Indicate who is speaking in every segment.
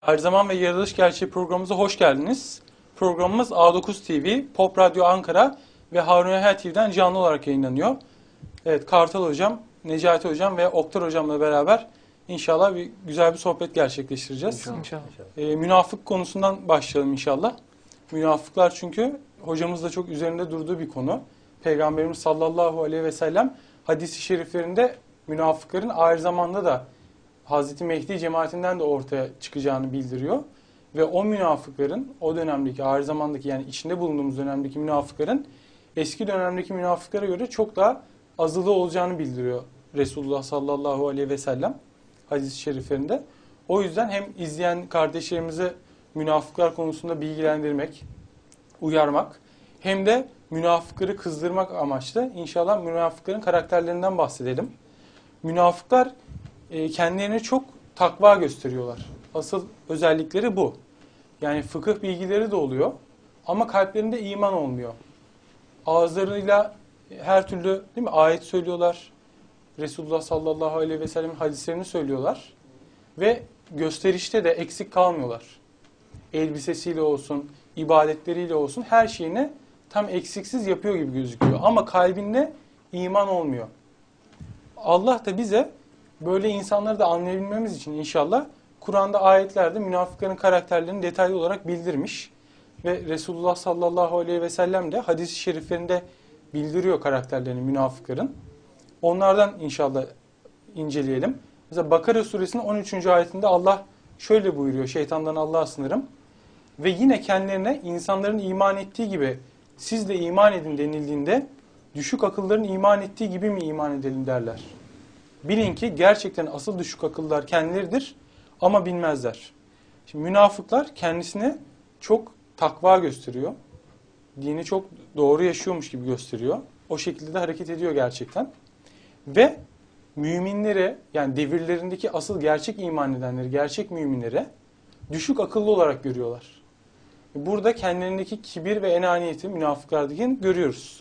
Speaker 1: Her Zaman ve Yaratılış Gerçeği programımıza hoş geldiniz. Programımız A9 TV, Pop Radyo Ankara ve Harun Ehel TV'den canlı olarak yayınlanıyor. Evet, Kartal Hocam, Necati Hocam ve Oktar Hocam'la beraber inşallah güzel bir sohbet gerçekleştireceğiz.
Speaker 2: İnşallah.
Speaker 1: Münafık konusundan başlayalım inşallah. Münafıklar çünkü hocamız da çok üzerinde durduğu bir konu. Peygamberimiz sallallahu aleyhi ve sellem hadis-i şeriflerinde münafıkların aynı zamanda da Hazreti Mehdi cemaatinden de ortaya çıkacağını bildiriyor. Ve o münafıkların, o dönemdeki, aynı zamandaki yani içinde bulunduğumuz dönemdeki münafıkların eski dönemdeki münafıklara göre çok daha azılı olacağını bildiriyor Resulullah sallallahu aleyhi ve sellem hadis-i şeriflerinde. O yüzden hem izleyen kardeşlerimizi münafıklar konusunda bilgilendirmek, uyarmak hem de münafıkları kızdırmak amaçlı inşallah münafıkların karakterlerinden bahsedelim. Münafıklar kendilerine çok takva gösteriyorlar. Asıl özellikleri bu. Yani fıkıh bilgileri de oluyor ama kalplerinde iman olmuyor. Ağızlarıyla her türlü değil mi, ayet söylüyorlar. Resulullah sallallahu aleyhi ve sellem'in hadislerini söylüyorlar. Ve gösterişte de eksik kalmıyorlar. Elbisesiyle olsun, ibadetleriyle olsun her şeyini tam eksiksiz yapıyor gibi gözüküyor. Ama kalbinde iman olmuyor. Allah da bize böyle insanları da anlayabilmemiz için inşallah Kur'an'da ayetlerde münafıkların karakterlerini detaylı olarak bildirmiş. Ve Resulullah sallallahu aleyhi ve sellem de hadis-i şeriflerinde bildiriyor karakterlerini münafıkların. Onlardan inşallah inceleyelim. Mesela Bakara suresinin 13. ayetinde Allah şöyle buyuruyor: şeytandan Allah'a sığınırım. Ve yine kendilerine insanların iman ettiği gibi siz de iman edin denildiğinde düşük akılların iman ettiği gibi mi iman edelim derler. Bilin ki gerçekten asıl düşük akıllar kendileridir ama bilmezler. Şimdi münafıklar kendisine çok takva gösteriyor. Dini çok doğru yaşıyormuş gibi gösteriyor. O şekilde de hareket ediyor gerçekten. Ve müminlere, yani devirlerindeki asıl gerçek iman edenleri, gerçek müminlere düşük akıllı olarak görüyorlar. Burada kendilerindeki kibir ve enaniyeti münafıklardaki görüyoruz.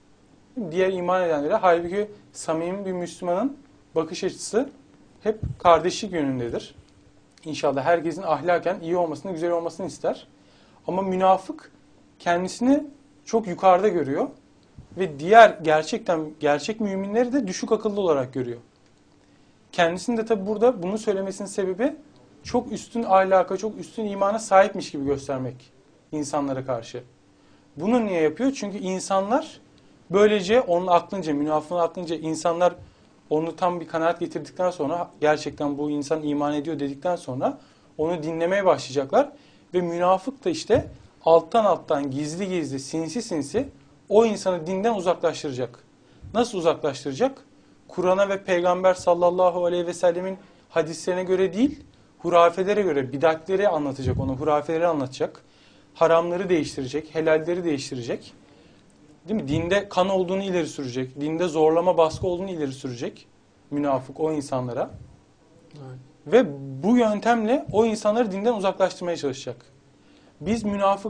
Speaker 1: Diğer iman edenlere halbuki samimi bir Müslümanın bakış açısı hep kardeşlik yönündedir. İnşallah herkesin ahlaken iyi olmasını, güzel olmasını ister. Ama münafık kendisini çok yukarıda görüyor ve diğer gerçek müminleri de düşük akıllı olarak görüyor. Kendisinin de tabi burada bunu söylemesinin sebebi çok üstün ahlaka, çok üstün imana sahipmiş gibi göstermek insanlara karşı. Bunu niye yapıyor? Çünkü insanlar böylece onun aklınca, münafığın aklınca insanlar onu tam bir kanaat getirdikten sonra gerçekten bu insan iman ediyor dedikten sonra onu dinlemeye başlayacaklar. Ve münafık da işte alttan gizli gizli sinsi o insanı dinden uzaklaştıracak. Nasıl uzaklaştıracak? Kur'an'a ve Peygamber sallallahu aleyhi ve sellemin hadislerine göre değil, hurafelere göre bidatleri anlatacak, ona hurafeleri anlatacak. Haramları değiştirecek, helalleri değiştirecek. Değil mi? Dinde kan olduğunu ileri sürecek. Dinde zorlama, baskı olduğunu ileri sürecek münafık o insanlara. Evet. Ve bu yöntemle o insanları dinden uzaklaştırmaya çalışacak. Biz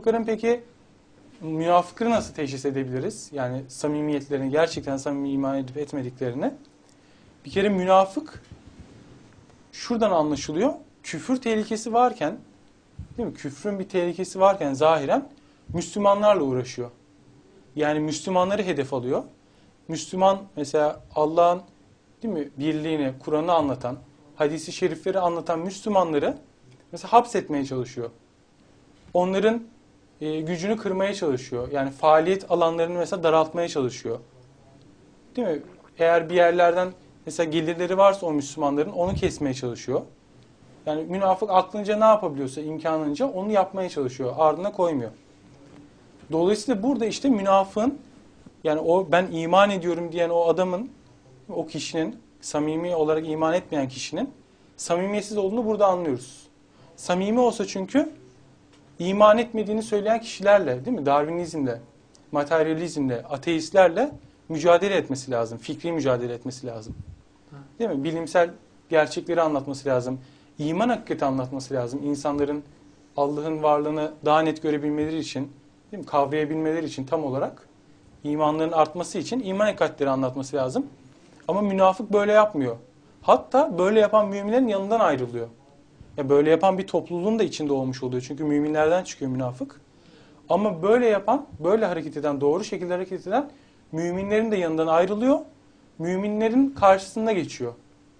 Speaker 1: münafıkları nasıl teşhis edebiliriz? Yani samimiyetlerini, gerçekten samimi iman edip etmediklerini. Bir kere münafık şuradan anlaşılıyor. Küfür tehlikesi varken, değil mi? Küfrün bir tehlikesi varken zahiren Müslümanlarla uğraşıyor. Yani Müslümanları hedef alıyor. Müslüman mesela Allah'ın değil mi birliğini, Kur'an'ı anlatan, hadisi şerifleri anlatan Müslümanları mesela hapsetmeye çalışıyor. Onların gücünü kırmaya çalışıyor. Yani faaliyet alanlarını mesela daraltmaya çalışıyor. Değil mi? Eğer bir yerlerden mesela gelirleri varsa o Müslümanların onu kesmeye çalışıyor. Yani münafık aklınca ne yapabiliyorsa imkanınca onu yapmaya çalışıyor. Ardına koymuyor. Dolayısıyla burada işte münafığın, yani o ben iman ediyorum diyen o adamın, o kişinin, samimi olarak iman etmeyen kişinin samimiyetsiz olduğunu burada anlıyoruz. Samimi olsa çünkü iman etmediğini söyleyen kişilerle, değil mi? Darwinizmle, materyalizmle, ateistlerle mücadele etmesi lazım. Fikri mücadele etmesi lazım. Değil mi? Bilimsel gerçekleri anlatması lazım. İman hakikati anlatması lazım. İnsanların Allah'ın varlığını daha net görebilmeleri için, değil mi? Kavrayabilmeleri için tam olarak imanların artması için iman hakikatleri anlatması lazım. Ama münafık böyle yapmıyor. Hatta böyle yapan müminlerin yanından ayrılıyor. Ya böyle yapan bir topluluğun da içinde olmuş oluyor. Çünkü müminlerden çıkıyor münafık. Ama böyle yapan, böyle hareket eden, doğru şekilde hareket eden müminlerin de yanından ayrılıyor. Müminlerin karşısına geçiyor.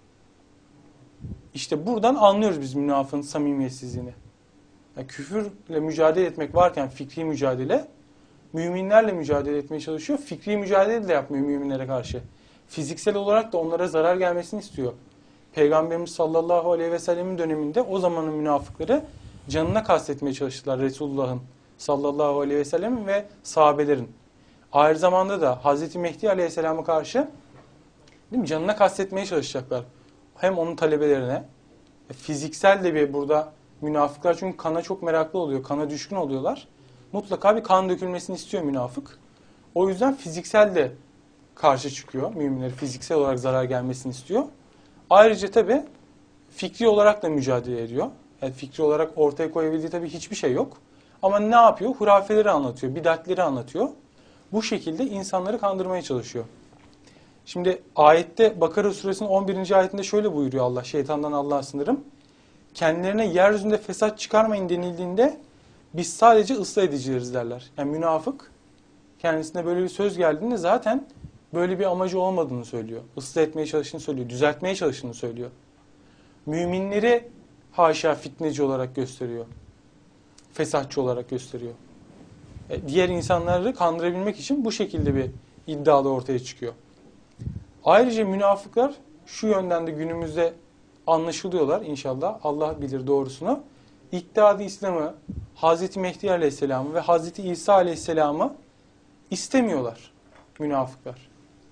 Speaker 1: İşte buradan anlıyoruz biz münafığın samimiyetsizliğini. Yani küfürle mücadele etmek varken fikri mücadele, müminlerle mücadele etmeye çalışıyor. Fikri mücadele de yapmıyor müminlere karşı. Fiziksel olarak da onlara zarar gelmesini istiyor. Peygamberimiz sallallahu aleyhi ve sellemin döneminde o zamanın münafıkları canına kastetmeye çalıştılar Resulullah'ın sallallahu aleyhi ve sellemin ve sahabelerin. Aynı zamanda da Hazreti Mehdi aleyhisselama karşı değil mi, canına kastetmeye çalışacaklar. Hem onun talebelerine. Fiziksel de bir burada münafıklar çünkü kana çok meraklı oluyor. Kana düşkün oluyorlar. Mutlaka bir kan dökülmesini istiyor münafık. O yüzden fiziksel de karşı çıkıyor. Müminleri fiziksel olarak zarar gelmesini istiyor. Ayrıca tabi fikri olarak da mücadele ediyor. Yani fikri olarak ortaya koyabildiği tabi hiçbir şey yok. Ama ne yapıyor? Hurafeleri anlatıyor, bidatleri anlatıyor. Bu şekilde insanları kandırmaya çalışıyor. Şimdi ayette Bakara suresinin 11. ayetinde şöyle buyuruyor Allah, şeytandan Allah'a sınırım. Kendilerine yeryüzünde fesat çıkarmayın denildiğinde biz sadece ıslah edicileriz derler. Yani münafık kendisine böyle bir söz geldiğinde zaten böyle bir amacı olmadığını söylüyor. Islah etmeye çalıştığını söylüyor, düzeltmeye çalıştığını söylüyor. Müminleri haşa fitneci olarak gösteriyor. Fesatçı olarak gösteriyor. Diğer insanları kandırabilmek için bu şekilde bir iddialı ortaya çıkıyor. Ayrıca münafıklar şu yönden de günümüzde anlaşılıyorlar inşallah. Allah bilir doğrusunu. İddia-ı İslam'ı, Hazreti Mehdi Aleyhisselam'ı ve Hazreti İsa Aleyhisselam'ı istemiyorlar münafıklar.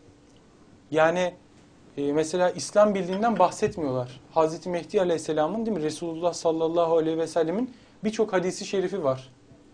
Speaker 1: Yani mesela İslam bildiğinden bahsetmiyorlar. Hazreti Mehdi Aleyhisselam'ın değil mi Resulullah sallallahu aleyhi ve sellemin birçok hadisi şerifi var.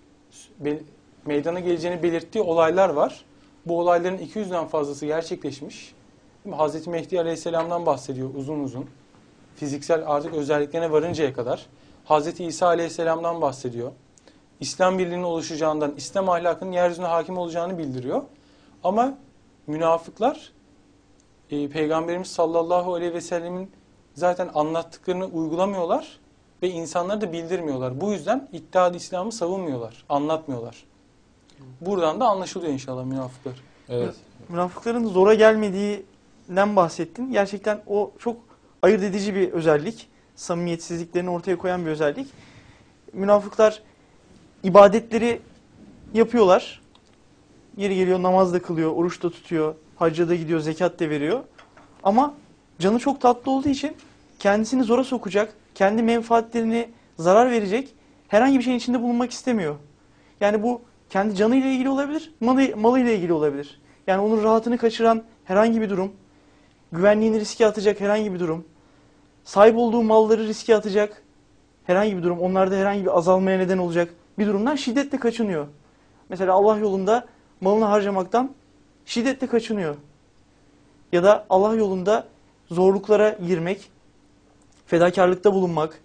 Speaker 1: Meydana geleceğini belirttiği olaylar var. Bu olayların 200'den fazlası gerçekleşmiş. Hazreti Mehdi Aleyhisselam'dan bahsediyor uzun uzun. Fiziksel artık özelliklerine varıncaya kadar. Hazreti İsa Aleyhisselam'dan bahsediyor. İslam birliğinin oluşacağından, İslam ahlakının yeryüzüne hakim olacağını bildiriyor. Ama münafıklar Peygamberimiz sallallahu aleyhi ve sellemin zaten anlattıklarını uygulamıyorlar ve insanları da bildirmiyorlar. Bu yüzden iddia-ı İslam'ı savunmuyorlar, anlatmıyorlar. Buradan da anlaşılıyor inşallah münafıklar.
Speaker 2: Evet.
Speaker 3: Münafıkların zora gelmediğinden bahsettin. Gerçekten o çok ayırt edici bir özellik. Samimiyetsizliklerini ortaya koyan bir özellik. Münafıklar ibadetleri yapıyorlar. Yeri geliyor namaz da kılıyor, oruç da tutuyor, hacca da gidiyor, zekat da veriyor. Ama canı çok tatlı olduğu için kendisini zora sokacak, kendi menfaatlerini zarar verecek herhangi bir şeyin içinde bulunmak istemiyor. Yani bu kendi canıyla ilgili olabilir, malıyla ilgili olabilir. Yani onun rahatını kaçıran herhangi bir durum, güvenliğini riske atacak herhangi bir durum, sahip olduğu malları riske atacak herhangi bir durum, onlarda herhangi bir azalmaya neden olacak bir durumdan şiddetle kaçınıyor. Mesela Allah yolunda malını harcamaktan şiddetle kaçınıyor. Ya da Allah yolunda zorluklara girmek, fedakarlıkta bulunmak,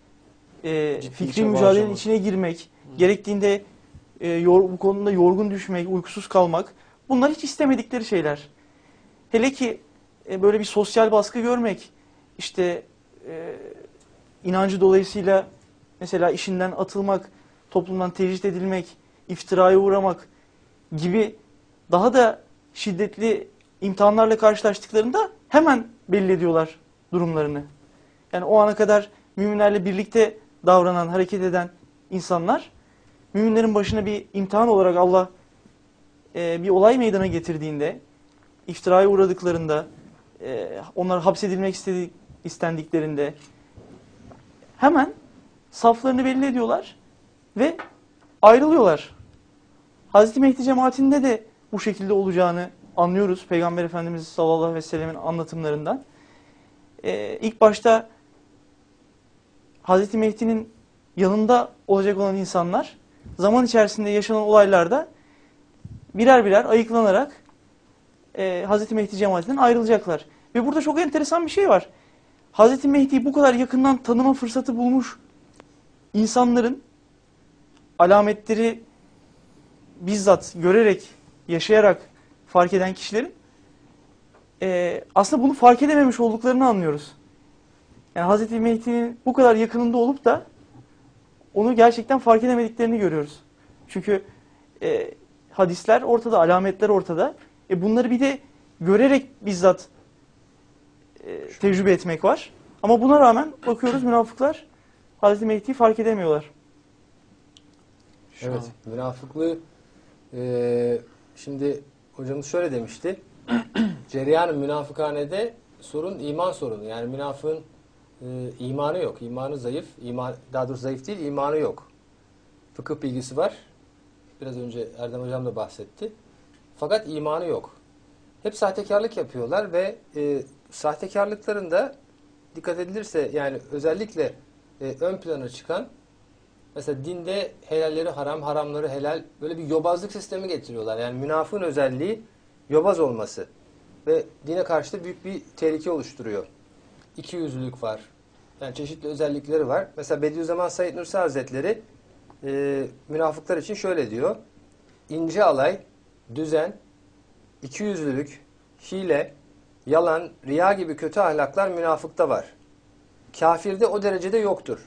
Speaker 3: fikri mücadelenin içine girmek, gerektiğinde bu konuda yorgun düşmek, uykusuz kalmak, bunlar hiç istemedikleri şeyler. Hele ki böyle bir sosyal baskı görmek, işte inancı dolayısıyla mesela işinden atılmak, toplumdan tecrit edilmek, iftiraya uğramak gibi daha da şiddetli imtihanlarla karşılaştıklarında hemen belli ediyorlar durumlarını. Yani o ana kadar müminlerle birlikte davranan, hareket eden insanlar, müminlerin başına bir imtihan olarak Allah bir olay meydana getirdiğinde, iftiraya uğradıklarında, onlar hapsedilmek istendiklerinde hemen saflarını belli ediyorlar ve ayrılıyorlar. Hazreti Mehdi cemaatinde de bu şekilde olacağını anlıyoruz Peygamber Efendimiz sallallahu aleyhi ve sellemin anlatımlarından. İlk başta Hazreti Mehdi'nin yanında olacak olan insanlar zaman içerisinde yaşanan olaylarda birer birer ayıklanarak Hazreti Mehdi cemaatinden ayrılacaklar. Ve burada çok enteresan bir şey var. Hazreti Mehdi'yi bu kadar yakından tanıma fırsatı bulmuş insanların alametleri bizzat görerek, yaşayarak fark eden kişilerin aslında bunu fark edememiş olduklarını anlıyoruz. Yani Hazreti Mehdi'nin bu kadar yakınında olup da onu gerçekten fark edemediklerini görüyoruz. Çünkü hadisler ortada, alametler ortada. Bunları bir de görerek bizzat tecrübe etmek var. Ama buna rağmen bakıyoruz münafıklar Hazreti Mehdi'yi fark edemiyorlar.
Speaker 2: Evet, münafıklığı şimdi hocamız şöyle demişti. Cereyan-ı münafıkhanede sorun iman sorunu. Yani münafığın imanı yok. İmanı zayıf. Daha doğrusu zayıf değil, imanı yok. Fıkıh bilgisi var. Biraz önce Erdem hocam da bahsetti. Fakat imanı yok. Hep sahtekarlık yapıyorlar ve sahtekarlıklarında dikkat edilirse yani özellikle ön plana çıkan mesela dinde helalleri haram, haramları helal böyle bir yobazlık sistemi getiriyorlar. Yani münafığın özelliği yobaz olması ve dine karşı da büyük bir tehlike oluşturuyor. İkiyüzlülük var. Yani çeşitli özellikleri var. Mesela Bediüzzaman Said Nursi Hazretleri münafıklar için şöyle diyor. İnce alay, düzen, ikiyüzlülük, hile, yalan, riya gibi kötü ahlaklar münafıkta var. Kafirde o derecede yoktur.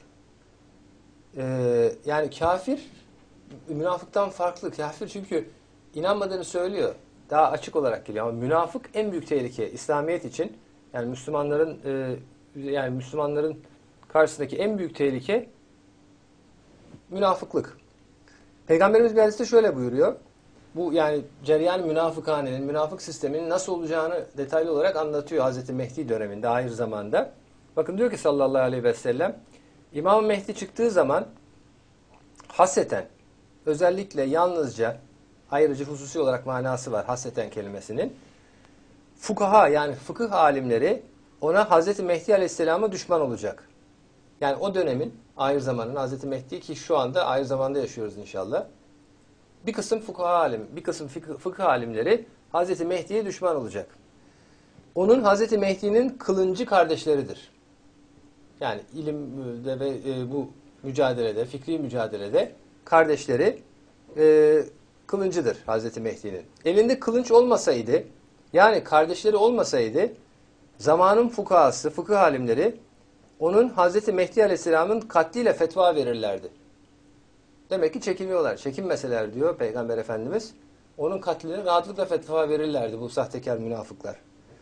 Speaker 2: Yani kafir münafıktan farklı. Kafir çünkü inanmadığını söylüyor. Daha açık olarak geliyor. Ama münafık en büyük tehlike İslamiyet için. Yani Müslümanların karşısındaki en büyük tehlike münafıklık. Peygamberimiz bir hadiste şöyle buyuruyor. Bu yani cereyan münafıkhanenin, münafık sisteminin nasıl olacağını detaylı olarak anlatıyor Hazreti Mehdi döneminde, ahir zamanda. Bakın diyor ki sallallahu aleyhi ve sellem, İmam Mehdi çıktığı zaman haseten, özellikle yalnızca ayrıcı hususi olarak manası var haseten kelimesinin. Fukaha yani fıkıh alimleri ona Hazreti Mehdi aleyhisselama düşman olacak. Yani o dönemin, ahir zamanın Hazreti Mehdi ki şu anda ahir zamanda yaşıyoruz inşallah. Bir kısım fukaha alim, bir kısım fıkıh alimleri Hazreti Mehdi'ye düşman olacak. Onun Hazreti Mehdi'nin kılıncı kardeşleridir. Yani ilimde ve bu mücadelede, fikri mücadelede kardeşleri kılıncıdır Hazreti Mehdi'nin. Elinde kılınç olmasaydı, yani kardeşleri olmasaydı, zamanın fukahası, fıkıh alimleri onun Hazreti Mehdi Aleyhisselam'ın katliyle fetva verirlerdi. Demek ki çekiniyorlar. Çekinmeseler diyor Peygamber Efendimiz, onun katline rahatlıkla fetva verirlerdi bu sahtekar münafıklar.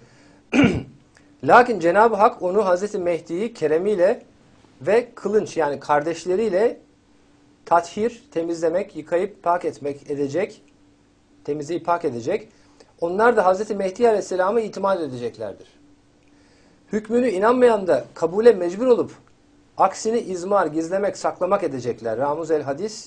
Speaker 2: Lakin Cenab-ı Hak onu Hazreti Mehdi'yi keremiyle ve kılınç yani kardeşleriyle tathir, temizlemek, yıkayıp pak etmek edecek, temizleyip pak edecek. Onlar da Hazreti Mehdi Aleyhisselam'a itimat edeceklerdir. Hükmünü inanmayan da kabule mecbur olup aksini izmar, gizlemek, saklamak edecekler. Ramuz el Hadis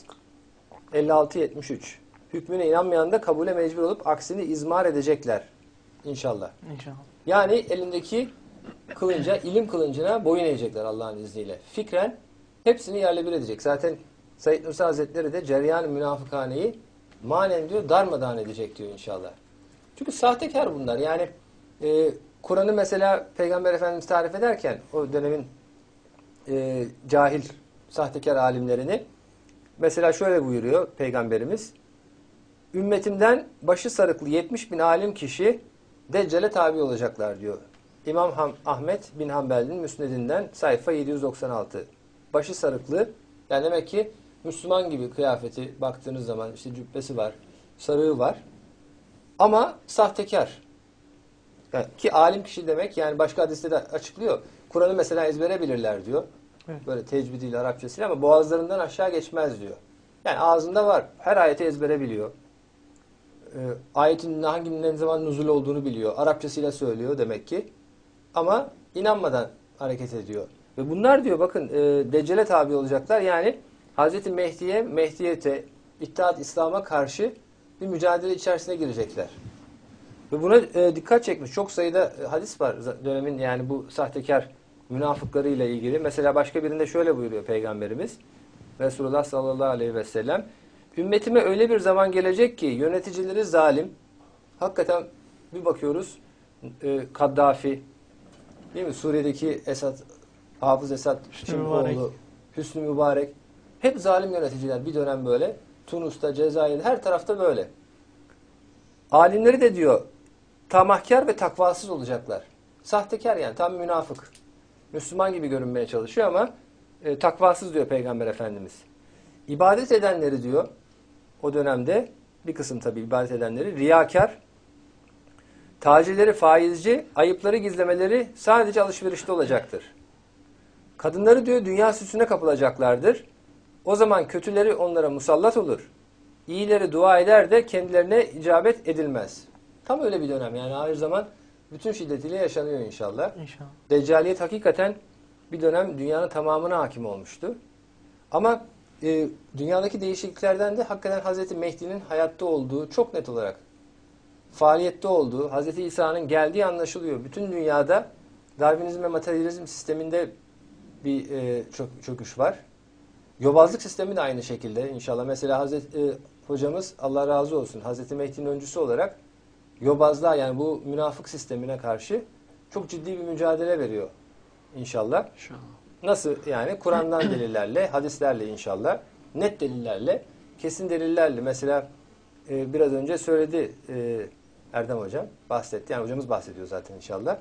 Speaker 2: 56-73. Hükmüne inanmayan da kabule mecbur olup aksini izmar edecekler. İnşallah.
Speaker 3: İnşallah.
Speaker 2: Yani elindeki kılınca, ilim kılıncına boyun eğecekler Allah'ın izniyle. Fikren hepsini yerle bir edecek. Zaten Said Nursi Hazretleri de cereyan-ı münafıkhaneyi manen diyor darmadağın edecek diyor inşallah. Çünkü sahtekar bunlar. Yani Kur'an'ı mesela Peygamber Efendimiz tarif ederken o dönemin cahil, sahtekar alimlerini mesela şöyle buyuruyor Peygamberimiz. Ümmetimden başı sarıklı 70 bin alim kişi Deccale tabi olacaklar diyor. İmam Ahmet bin Hanbel'in Müsnedinden sayfa 796. Başı sarıklı yani demek ki Müslüman gibi kıyafeti baktığınız zaman işte cübbesi var, sarığı var. Ama sahtekar. Yani ki alim kişi demek yani başka hadiste de açıklıyor. Kur'an'ı mesela ezbere bilirler diyor. Evet. Böyle tecvidiyle, Arapçasıyla ama boğazlarından aşağı geçmez diyor. Yani ağzında var. Her ayeti ezbere biliyor. Ayetin hangi ne zaman nuzul olduğunu biliyor. Arapçasıyla söylüyor demek ki. Ama inanmadan hareket ediyor. Ve bunlar diyor bakın Deccale tabi olacaklar. Yani Hazreti Mehdi'ye, Mehdiyete, İttihat İslam'a karşı bir mücadele içerisine girecekler. Ve buna dikkat çekmiş. Çok sayıda hadis var dönemin yani bu sahtekar münafıklarıyla ilgili. Mesela başka birinde şöyle buyuruyor Peygamberimiz. Resulullah sallallahu aleyhi ve sellem. Ümmetime öyle bir zaman gelecek ki yöneticileri zalim. Hakikaten bir bakıyoruz Kaddafi, değil mi? Suriye'deki Esad, Hafız Esad oğlu, Hüsnü Mübarek. Hep zalim yöneticiler bir dönem böyle. Tunus'ta, Cezayir'de her tarafta böyle. Alimleri de diyor tamahkar ve takvasız olacaklar. Sahtekar yani tam münafık. Müslüman gibi görünmeye çalışıyor ama takvasız diyor Peygamber Efendimiz. İbadet edenleri diyor o dönemde bir kısım tabii ibadet edenleri riyakar, tacirleri faizci, ayıpları gizlemeleri sadece alışverişte olacaktır. Kadınları diyor dünya süsüne kapılacaklardır. O zaman kötüleri onlara musallat olur. İyileri dua eder de kendilerine icabet edilmez. Tam öyle bir dönem yani ahir zaman bütün şiddetiyle yaşanıyor inşallah.
Speaker 3: İnşallah.
Speaker 2: Deccaliyet hakikaten bir dönem dünyanın tamamına hakim olmuştu. Ama dünyadaki değişikliklerden de hakikaten Hazreti Mehdi'nin hayatta olduğu çok net olarak faaliyette olduğu, Hazreti İsa'nın geldiği anlaşılıyor. Bütün dünyada Darwinizm ve materyalizm sisteminde bir çöküş var. Yobazlık sistemi de aynı şekilde inşallah. Mesela Hazreti hocamız Allah razı olsun Hazreti Mehdi'nin öncüsü olarak yobazlığa yani bu münafık sistemine karşı çok ciddi bir mücadele veriyor inşallah.
Speaker 1: İnşallah.
Speaker 2: Nasıl yani? Kur'an'dan delillerle, hadislerle inşallah, net delillerle, kesin delillerle. Mesela biraz önce söyledi Erdem hocam, bahsetti. Yani hocamız bahsediyor zaten inşallah.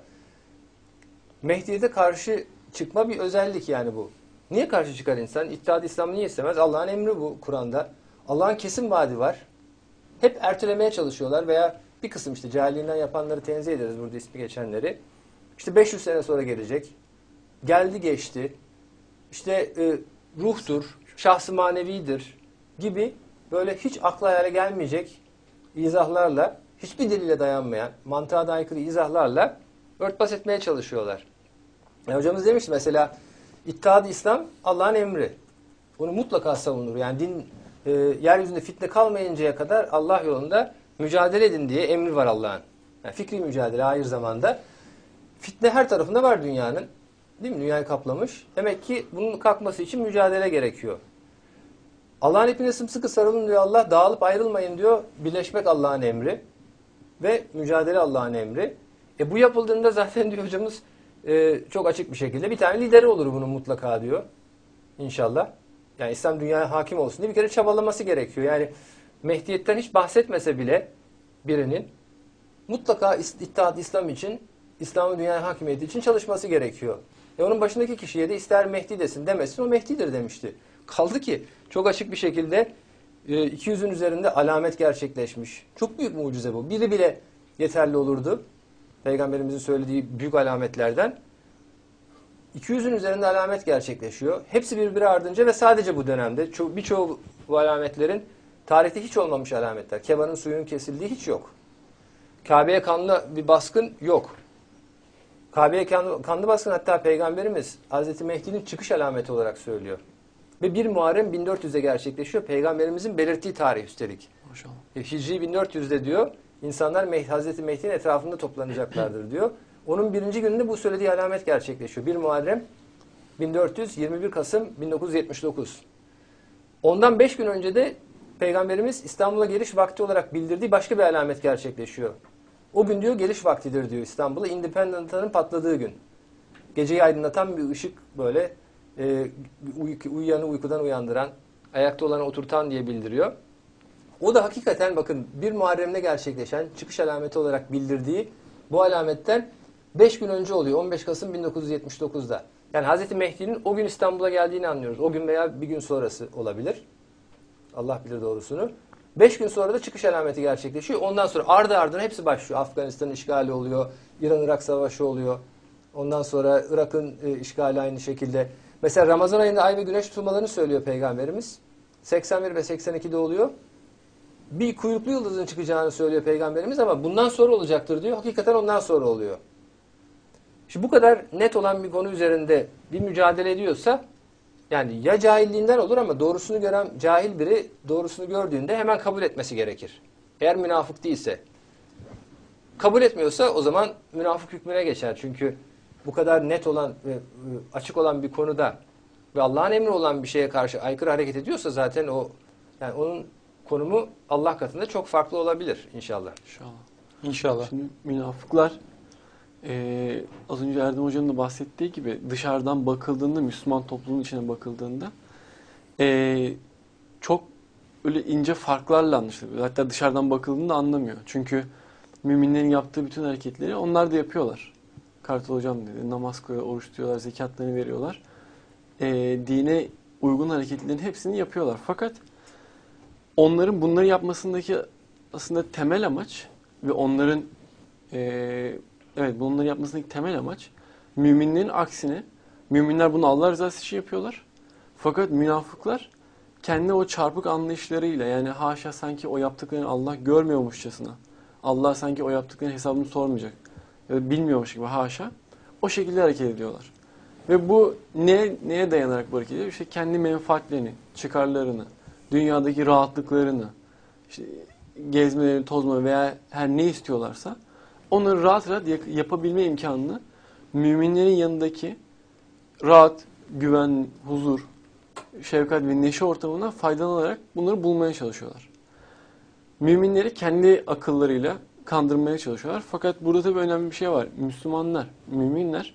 Speaker 2: Mehdi'ye de karşı çıkma bir özellik yani bu. Niye karşı çıkar insan? İttihad-ı İslam niye istemez? Allah'ın emri bu Kur'an'da. Allah'ın kesin vaadi var. Hep ertelemeye çalışıyorlar veya bir kısım işte cahilliğinden yapanları tenzih ederiz burada ismi geçenleri. İşte 500 sene sonra gelecek. Geldi geçti. İşte ruhtur, şahs-ı manevidir gibi böyle hiç akla hayale gelmeyecek izahlarla, hiçbir delile dayanmayan, mantığa da aykırı izahlarla örtbas etmeye çalışıyorlar. Hocamız demişti mesela İttihad-ı İslam Allah'ın emri. Bunu mutlaka savunur. Yani din yeryüzünde fitne kalmayıncaya kadar Allah yolunda mücadele edin diye emri var Allah'ın. Yani fikri mücadele ahir zamanda. Fitne her tarafında var dünyanın. Değil mi? Dünyayı kaplamış. Demek ki bunun kalkması için mücadele gerekiyor. Allah'ın ipine sımsıkı sarılın diyor Allah. Dağılıp ayrılmayın diyor. Birleşmek Allah'ın emri. Ve mücadele Allah'ın emri. Bu yapıldığında zaten diyor hocamız çok açık bir şekilde bir tane lideri olur bunun mutlaka diyor. İnşallah. Yani İslam dünyaya hakim olsun diye bir kere çabalaması gerekiyor. Yani Mehdiyet'ten hiç bahsetmese bile birinin mutlaka İttihad İslam için, İslam'ın dünyaya hakimiyeti için çalışması gerekiyor. Onun başındaki kişiye de ister Mehdi desin demesin o Mehdi'dir demişti. Kaldı ki çok açık bir şekilde 200'ün üzerinde alamet gerçekleşmiş. Çok büyük mucize bu. Biri bile yeterli olurdu. Peygamberimizin söylediği büyük alametlerden. 200'ün üzerinde alamet gerçekleşiyor. Hepsi birbiri ardınca ve sadece bu dönemde birçoğu bu alametlerin tarihte hiç olmamış alametler. Kebanın suyunun kesildiği hiç yok. Kabe'ye kanlı bir baskın yok. Kabe'ye kanlı baskın hatta Peygamberimiz Hazreti Mehdi'nin çıkış alameti olarak söylüyor. Ve 1 Muharrem 1400'de gerçekleşiyor. Peygamberimizin belirttiği tarih üstelik.
Speaker 1: Maşallah.
Speaker 2: Hicri 1400'de diyor insanlar Hazreti Mehdi'nin etrafında toplanacaklardır diyor. Onun birinci gününde bu söylediği alamet gerçekleşiyor. 1 Muharrem 1400, 21 Kasım 1979. Ondan 5 gün önce de Peygamberimiz İstanbul'a geliş vakti olarak bildirdiği başka bir alamet gerçekleşiyor. O gün diyor geliş vaktidir diyor İstanbul'a. Independent'ın patladığı gün. Geceyi aydınlatan bir ışık böyle uyuyanı uykudan uyandıran, ayakta olanı oturtan diye bildiriyor. O da hakikaten bakın 1 Muharrem'de gerçekleşen çıkış alameti olarak bildirdiği bu alametten 5 gün önce oluyor. 15 Kasım 1979'da. Yani Hazreti Mehdi'nin o gün İstanbul'a geldiğini anlıyoruz. O gün veya bir gün sonrası olabilir. Allah bilir doğrusunu. 5 gün sonra da çıkış alameti gerçekleşiyor. Ondan sonra ardı ardına hepsi başlıyor. Afganistan'ın işgali oluyor. İran-Irak savaşı oluyor. Ondan sonra Irak'ın işgali aynı şekilde. Mesela Ramazan ayında ay ve güneş tutulmalarını söylüyor Peygamberimiz. 81 ve 82'de oluyor. Bir kuyruklu yıldızın çıkacağını söylüyor Peygamberimiz ama bundan sonra olacaktır diyor. Hakikaten ondan sonra oluyor. Şimdi bu kadar net olan bir konu üzerinde bir mücadele ediyorsa yani ya cahilliğinden olur ama doğrusunu gören cahil biri doğrusunu gördüğünde hemen kabul etmesi gerekir. Eğer münafık değilse. Kabul etmiyorsa o zaman münafık hükmüne geçer. Çünkü bu kadar net olan ve açık olan bir konuda ve Allah'ın emri olan bir şeye karşı aykırı hareket ediyorsa zaten o yani onun konumu Allah katında çok farklı olabilir inşallah.
Speaker 1: İnşallah. İnşallah.
Speaker 4: Şimdi münafıklar az önce Erdem Hoca'nın da bahsettiği gibi dışarıdan bakıldığında, Müslüman toplumun içine bakıldığında çok öyle ince farklarla anlaşılıyor. Hatta dışarıdan bakıldığında anlamıyor. Çünkü müminlerin yaptığı bütün hareketleri onlar da yapıyorlar. Kartal hocam dedi. Namaz kılıyor, oruç tutuyorlar, zekatlarını veriyorlar. Dine uygun hareketlerin hepsini yapıyorlar. Fakat onların bunları yapmasındaki aslında temel amaç ve onların evet bunları yapmasındaki temel amaç müminlerin aksine müminler bunu Allah rızası için yapıyorlar. Fakat münafıklar kendi o çarpık anlayışlarıyla yani haşa sanki o yaptıklarını Allah görmüyormuşçasına Allah sanki o yaptıklarının hesabını sormayacak ya da bilmiyormuş gibi haşa o şekilde hareket ediyorlar. Ve bu neye dayanarak bu hareket ediyor? İşte kendi menfaatlerini, çıkarlarını, dünyadaki rahatlıklarını, işte gezmelerini, tozmaları veya her ne istiyorlarsa onları rahat rahat yapabilme imkanını müminlerin yanındaki rahat, güven, huzur, şefkat ve neşe ortamından faydalanarak bunları bulmaya çalışıyorlar. Müminleri kendi akıllarıyla kandırmaya çalışıyorlar. Fakat burada tabii önemli bir şey var. Müslümanlar, müminler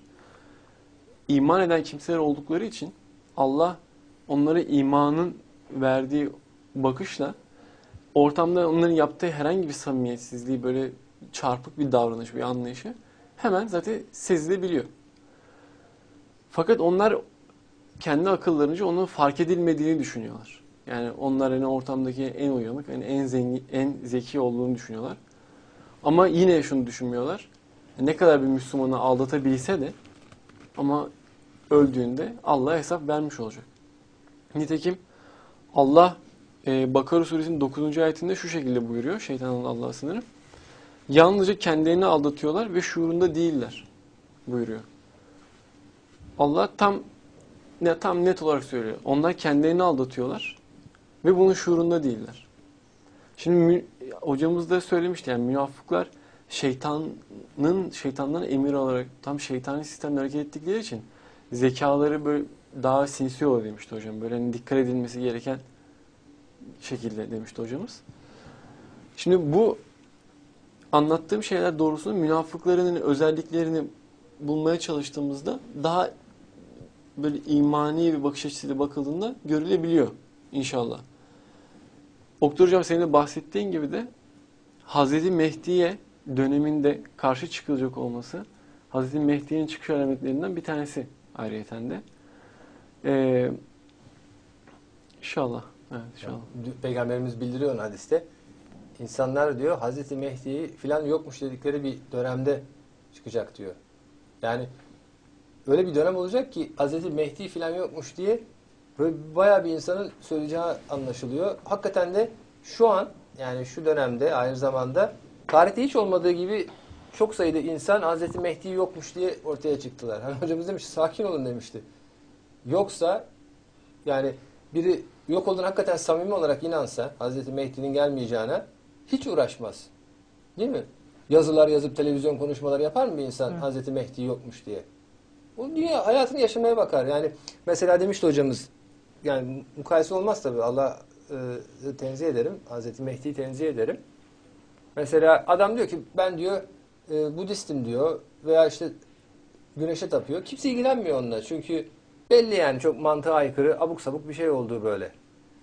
Speaker 4: iman eden kimseler oldukları için Allah onlara imanın verdiği bakışla ortamda onların yaptığı herhangi bir samimiyetsizliği, böyle çarpık bir davranış, bir anlayışı hemen zaten sezilebiliyor. Fakat onlar kendi akıllarınca onun fark edilmediğini düşünüyorlar. Yani onlar hani ortamdaki en uyanık, yani en zengin, en zeki olduğunu düşünüyorlar. Ama yine şunu düşünmüyorlar. Ne kadar bir Müslümanı aldatabilse de ama öldüğünde Allah'a hesap vermiş olacak. Nitekim Allah Bakara suresinin 9. ayetinde şu şekilde buyuruyor. Şeytanın Allah'a sınırı. Yalnızca kendilerini aldatıyorlar ve şuurunda değiller buyuruyor. Allah tam net olarak söylüyor. Onlar kendilerini aldatıyorlar ve bunun şuurunda değiller. Şimdi hocamız da söylemişti yani münafıklar şeytandan emir alarak tam şeytani sistemle hareket ettikleri için zekaları böyle daha sinsi oluyor demişti hocam. Böyle hani dikkat edilmesi gereken şekilde demişti hocamız. Şimdi bu anlattığım şeyler doğrusunda münafıkların özelliklerini bulmaya çalıştığımızda daha böyle imani bir bakış açısıyla bakıldığında görülebiliyor inşallah. Oktay hocam senin de bahsettiğin gibi de Hazreti Mehdi'ye döneminde karşı çıkılacak olması Hazreti Mehdi'nin çıkış alametlerinden bir tanesi ayrıyeten de. İnşallah. Evet, inşallah.
Speaker 2: Peygamberimiz bildiriyor hadiste. İnsanlar diyor Hazreti Mehdi'yi filan yokmuş dedikleri bir dönemde çıkacak diyor. Yani öyle bir dönem olacak ki Hazreti Mehdi filan yokmuş diye böyle bayağı bir insanın söyleyeceği anlaşılıyor. Hakikaten de şu an yani şu dönemde aynı zamanda tarihte hiç olmadığı gibi çok sayıda insan Hazreti Mehdi yokmuş diye ortaya çıktılar. Hani hocamız demiş sakin olun demişti. Yoksa yani biri yok olduğunu hakikaten samimi olarak inansa Hazreti Mehdi'nin gelmeyeceğine hiç uğraşmaz. Değil mi? Yazılar yazıp televizyon konuşmaları yapar mı bir insan Hazreti Mehdi yokmuş diye? O dünya hayatını yaşamaya bakar. Yani mesela demişti hocamız yani mukayese olmaz tabii. Allah tenzih ederim. Hazreti Mehdi'yi tenzih ederim. Mesela adam diyor ki ben diyor Budistim diyor veya işte güneşe tapıyor. Kimse ilgilenmiyor onunla. Çünkü belli yani çok mantığa aykırı abuk sabuk bir şey olduğu böyle.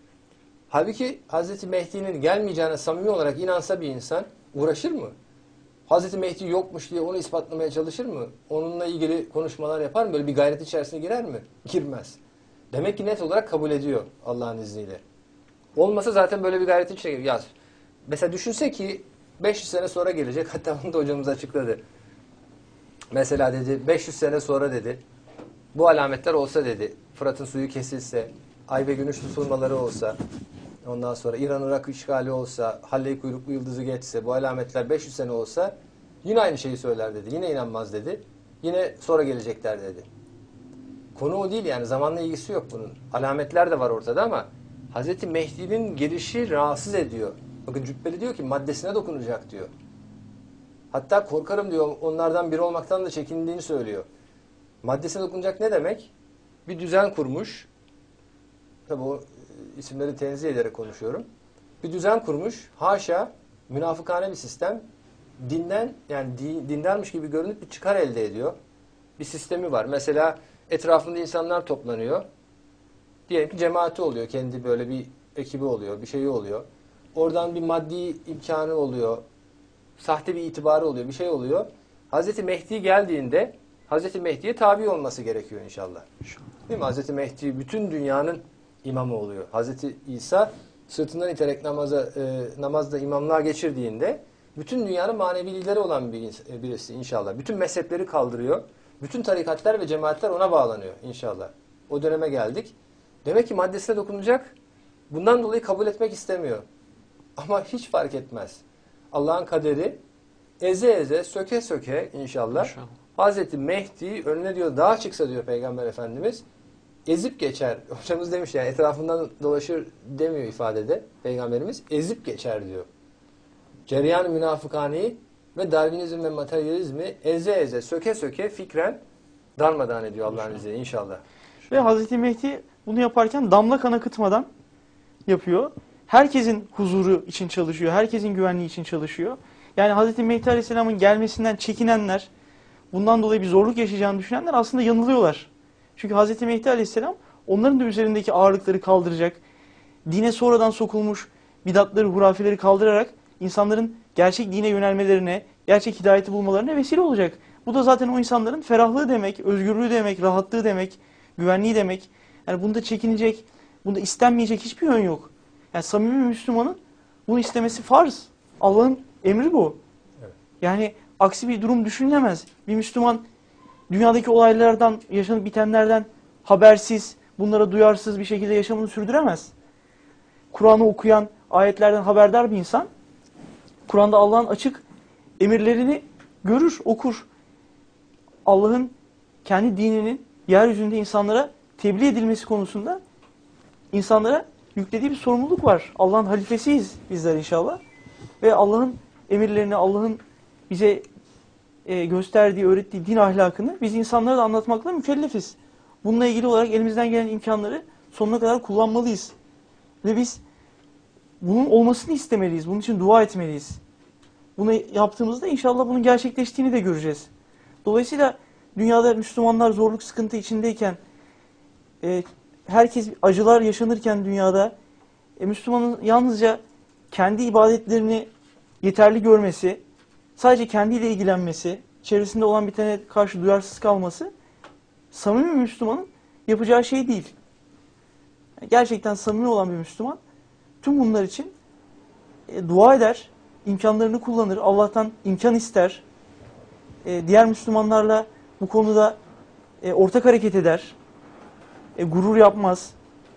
Speaker 2: Halbuki Hazreti Mehdi'nin gelmeyeceğine samimi olarak inansa bir insan uğraşır mı? Hazreti Mehdi yokmuş diye onu ispatlamaya çalışır mı? Onunla ilgili konuşmalar yapar mı? Böyle bir gayret içerisine girer mi? Girmez. Demek ki net olarak kabul ediyor Allah'ın izniyle. Olmasa zaten böyle bir gayret içine girer. Ya, mesela düşünse ki 500 sene sonra gelecek. Hatta onu da hocamız açıkladı. Mesela dedi 500 sene sonra dedi. Bu alametler olsa dedi. Fırat'ın suyu kesilse, ay ve güneş tutulmaları olsa, ondan sonra İran-Irak işgali olsa, Halle-i kuyruklu yıldızı geçse, bu alametler 500 sene olsa yine aynı şeyi söyler dedi. Yine inanmaz dedi. Yine sonra gelecekler dedi. Konu o değil yani. Zamanla ilgisi yok bunun. Alametler de var ortada ama Hazreti Mehdi'nin gelişi rahatsız ediyor. Bakın Cübbeli diyor ki maddesine dokunacak diyor. Hatta korkarım diyor onlardan biri olmaktan da çekindiğini söylüyor. Maddesine dokunacak ne demek? Bir düzen kurmuş. Tabi o isimleri tenzih ederek konuşuyorum. Bir düzen kurmuş. Haşa münafıkane bir sistem. Dinden yani dindarmış gibi görünüp bir çıkar elde ediyor. Bir sistemi var. Mesela etrafında insanlar toplanıyor. Diyelim ki cemaati oluyor. Kendi böyle bir ekibi oluyor. Bir şeyi oluyor. Oradan bir maddi imkanı oluyor. Sahte bir itibarı oluyor. Bir şey oluyor. Hazreti Mehdi geldiğinde Hazreti Mehdi'ye tabi olması gerekiyor inşallah. Değil mi? Hazreti Mehdi bütün dünyanın imamı oluyor. Hazreti İsa sırtından iterek namazda imamlığa geçirdiğinde bütün dünyanın manevi lideri olan birisi inşallah. Bütün mezhepleri kaldırıyor. Bütün tarikatlar ve cemaatler ona bağlanıyor inşallah. O döneme geldik. Demek ki maddesine dokunacak. Bundan dolayı kabul etmek istemiyor. Ama hiç fark etmez. Allah'ın kaderi eze eze, söke söke inşallah. Hazreti Mehdi önüne diyor dağa çıksa diyor Peygamber Efendimiz ezip geçer. Hocamız demiş yani etrafından dolaşır demiyor ifadede Peygamberimiz. Ezip geçer diyor. Cereyan-ı münafıkani ve Darwinizm ve materyalizmi eze eze, söke söke fikren darmadağın ediyor Allah'ın izniyle inşallah.
Speaker 3: Ve Hazreti Mehdi bunu yaparken damla kan akıtmadan yapıyor. Herkesin huzuru için çalışıyor. Herkesin güvenliği için çalışıyor. Yani Hazreti Mehdi Aleyhisselam'ın gelmesinden çekinenler, bundan dolayı bir zorluk yaşayacağını düşünenler aslında yanılıyorlar. Çünkü Hazreti Mehdi Aleyhisselam onların da üzerindeki ağırlıkları kaldıracak. Dine sonradan sokulmuş bidatları, hurafeleri kaldırarak insanların gerçek dine yönelmelerine, gerçek hidayeti bulmalarına vesile olacak. Bu da zaten o insanların ferahlığı demek, özgürlüğü demek, rahatlığı demek, güvenliği demek. Yani bunda çekinecek, bunda istenmeyecek hiçbir yön yok. Yani samimi bir Müslümanın bunu istemesi farz. Allah'ın emri bu.
Speaker 2: Evet.
Speaker 3: Yani aksi bir durum düşünülemez. Bir Müslüman dünyadaki olaylardan, yaşanıp bitenlerden habersiz, bunlara duyarsız bir şekilde yaşamını sürdüremez. Kur'an'ı okuyan, ayetlerden haberdar bir insan, Kur'an'da Allah'ın açık emirlerini görür, okur. Allah'ın kendi dininin yeryüzünde insanlara tebliğ edilmesi konusunda insanlara yüklediği bir sorumluluk var. Allah'ın halifesiyiz bizler inşallah. Ve Allah'ın emirlerini, Allah'ın bize gösterdiği, öğrettiği din ahlakını biz insanlara da anlatmakla mükellefiz. Bununla ilgili olarak elimizden gelen imkanları sonuna kadar kullanmalıyız. Ve biz bunun olmasını istemeliyiz. Bunun için dua etmeliyiz. Bunu yaptığımızda inşallah bunun gerçekleştiğini de göreceğiz. Dolayısıyla dünyada Müslümanlar zorluk, sıkıntı içindeyken, herkes acılar yaşanırken dünyada, Müslümanın yalnızca kendi ibadetlerini yeterli görmesi, sadece kendiyle ilgilenmesi, çevresinde olan bitene karşı duyarsız kalması, samimi bir Müslümanın yapacağı şey değil. Gerçekten samimi olan bir Müslüman, tüm bunlar için dua eder, imkanlarını kullanır, Allah'tan imkan ister, diğer Müslümanlarla bu konuda ortak hareket eder, gurur yapmaz,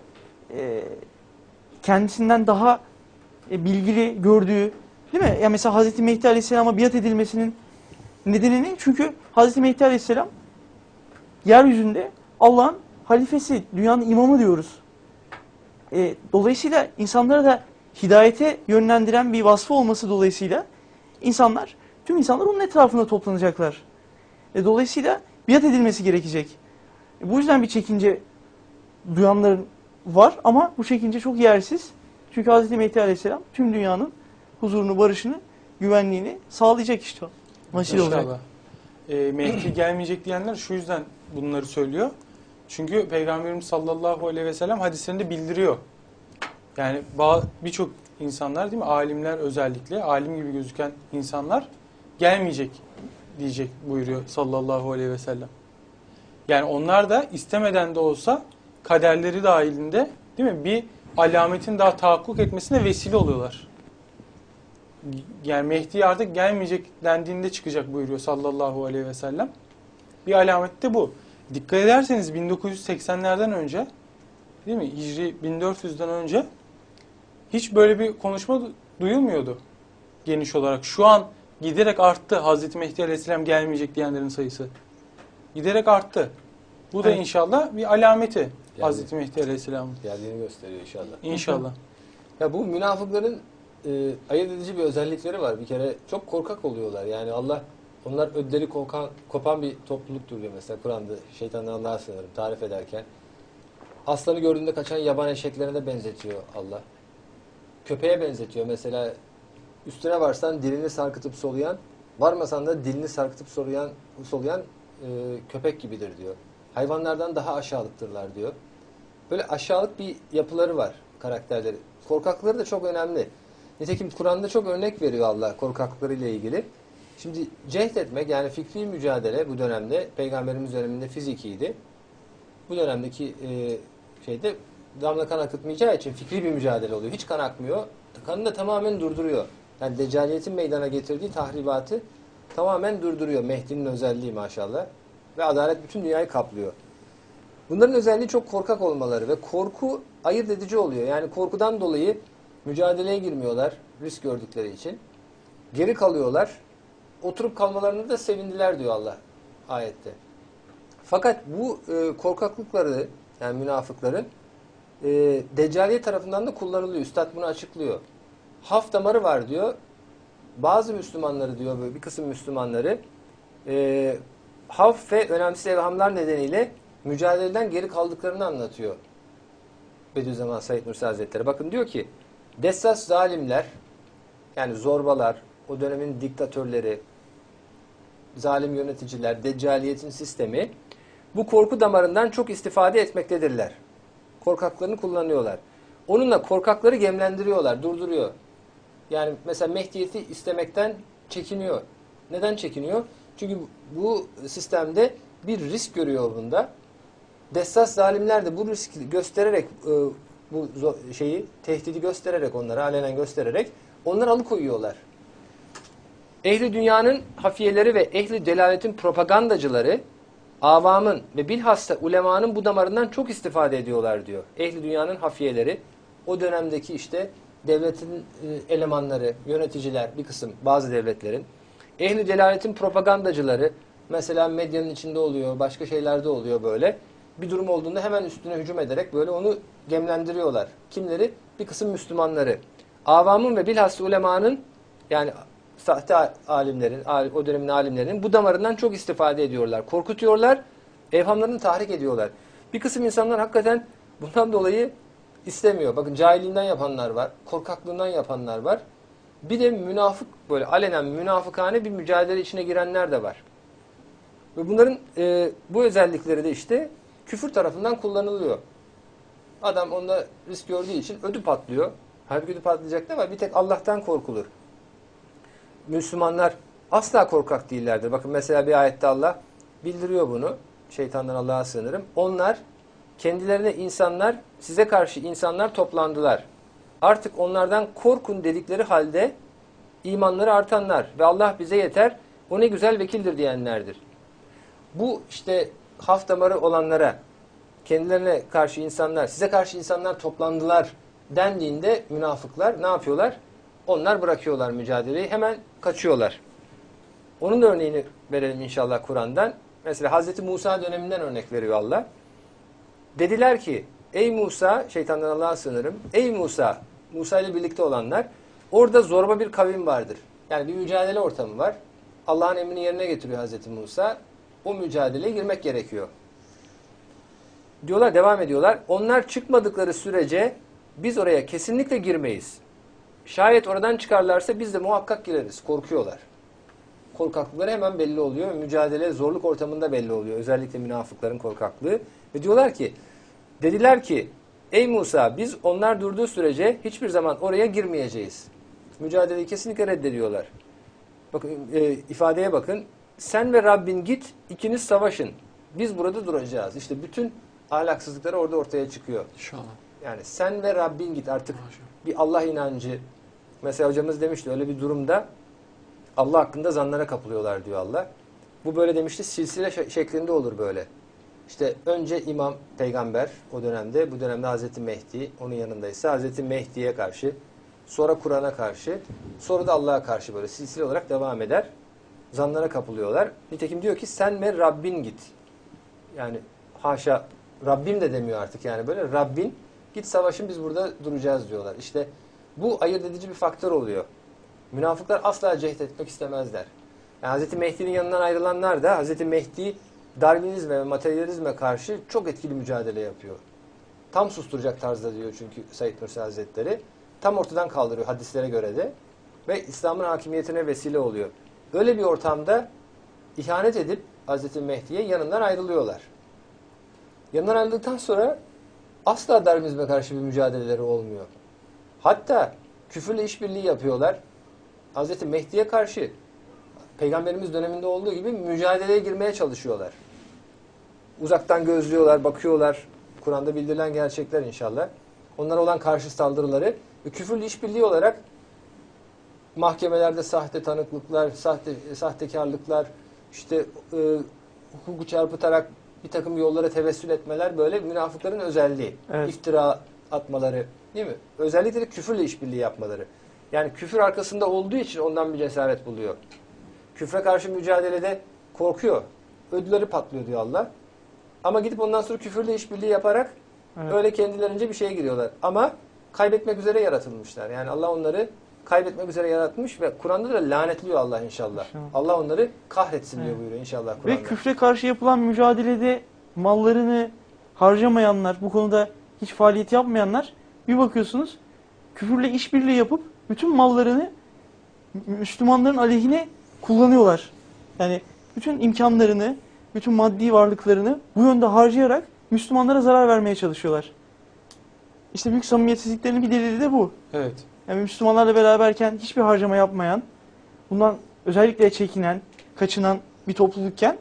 Speaker 3: kendisinden daha bilgili gördüğü, değil mi? Yani mesela Hazreti Mehdi Aleyhisselam'a biat edilmesinin nedeni ne? Çünkü Hazreti Mehdi Aleyhisselam yeryüzünde Allah'ın halifesi, dünyanın imamı diyoruz. Dolayısıyla insanlara da hidayete yönlendiren bir vasfı olması dolayısıyla tüm insanlar onun etrafında toplanacaklar. Dolayısıyla biat edilmesi gerekecek. Bu yüzden bir çekince duyanların var ama bu çekince çok yersiz. Çünkü Hazreti Mehdi Aleyhisselam tüm dünyanın huzurunu, barışını, güvenliğini sağlayacak işte. Nasıl olacak?
Speaker 1: Mehdi gelmeyecek diyenler şu yüzden bunları söylüyor. Çünkü Peygamberimiz sallallahu aleyhi ve sellem hadislerinde bildiriyor. Yani birçok insanlar, değil mi? Alimler özellikle, alim gibi gözüken insanlar gelmeyecek diyecek buyuruyor sallallahu aleyhi ve sellem. Yani onlar da istemeden de olsa kaderleri dahilinde, değil mi? Bir alametin daha tahakkuk etmesine vesile oluyorlar. Yani Mehdi artık gelmeyecek dendiğinde çıkacak buyuruyor sallallahu aleyhi ve sellem. Bir alamet de bu. Dikkat ederseniz 1980'lerden önce, değil mi? Hicri 1400'den önce hiç böyle bir konuşma duyulmuyordu geniş olarak. Şu an giderek arttı Hazreti Mehdi Aleyhisselam gelmeyecek diyenlerin sayısı. Giderek arttı. Bu da inşallah bir alameti Hazreti Mehdi Aleyhisselam'ın.
Speaker 2: Geldiğini gösteriyor inşallah.
Speaker 1: İnşallah.
Speaker 2: Ya bu münafıkların ayırt edici bir özellikleri var. Bir kere çok korkak oluyorlar. Yani onlar ödleri kopan bir topluluktur diyor mesela Kur'an'da. Şeytandan Allah'a sığınırım tarif ederken. Aslanı gördüğünde kaçan yaban eşeklerine benzetiyor Allah. Köpeğe benzetiyor. Mesela üstüne varsan dilini sarkıtıp soluyan, varmasan da dilini sarkıtıp soluyan köpek gibidir diyor. Hayvanlardan daha aşağılıktırlar diyor. Böyle aşağılık bir yapıları var karakterleri. Korkakları da çok önemli. Nitekim Kur'an'da çok örnek veriyor Allah korkaklıklarıyla ilgili. Şimdi cehd etmek yani fikri mücadele bu dönemde Peygamberimiz döneminde fizikiydi. Bu dönemdeki şeyde damla kan akıtmayacağı için fikri bir mücadele oluyor. Hiç kan akmıyor. Kanı da tamamen durduruyor. Yani Deccaliyetin meydana getirdiği tahribatı tamamen durduruyor. Mehdi'nin özelliği maşallah. Ve adalet bütün dünyayı kaplıyor. Bunların özelliği çok korkak olmaları ve korku ayırt edici oluyor. Yani korkudan dolayı mücadeleye girmiyorlar risk gördükleri için. Geri kalıyorlar. Oturup kalmalarını da sevindiler diyor Allah ayette. Fakat bu korkaklıkları yani münafıkların Deccaliye tarafından da kullanılıyor. Üstad bunu açıklıyor. Haf damarı var diyor. Bazı Müslümanları diyor böyle bir kısım Müslümanları haf ve önemsiz evhamlar nedeniyle mücadeleden geri kaldıklarını anlatıyor. Bediüzzaman Said Nursi Hazretleri. Bakın diyor ki dessas zalimler yani zorbalar, o dönemin diktatörleri, zalim yöneticiler, deccaliyetin sistemi bu korku damarından çok istifade etmektedirler. Korkaklarını kullanıyorlar. Onunla korkakları gemlendiriyorlar, durduruyor. Yani mesela Mehdiyeti istemekten çekiniyor. Neden çekiniyor? Çünkü bu sistemde bir risk görüyor bunda. Dessas zalimler de bu riski göstererek bu tehdidi göstererek onlara alenen göstererek onları alıkoyuyorlar. Ehli dünyanın hafiyeleri ve ehli delaletin propagandacıları avamın ve bilhassa ulemanın bu damarından çok istifade ediyorlar diyor. Ehli dünyanın hafiyeleri o dönemdeki işte devletin elemanları, yöneticiler bir kısım bazı devletlerin ehli delaletin propagandacıları mesela medyanın içinde oluyor, başka şeylerde oluyor böyle. Bir durum olduğunda hemen üstüne hücum ederek böyle onu gemlendiriyorlar. Kimleri? Bir kısım Müslümanları. Avamın ve bilhassa ulemanın yani sahte alimlerin, o dönemin alimlerinin bu damarından çok istifade ediyorlar. Korkutuyorlar, evhamlarını tahrik ediyorlar. Bir kısım insanlar hakikaten bundan dolayı istemiyor. Bakın cahiliğinden yapanlar var, korkaklığından yapanlar var. Bir de münafık böyle alenen münafıkane bir mücadele içine girenler de var. Ve bunların bu özellikleri de işte küfür tarafından kullanılıyor. Adam onda risk gördüğü için ödü patlıyor. Halbuki ödü patlayacak ne var? Bir tek Allah'tan korkulur. Müslümanlar asla korkak değillerdir. Bakın mesela bir ayette Allah bildiriyor bunu. Şeytandan Allah'a sığınırım. Onlar kendilerine insanlar, size karşı insanlar toplandılar. Artık onlardan korkun dedikleri halde imanları artanlar ve Allah bize yeter, o ne güzel vekildir diyenlerdir. Bu işte haf damarı olanlara, kendilerine karşı insanlar, size karşı insanlar toplandılar dendiğinde münafıklar ne yapıyorlar? Onlar bırakıyorlar mücadeleyi, hemen kaçıyorlar. Onun da örneğini verelim inşallah Kur'an'dan. Mesela Hazreti Musa döneminden örnek veriyor Allah. Dediler ki, ey Musa, şeytandan Allah'a sığınırım, ey Musa, Musa ile birlikte olanlar, orada zorba bir kavim vardır. Yani bir mücadele ortamı var. Allah'ın emrini yerine getiriyor Hazreti Musa. O mücadeleye girmek gerekiyor. Diyorlar, devam ediyorlar. Onlar çıkmadıkları sürece biz oraya kesinlikle girmeyiz. Şayet oradan çıkarlarsa biz de muhakkak gireriz. Korkuyorlar. Korkaklıkları hemen belli oluyor. Mücadele zorluk ortamında belli oluyor. Özellikle münafıkların korkaklığı. Ve diyorlar ki, dediler ki, ey Musa biz onlar durduğu sürece hiçbir zaman oraya girmeyeceğiz. Mücadeleyi kesinlikle reddediyorlar. Bakın ifadeye bakın. Sen ve Rabbin git, ikiniz savaşın. Biz burada duracağız. İşte bütün ahlaksızlıkları orada ortaya çıkıyor.
Speaker 4: İnşallah.
Speaker 2: Yani sen ve Rabbin git artık bir Allah inancı. Mesela hocamız demişti öyle bir durumda Allah hakkında zanlara kapılıyorlar diyor Allah. Bu böyle demişti silsile şeklinde olur böyle. İşte önce imam, peygamber o dönemde, bu dönemde Hazreti Mehdi, onun yanındaysa Hazreti Mehdi'ye karşı, sonra Kur'an'a karşı, sonra da Allah'a karşı böyle silsile olarak devam eder. Zanlara kapılıyorlar. Nitekim diyor ki sen ve Rabbin git. Yani haşa Rabbim de demiyor artık yani böyle Rabbin git savaşın biz burada duracağız diyorlar. İşte bu ayırt edici bir faktör oluyor. Münafıklar asla cehd etmek istemezler. Yani Hz. Mehdi'nin yanından ayrılanlar da Hz. Mehdi Darwinizme ve materyalizme karşı çok etkili mücadele yapıyor. Tam susturacak tarzda diyor çünkü Said Nursi Hazretleri. Tam ortadan kaldırıyor hadislere göre de. Ve İslam'ın hakimiyetine vesile oluyor. Öyle bir ortamda ihanet edip Hz. Mehdi'ye yanından ayrılıyorlar. Yanından ayrıldıktan sonra asla Darwinizme karşı bir mücadeleleri olmuyor. Hatta küfürle işbirliği yapıyorlar. Hz. Mehdi'ye karşı Peygamberimiz döneminde olduğu gibi mücadeleye girmeye çalışıyorlar. Uzaktan gözlüyorlar, bakıyorlar. Kur'an'da bildirilen gerçekler inşallah. Onlara olan karşı saldırıları ve küfürlü işbirliği olarak mahkemelerde sahte tanıklıklar, sahtekarlıklar, işte hukuku çarpıtarak bir takım yollara tevessül etmeler böyle münafıkların özelliği.
Speaker 3: Evet.
Speaker 2: İftira atmaları, değil mi? Özellikle de küfürle işbirliği yapmaları. Yani küfür arkasında olduğu için ondan bir cesaret buluyor. Küfre karşı mücadelede korkuyor. Ödülleri patlıyor diyor Allah. Ama gidip ondan sonra küfürle işbirliği yaparak öyle kendilerince bir şeye giriyorlar. Ama kaybetmek üzere yaratılmışlar. Yani Allah onları kaybetmek üzere yaratmış ve Kur'an'da da lanetliyor Allah inşallah. Allah onları kahretsin diyor buyuruyor inşallah Kur'an'da.
Speaker 3: Ve küfre karşı yapılan mücadelede mallarını harcamayanlar, bu konuda hiç faaliyet yapmayanlar, bir bakıyorsunuz küfürle işbirliği yapıp bütün mallarını Müslümanların aleyhine kullanıyorlar. Yani bütün imkanlarını, bütün maddi varlıklarını bu yönde harcayarak Müslümanlara zarar vermeye çalışıyorlar. İşte büyük samimiyetsizliklerinin bir delili de bu.
Speaker 1: Evet.
Speaker 3: Yani Müslümanlarla beraberken hiçbir harcama yapmayan, bundan özellikle çekinen, kaçınan bir toplulukken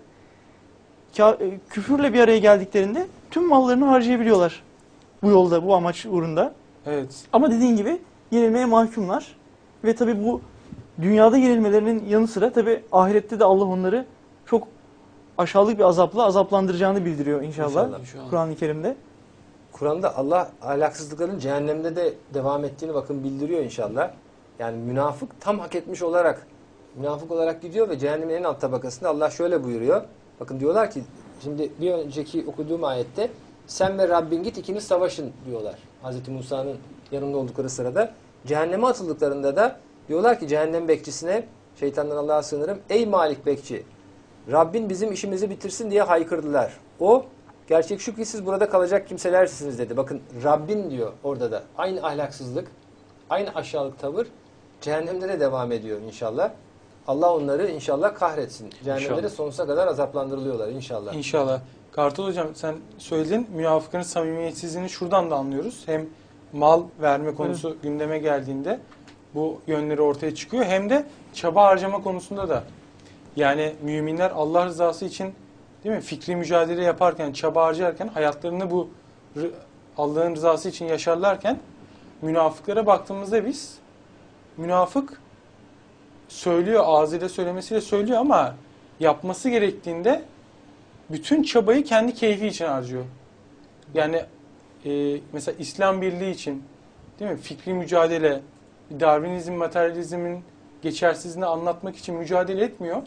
Speaker 3: küfürle bir araya geldiklerinde tüm mallarını harcayabiliyorlar. Bu yolda, bu amaç uğrunda.
Speaker 1: Evet.
Speaker 3: Ama dediğin gibi yenilmeye mahkumlar. Ve tabi bu dünyada yenilmelerinin yanı sıra tabi ahirette de Allah onları çok aşağılık bir azapla azaplandıracağını bildiriyor inşallah.
Speaker 4: İnşallah.
Speaker 3: Kur'an-ı Kerim'de.
Speaker 2: Kur'an'da Allah ahlaksızlıkların cehennemde de devam ettiğini bakın bildiriyor inşallah. Yani münafık tam hak etmiş olarak münafık olarak gidiyor ve cehennemin en alt tabakasında Allah şöyle buyuruyor. Bakın diyorlar ki şimdi bir önceki okuduğum ayette sen ve Rabbin git ikiniz savaşın diyorlar. Hazreti Musa'nın yanında oldukları sırada. Cehenneme atıldıklarında da diyorlar ki cehennem bekçisine şeytandan Allah'a sığınırım. Ey Malik bekçi Rabbin bizim işimizi bitirsin diye haykırdılar. O gerçek şu ki siz burada kalacak kimselersiniz dedi. Bakın Rabbin diyor orada da. Aynı ahlaksızlık, aynı aşağılık tavır cehennemde de devam ediyor inşallah. Allah onları inşallah kahretsin. Cehennemde de
Speaker 4: İnşallah.
Speaker 2: sonsuza kadar azaplandırılıyorlar inşallah.
Speaker 1: İnşallah. Kartal Hocam sen söyledin. Münafıkların samimiyetsizliğini şuradan da anlıyoruz. Hem mal verme konusu gündeme geldiğinde bu yönleri ortaya çıkıyor. Hem de çaba harcama konusunda da. Yani müminler Allah rızası için değil mi? Fikri mücadele yaparken, çaba harcarken, hayatlarını bu Allah'ın rızası için yaşarlarken münafıklara baktığımızda biz münafık söylüyor, ağzıyla söylemesiyle söylüyor ama yapması gerektiğinde bütün çabayı kendi keyfi için harcıyor. Yani mesela İslam birliği için değil mi? Fikri mücadele, Darwinizm, materyalizmin geçersizliğini anlatmak için mücadele etmiyor.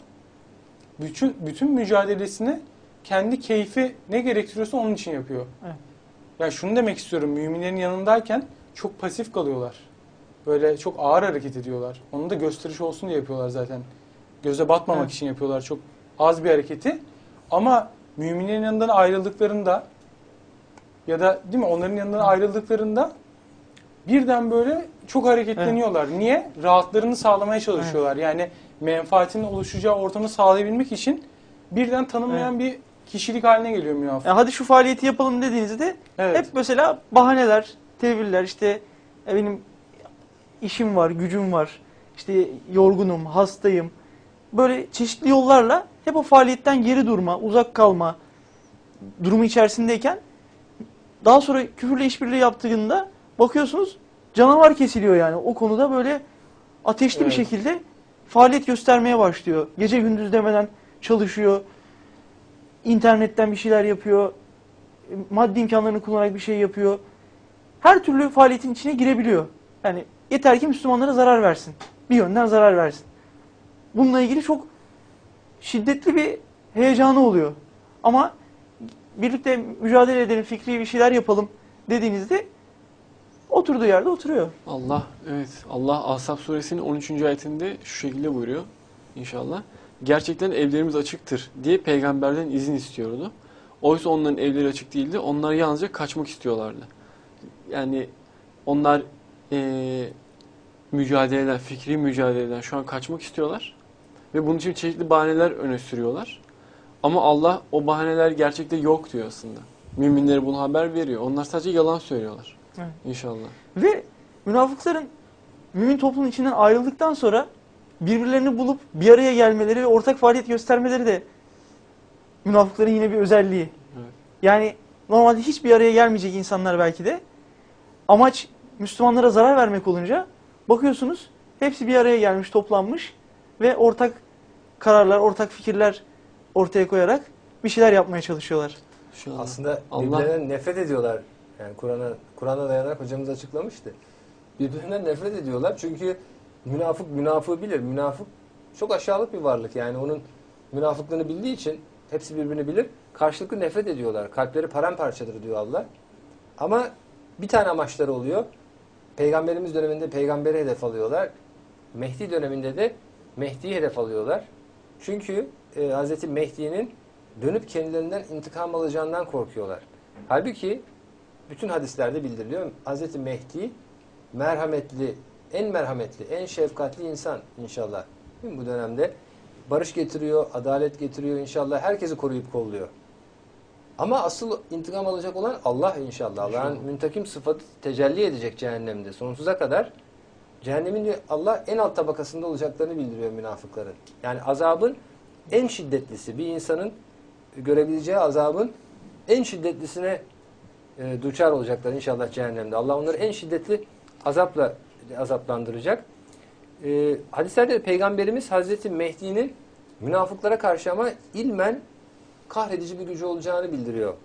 Speaker 1: Bütün mücadelesini kendi keyfi ne gerektiriyorsa onun için yapıyor.
Speaker 3: Evet.
Speaker 1: Yani şunu demek istiyorum. Müminlerin yanındayken çok pasif kalıyorlar. Böyle çok ağır hareket ediyorlar. Onu da gösteriş olsun diye yapıyorlar zaten. Göze batmamak
Speaker 3: Evet.
Speaker 1: için yapıyorlar çok az bir hareketi. Ama müminlerin yanından ayrıldıklarında ya da değil mi onların yanından ayrıldıklarında birden böyle çok hareketleniyorlar. Evet. Niye? Rahatlarını sağlamaya çalışıyorlar. Evet. Yani menfaatinin oluşacağı ortamı sağlayabilmek için birden tanınmayan bir kişilik haline geliyor münafık.
Speaker 3: Hadi şu faaliyeti yapalım dediğinizde hep mesela bahaneler, tevirler, işte benim işim var, gücüm var, işte yorgunum, hastayım. Böyle çeşitli yollarla hep o faaliyetten geri durma, uzak kalma durumu içerisindeyken daha sonra küfürle işbirliği yaptığında bakıyorsunuz canavar kesiliyor yani. O konuda böyle ateşli bir şekilde faaliyet göstermeye başlıyor. Gece gündüz demeden çalışıyor. İnternetten bir şeyler yapıyor. Maddi imkanlarını kullanarak bir şey yapıyor. Her türlü faaliyetin içine girebiliyor. Yani yeter ki Müslümanlara zarar versin. Bir yönden zarar versin. Bununla ilgili çok şiddetli bir heyecanı oluyor. Ama birlikte mücadele edelim, fikri bir şeyler yapalım dediğinizde oturduğu yerde oturuyor.
Speaker 4: Allah Ahzab suresinin 13. ayetinde şu şekilde buyuruyor inşallah. Gerçekten evlerimiz açıktır diye peygamberden izin istiyordu. Oysa onların evleri açık değildi. Onlar yalnızca kaçmak istiyorlardı. Yani onlar fikri mücadeleden şu an kaçmak istiyorlar. Ve bunun için çeşitli bahaneler öne sürüyorlar. Ama Allah o bahaneler gerçekte yok diyor aslında. Müminlere bunu haber veriyor. Onlar sadece yalan söylüyorlar. Evet. İnşallah.
Speaker 3: Ve münafıkların mümin toplumun içinden ayrıldıktan sonra birbirlerini bulup bir araya gelmeleri ve ortak faaliyet göstermeleri de münafıkların yine bir özelliği.
Speaker 4: Evet.
Speaker 3: Yani normalde hiç bir araya gelmeyecek insanlar belki de amaç Müslümanlara zarar vermek olunca bakıyorsunuz hepsi bir araya gelmiş, toplanmış ve ortak kararlar, ortak fikirler ortaya koyarak bir şeyler yapmaya çalışıyorlar.
Speaker 4: Şu an
Speaker 2: Aslında
Speaker 4: Allah
Speaker 2: birbirlerinden nefret ediyorlar. Yani Kur'an'a dayanarak hocamız açıklamıştı. Birbirinden nefret ediyorlar çünkü münafık münafığı bilir. Münafık çok aşağılık bir varlık. Yani onun münafıklığını bildiği için hepsi birbirini bilir. Karşılıklı nefret ediyorlar. Kalpleri paramparçadır diyor Allah. Ama bir tane amaçları oluyor. Peygamberimiz döneminde peygamberi hedef alıyorlar. Mehdi döneminde de Mehdi'yi hedef alıyorlar. Çünkü Hz. Mehdi'nin dönüp kendilerinden intikam alacağından korkuyorlar. Halbuki bütün hadislerde bildiriliyor. Hz. Mehdi merhametli, en şefkatli insan inşallah. Değil mi? Bu dönemde barış getiriyor, adalet getiriyor inşallah. Herkesi koruyup kolluyor. Ama asıl intikam alacak olan Allah inşallah. Allah'ın müntakim sıfatı tecelli edecek cehennemde sonsuza kadar. Cehennemin diyor, Allah en alt tabakasında olacaklarını bildiriyor münafıkların. Yani azabın en şiddetlisi, bir insanın görebileceği azabın en şiddetlisine duçar olacaklar inşallah cehennemde. Allah onları en şiddetli azapla azaplandıracak. Hadislerde de Peygamberimiz Hazreti Mehdi'nin münafıklara karşı ama ilmen kahredici bir gücü olacağını bildiriyor.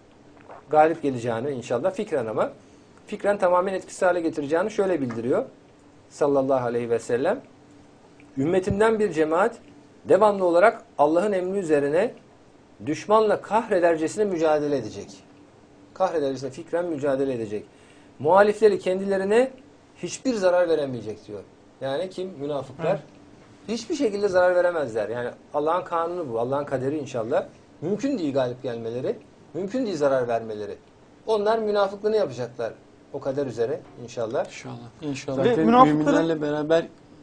Speaker 2: Galip geleceğini inşallah fikren ama fikren tamamen etkisiz hale getireceğini şöyle bildiriyor. Sallallahu aleyhi ve sellem. Ümmetimden bir cemaat devamlı olarak Allah'ın emri üzerine düşmanla kahredercesine mücadele edecek. Kahredercesine fikren mücadele edecek. Muhalifleri kendilerine hiçbir zarar veremeyecek diyor. Yani kim? Münafıklar.
Speaker 3: Evet.
Speaker 2: Hiçbir şekilde zarar veremezler. Yani Allah'ın kanunu bu. Allah'ın kaderi inşallah. Mümkün değil galip gelmeleri. Mümkün değil zarar vermeleri. Onlar münafıklığını yapacaklar. O kader üzere inşallah.
Speaker 4: inşallah.
Speaker 1: İnşallah.
Speaker 3: Ve
Speaker 4: Zaten
Speaker 3: münafıkların-
Speaker 4: müminlerle beraber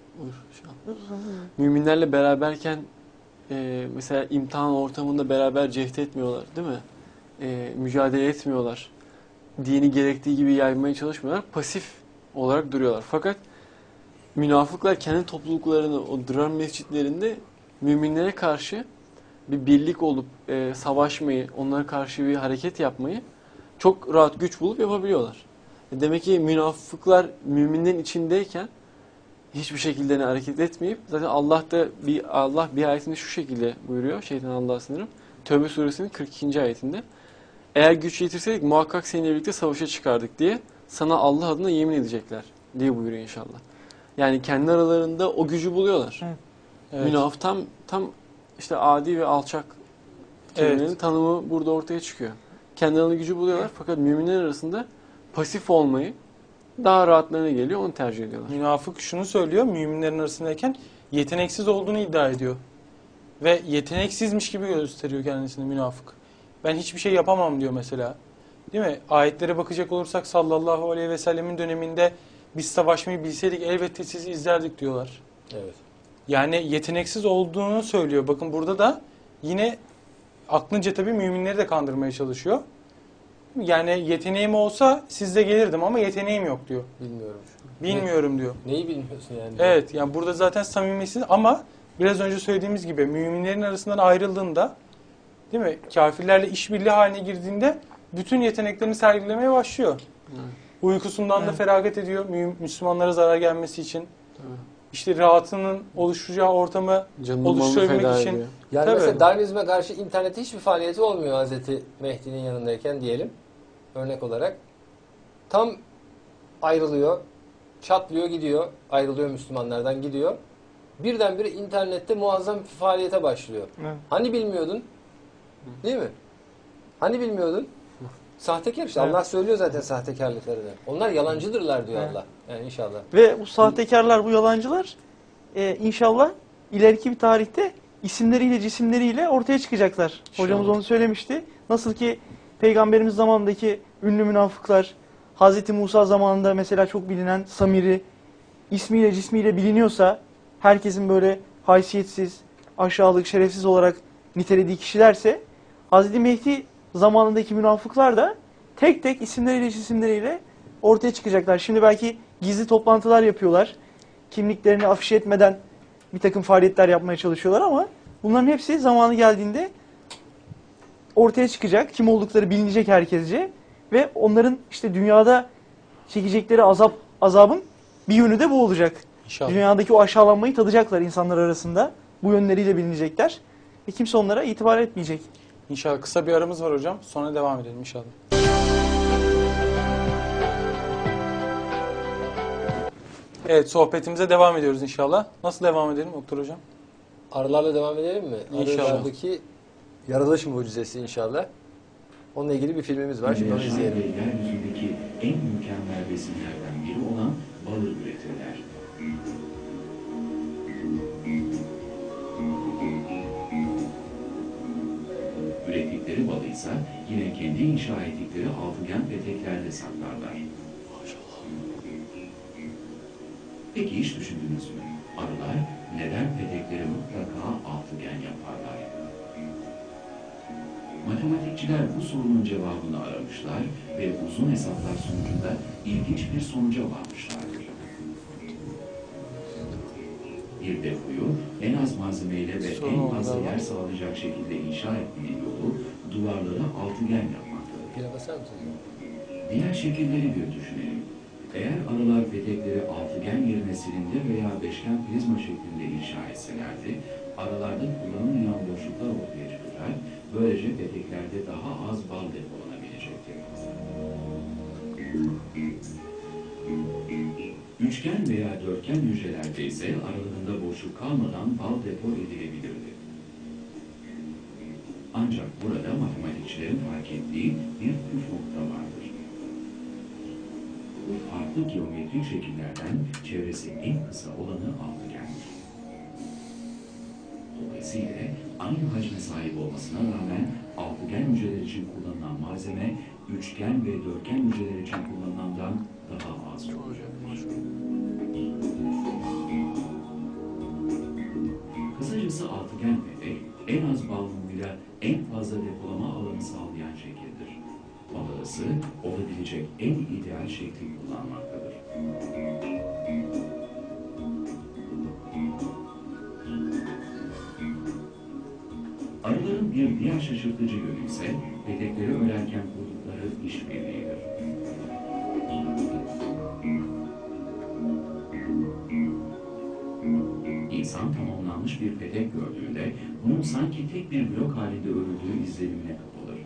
Speaker 4: müminlerle beraberken mesela imtihan ortamında beraber cehd etmiyorlar, değil mi? Mücadele etmiyorlar. Dini gerektiği gibi yaymaya çalışmıyorlar. Pasif olarak duruyorlar. Fakat münafıklar kendi topluluklarını, o duran mescitlerinde müminlere karşı bir birlik olup savaşmayı, onlara karşı bir hareket yapmayı çok rahat güç bulup yapabiliyorlar. Demek ki münafıklar müminlerin içindeyken hiçbir şekilde hareket etmeyip zaten Allah bir ayetinde şu şekilde buyuruyor. Şeytan Allah'a sınırım. Tövbe suresinin 42. ayetinde. Eğer güç yetirseydik muhakkak seninle birlikte savaşa çıkardık diye sana Allah adına yemin edecekler diye buyuruyor inşallah. Yani kendi aralarında o gücü buluyorlar.
Speaker 1: Evet.
Speaker 4: Münafık tam işte adi ve alçak kelimenin
Speaker 1: Evet.
Speaker 4: tanımı burada ortaya çıkıyor. Kendi aralarında gücü buluyorlar fakat müminler arasında pasif olmayı daha rahatlarına geliyor, onu tercih ediyorlar.
Speaker 1: Münafık şunu söylüyor müminlerin arasındayken yeteneksiz olduğunu iddia ediyor. Ve yeteneksizmiş gibi gösteriyor kendisini münafık. Ben hiçbir şey yapamam diyor mesela. Değil mi? Ayetlere bakacak olursak sallallahu aleyhi ve sellemin döneminde biz savaşmayı bilseydik elbette sizi izlerdik diyorlar.
Speaker 2: Evet.
Speaker 1: Yani yeteneksiz olduğunu söylüyor. Bakın burada da yine aklınca tabii müminleri de kandırmaya çalışıyor. Yani yeteneğim olsa sizde gelirdim ama yeteneğim yok diyor.
Speaker 2: Bilmiyorum.
Speaker 1: Bilmiyorum diyor.
Speaker 2: Neyi bilmiyorsun yani?
Speaker 1: Evet yani burada zaten samimiyetsiz ama biraz önce söylediğimiz gibi müminlerin arasından ayrıldığında değil mi? Kafirlerle işbirliği haline girdiğinde bütün yeteneklerini sergilemeye başlıyor.
Speaker 4: Evet.
Speaker 1: Uykusundan da
Speaker 3: Evet.
Speaker 1: feragat ediyor Müslümanlara zarar gelmesi için.
Speaker 4: Tabii.
Speaker 1: İşte rahatının oluşacağı ortamı
Speaker 4: Canını malını
Speaker 1: oluşturabilmek
Speaker 4: feda
Speaker 1: için.
Speaker 4: ediyor.
Speaker 2: Yani
Speaker 1: Tabii.
Speaker 2: mesela Darwinizme karşı internette hiçbir faaliyeti olmuyor Hazreti Mehdi'nin yanındayken diyelim. Örnek olarak. Tam ayrılıyor. Çatlıyor gidiyor. Ayrılıyor Müslümanlardan gidiyor. Birdenbire internette muazzam bir faaliyete başlıyor.
Speaker 3: Evet.
Speaker 2: Hani bilmiyordun? Değil mi? Hani bilmiyordun? Sahtekar işte.
Speaker 3: Evet.
Speaker 2: Allah söylüyor zaten sahtekarlıklarını. Onlar yalancıdırlar diyor
Speaker 3: Evet.
Speaker 2: Allah. Yani inşallah.
Speaker 3: Ve bu sahtekarlar, bu yalancılar inşallah ileriki bir tarihte isimleriyle, cisimleriyle ortaya çıkacaklar. Hocamız onu söylemişti. Nasıl ki Peygamberimiz zamanındaki ünlü münafıklar, Hazreti Musa zamanında mesela çok bilinen Samiri, ismiyle, cismiyle biliniyorsa, herkesin böyle haysiyetsiz, aşağılık, şerefsiz olarak nitelediği kişilerse, Hazreti Mehdi zamanındaki münafıklar da tek tek isimleriyle, cisimleriyle ortaya çıkacaklar. Şimdi belki gizli toplantılar yapıyorlar. Kimliklerini afişe etmeden bir takım faaliyetler yapmaya çalışıyorlar ama bunların hepsi zamanı geldiğinde ortaya çıkacak. Kim oldukları bilinecek herkesce ve onların işte dünyada çekecekleri azabın bir yönü de bu olacak.
Speaker 1: İnşallah.
Speaker 3: Dünyadaki o aşağılanmayı tadacaklar insanlar arasında. Bu yönleriyle bilinecekler. Ve kimse onlara itibar etmeyecek.
Speaker 1: İnşallah. Kısa bir aramız var hocam. Sonra devam edelim inşallah. Evet, sohbetimize devam ediyoruz inşallah. Nasıl devam edelim doktor hocam?
Speaker 2: Arılarla devam edelim mi?
Speaker 1: İnşallah.
Speaker 2: Arılardaki yaratılış mucizesi inşallah. Onunla ilgili bir filmimiz var. Şimdi onu
Speaker 5: Yaşam
Speaker 2: izleyelim.
Speaker 5: ve yeryüzündeki en mükemmel besinlerden biri olan balı üretirler. Ürettikleri balı ise yine kendi inşa ettikleri altıgen peteklerde saklarlar. Peki hiç düşündünüz mü? Arılar neden petekleri mutlaka altıgen yaparlar? Matematikçiler bu sorunun cevabını aramışlar ve uzun hesaplar sonucunda ilginç bir sonuca varmışlardır. Bir depoyu en az malzemeyle ve en fazla yer sağlayacak şekilde inşa etmenin yolu duvarlara altıgen yapmaktadır.
Speaker 2: Pile basar mısınız?
Speaker 5: Diğer şekilleri bir düşünelim. Eğer arılar petekleri altıgen yerine silindir veya beşgen prizma şeklinde inşa etselerdi, aralarda kullanılmayan boşluklar ortaya çıkacak, böylece peteklerde daha az bal depolanabilecektir. Üçgen veya dörtgen hücrelerde ise aralarında boşluk kalmadan bal depo edilebilirdi. Ancak burada matematikçilerin fark ettiği bir püf nokta vardır. Bu farklı geometrik şekillerden çevresi en kısa olanı altıgendir. Dolayısıyla aynı hacme sahip olmasına rağmen altıgen hücreler için kullanılan malzeme üçgen ve dörtgen hücreler için kullanılandan daha az olacaktır. Kısacası altıgen petek en az balmumuyla en fazla depolama alanı sağlayan şekildir. Bal arısı olabilecek en ideal şekli kullanmaktadır. Arıların bir diğer şaşırtıcı yönü ise petekleri örerken kurdukları işbirliğidir. İnsan tamamlanmış bir petek gördüğünde bunun sanki tek bir blok halinde örüldüğü izlenimine kapılır.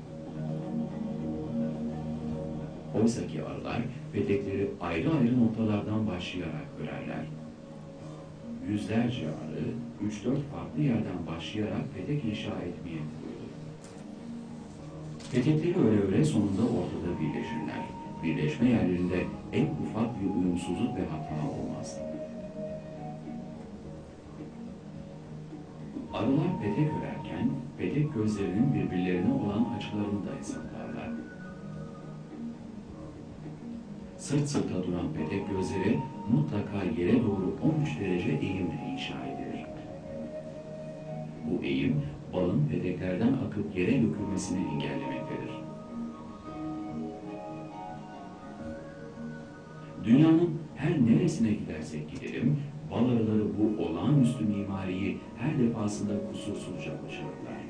Speaker 5: Oysa ki arılar petekleri ayrı ayrı noktalardan başlayarak örerler. Yüzlerce arı 3-4 farklı yerden başlayarak petek inşa etmeye koyulur. Petekleri öre öre sonunda ortada birleşirler. Birleşme yerlerinde en ufak bir uyumsuzluk ve hata olmaz. Arılar petek örerken petek gözlerinin birbirlerine olan açılarını da hesaplarlar. Sırt sırta duran petek gözleri mutlaka yere doğru 13 derece eğimle inşa edilir. Bu eğim balın peteklerden akıp yere dökülmesini engellemektedir. Dünyanın her neresine gidersek gidelim, bal arıları bu olağanüstü mimariyi her defasında kusursuzca başarırlar.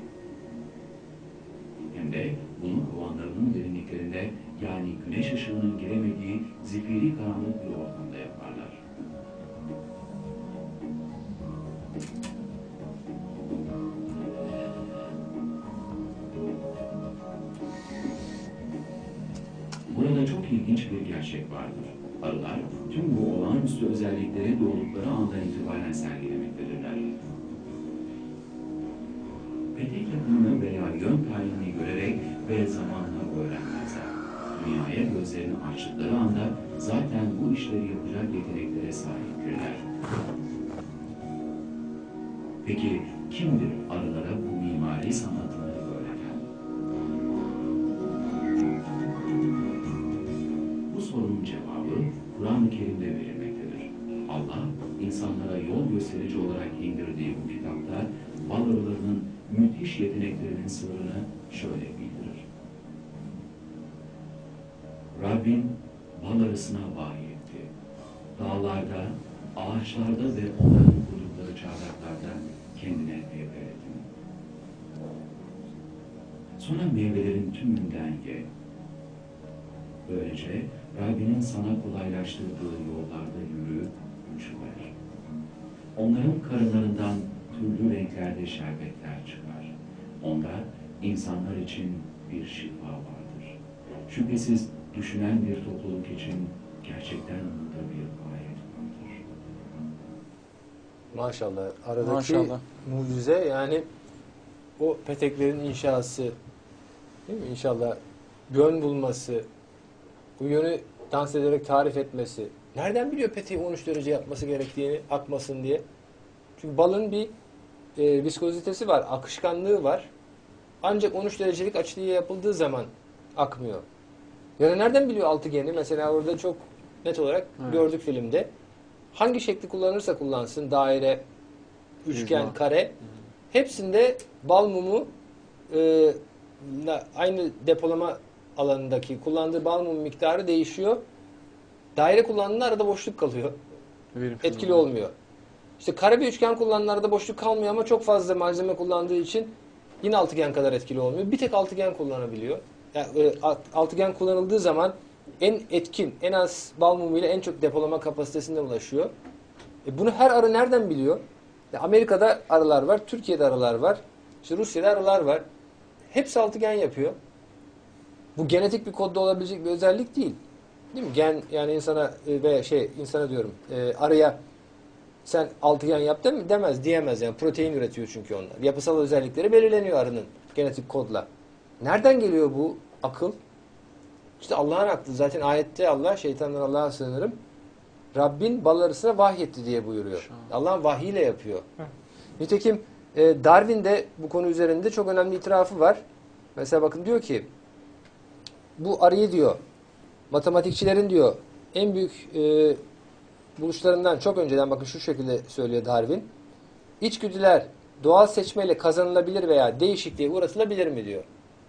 Speaker 5: Hem de bunu kovanlarının derinliklerinde, yani güneş ışığının giremediği zifiri karanlık bir ortamda yaparlar. Burada çok ilginç bir gerçek vardır. Arılar tüm bu olağanüstü özellikleri doğdukları andan itibaren sergilemektedirler. Petek yapımını veya yön tayinini görerek ve zamanla öğrenmezler. Dünyaya gözlerini açtıkları anda zaten bu işleri yapacak yeteneklere sahiptirler. Peki kimdir arılara bu mimari sanatını öğreten? Bu sorunun cevabı Kur'an-ı Kerim'de verilmektedir. Allah, insanlara yol gösterici olarak indirdiği bu kitapta bal arılarının müthiş yeteneklerinin sırrını şöyle bildirir. Rabbin bal arısına vahyetti. Dağlarda, ağaçlarda ve onların kurdukları çardaklarda kendine evler edin. Sonra meyvelerin tümünden ye. Böylece Rabbinin sana kolaylaştırdığı yollarda yürü, uçuver. Onların karınlarından türlü renklerde şerbetler çıkar. Onda insanlar için bir şifa vardır. Şüphesiz düşünen bir topluluk için gerçekten burada bir ayet vardır.
Speaker 2: Maşallah. Aradaki
Speaker 1: Maşallah.
Speaker 2: mucize yani o peteklerin inşası, değil mi? İnşallah yön bulması, bu yönü dans ederek tarif etmesi. Nereden biliyor peteği 13 derece yapması gerektiğini, akmasın diye? Çünkü balın bir viskozitesi var, akışkanlığı var. Ancak 13 derecelik açılıya yapıldığı zaman akmıyor. Yani nereden biliyor altıgeni? Mesela orada çok net olarak gördük filmde. Hangi şekli kullanırsa kullansın, daire, üçgen,
Speaker 4: Yüzme.
Speaker 2: kare, hepsinde bal mumu aynı depolama alanındaki kullandığı bal mumu miktarı değişiyor. Daire kullandığında arada boşluk kalıyor.
Speaker 4: Verimsiz
Speaker 2: Etkili
Speaker 4: oluyor.
Speaker 2: olmuyor. İşte kare bir üçgen kullananlarda boşluk kalmıyor ama çok fazla malzeme kullandığı için yine altıgen kadar etkili olmuyor. Bir tek altıgen kullanabiliyor. Yani altıgen kullanıldığı zaman en etkin, en az bal mumuyla en çok depolama kapasitesine ulaşıyor. Bunu her arı nereden biliyor? Amerika'da arılar var, Türkiye'de arılar var, işte Rusya'da arılar var. Hepsi altıgen yapıyor. Bu genetik bir kodda olabilecek bir özellik değil. Değil mi? Gen yani insana veya insana diyorum arıya sen altıgen yap demez, diyemez yani. Protein üretiyor çünkü onlar. Yapısal özellikleri belirleniyor arının genetik kodla. Nereden geliyor bu akıl? İşte Allah'ın aklı. Zaten ayette Allah, şeytandan Allah'a sığınırım. Rabbin bal arısına vahyetti diye buyuruyor. Allah'ın vahyiyle yapıyor. Nitekim Darwin de bu konu üzerinde çok önemli itirafı var. Mesela bakın diyor ki bu arıyı diyor matematikçilerin diyor en büyük buluşlarından çok önceden bakın şu şekilde söylüyor Darwin. İçgüdüler doğal seçmeyle kazanılabilir veya değişikliğe uğratılabilir mi diyor.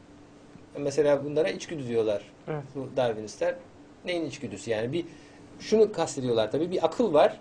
Speaker 2: Mesela bunlara içgüdü diyorlar.
Speaker 3: Evet.
Speaker 2: Bu Darwinistler. Neyin içgüdüsü yani? Şunu kastediyorlar tabii. Bir akıl var.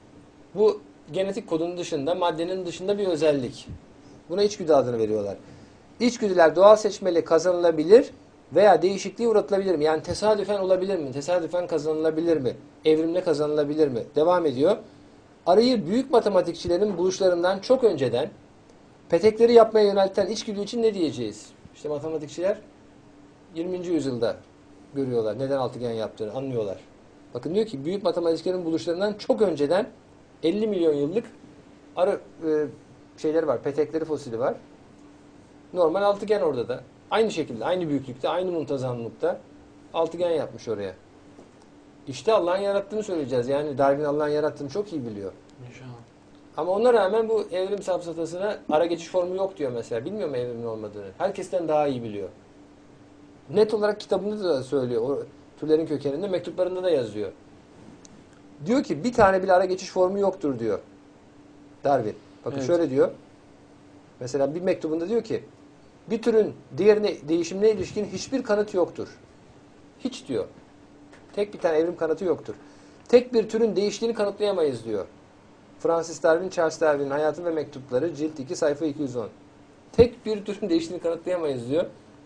Speaker 2: Bu genetik kodun dışında, maddenin dışında bir özellik. Buna içgüdü adını veriyorlar. İçgüdüler doğal seçmeyle kazanılabilir veya değişikliğe uğratılabilir mi? Yani tesadüfen olabilir mi? Tesadüfen kazanılabilir mi? Evrimle kazanılabilir mi? Devam ediyor. Arıyı büyük matematikçilerin buluşlarından çok önceden petekleri yapmaya yönelten içgüdü için ne diyeceğiz? İşte matematikçiler 20. yüzyılda görüyorlar. Neden altıgen yaptığını anlıyorlar. Bakın diyor ki büyük matematikçilerin buluşlarından çok önceden 50 milyon yıllık arı şeyleri var. Petekleri, fosili var. Normal altıgen orada da. Aynı şekilde, aynı büyüklükte, aynı muntazamlıkta altıgen yapmış oraya. İşte Allah'ın yarattığını söyleyeceğiz. Yani Darwin Allah'ın yarattığını çok iyi biliyor.
Speaker 4: İnşallah.
Speaker 2: Ama ona rağmen bu evrim safsatasına ara geçiş formu yok diyor mesela. Bilmiyor mu evrimin olmadığını? Herkesten daha iyi biliyor. Net olarak kitabında da söylüyor. O türlerin kökeninde, mektuplarında da yazıyor. Diyor ki bir tane bile ara geçiş formu yoktur diyor. Darwin. Bakın
Speaker 4: Evet.
Speaker 2: şöyle diyor. Mesela bir mektubunda diyor ki bir türün diğerine değişimine ilişkin hiçbir kanıt yoktur. Hiç diyor. Tek bir tane evrim kanıtı yoktur. Tek bir türün değiştiğini kanıtlayamayız diyor. Francis Darwin, Charles Darwin'in Hayatı ve Mektupları, cilt 2, sayfa 210. Tek bir türün değiştiğini kanıtlayamayız diyor.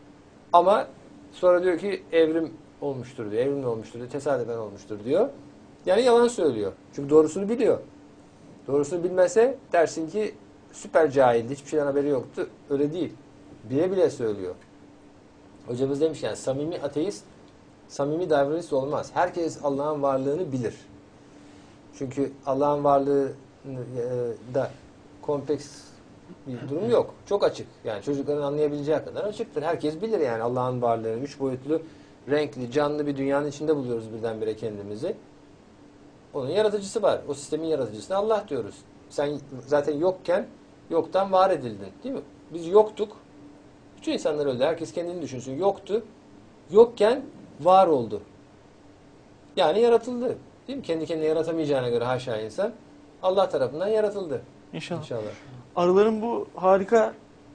Speaker 2: Ama sonra diyor ki evrim olmuştur diyor. Evrimle olmuştur diyor. Tesadüfen olmuştur diyor. Yani yalan söylüyor. Çünkü doğrusunu biliyor. Doğrusunu bilmese dersin ki süper cahildi. Hiçbir şeyden haberi yoktu. Öyle değil. Bile bile söylüyor. Hocamız demiş yani samimi ateist, samimi Darwinist olmaz. Herkes Allah'ın varlığını bilir. Çünkü Allah'ın varlığı da kompleks bir durum yok. Çok açık. Yani çocukların anlayabileceği kadar açıktır. Herkes bilir yani Allah'ın varlığını. 3 boyutlu, renkli, canlı bir dünyanın içinde buluyoruz birdenbire kendimizi. Onun yaratıcısı var. O sistemin yaratıcısına Allah diyoruz. Sen zaten yokken yoktan var edildin. Değil mi? Biz yoktuk. Bütün insanlar öyle. Herkes kendini düşünsün. Yoktu. Yokken var oldu. Yani yaratıldı. Değil mi? Kendi kendine yaratamayacağına göre haşa insan Allah tarafından yaratıldı.
Speaker 3: İnşallah.
Speaker 2: İnşallah.
Speaker 3: Arıların bu harika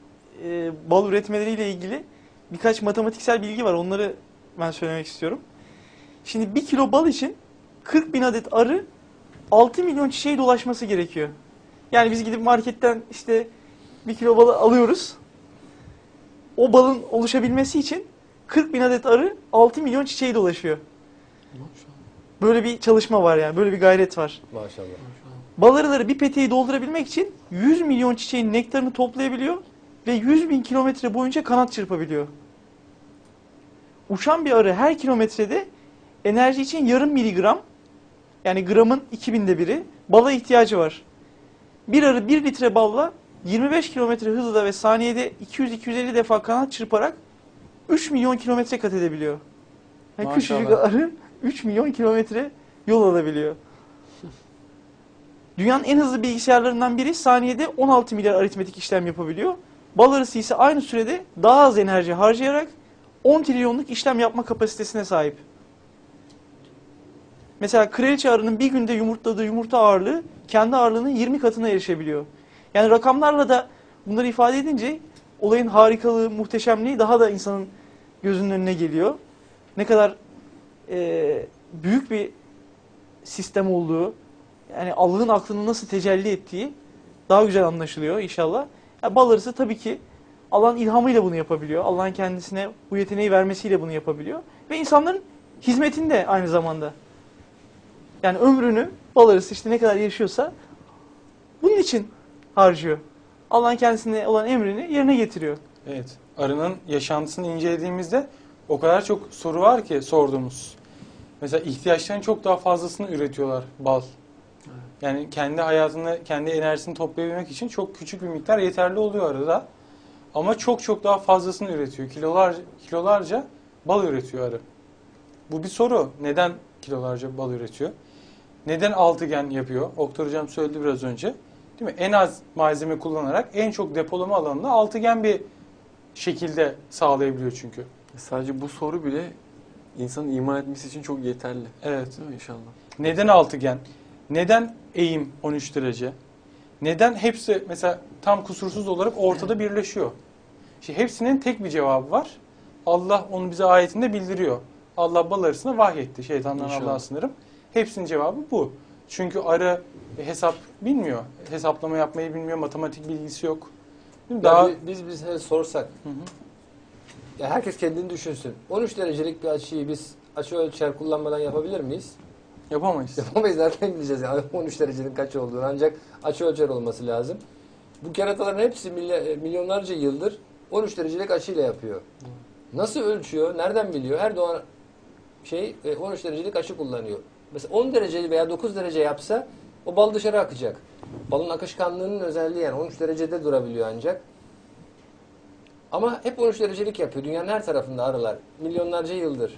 Speaker 3: bal üretmeleriyle ilgili birkaç matematiksel bilgi var. Onları ben söylemek istiyorum. Şimdi 1 kilo bal için 40 bin adet arı 6 milyon çiçeği dolaşması gerekiyor. Yani biz gidip marketten işte 1 kilo balı alıyoruz. O balın oluşabilmesi için 40 bin adet arı 6 milyon çiçeği dolaşıyor. Böyle bir çalışma var yani. Böyle bir gayret var.
Speaker 2: Maşallah.
Speaker 3: Bal arıları bir peteği doldurabilmek için 100 milyon çiçeğin nektarını toplayabiliyor ve 100 bin kilometre boyunca kanat çırpabiliyor. Uçan bir arı her kilometrede enerji için yarım miligram, yani gramın 2000'de biri bala ihtiyacı var. Bir arı 1 litre balla 25 kilometre hızla ve saniyede 200-250 defa kanat çırparak 3 milyon kilometre kat edebiliyor. Yani küçücük
Speaker 1: Maşallah.
Speaker 3: arı 3 milyon kilometre yol alabiliyor. Dünyanın en hızlı bilgisayarlarından biri saniyede 16 milyar aritmetik işlem yapabiliyor. Bal arısı ise aynı sürede daha az enerji harcayarak 10 trilyonluk işlem yapma kapasitesine sahip. Mesela kraliçe arının bir günde yumurtladığı yumurta ağırlığı kendi ağırlığının 20 katına erişebiliyor. Yani rakamlarla da bunları ifade edince olayın harikalığı, muhteşemliği daha da insanın gözünün önüne geliyor. Ne kadar büyük bir sistem olduğu, yani Allah'ın aklını nasıl tecelli ettiği daha güzel anlaşılıyor inşallah. Yani bal arısı tabii ki Allah'ın ilhamıyla bunu yapabiliyor. Allah'ın kendisine bu yeteneği vermesiyle bunu yapabiliyor. Ve insanların hizmetinde aynı zamanda. Yani ömrünü bal arısı işte ne kadar yaşıyorsa bunun için harcıyor. Allah'ın kendisine olan emrini yerine getiriyor.
Speaker 1: Evet. Arının yaşantısını incelediğimizde o kadar çok soru var ki sorduğumuz. Mesela ihtiyaçlarının çok daha fazlasını üretiyorlar bal. Yani kendi hayatını, kendi enerjisini toplayabilmek için çok küçük bir miktar yeterli oluyor arada. Ama çok çok daha fazlasını üretiyor. Kilolarca bal üretiyor arı. Bu bir soru. Neden kilolarca bal üretiyor? Neden altıgen yapıyor? Oktay Hocam söyledi biraz önce. Değil mi? En az malzeme kullanarak en çok depolama alanını altıgen bir şekilde sağlayabiliyor çünkü.
Speaker 4: Sadece bu soru bile insanın iman etmesi için çok yeterli.
Speaker 1: Evet.
Speaker 4: Değil mi inşallah?
Speaker 1: Neden altıgen? Neden eğim 13 derece? Neden hepsi mesela tam kusursuz olarak ortada birleşiyor? İşte hepsinin tek bir cevabı var. Allah onu bize ayetinde bildiriyor. Allah bal arısına vahyetti. Şeytandan
Speaker 4: İnşallah.
Speaker 1: Allah'a sınırım. Hepsinin cevabı bu. Çünkü arı hesap bilmiyor. Hesaplama yapmayı bilmiyor. Matematik bilgisi yok. Değil mi?
Speaker 2: Ya
Speaker 1: Daha
Speaker 2: biz sorsak,
Speaker 1: Hı hı.
Speaker 2: ya herkes kendini düşünsün. 13 derecelik bir açıyı biz açı ölçer kullanmadan yapabilir miyiz?
Speaker 1: yapamayız.
Speaker 2: Yapamayız, nereden bileceğiz yani 13 derecenin kaç olduğunu, ancak açı ölçer olması lazım. Bu kerataların hepsi milyonlarca yıldır 13 derecelik açıyla yapıyor. Nasıl ölçüyor? Nereden biliyor? Erdoğan 13 derecelik açı kullanıyor. Mesela 10 dereceli veya 9 derece yapsa o bal dışarı akacak. Balın akışkanlığının özelliği yani 13 derecede durabiliyor ancak. Ama hep 13 derecelik yapıyor. Dünyanın her tarafında arılar. Milyonlarca yıldır.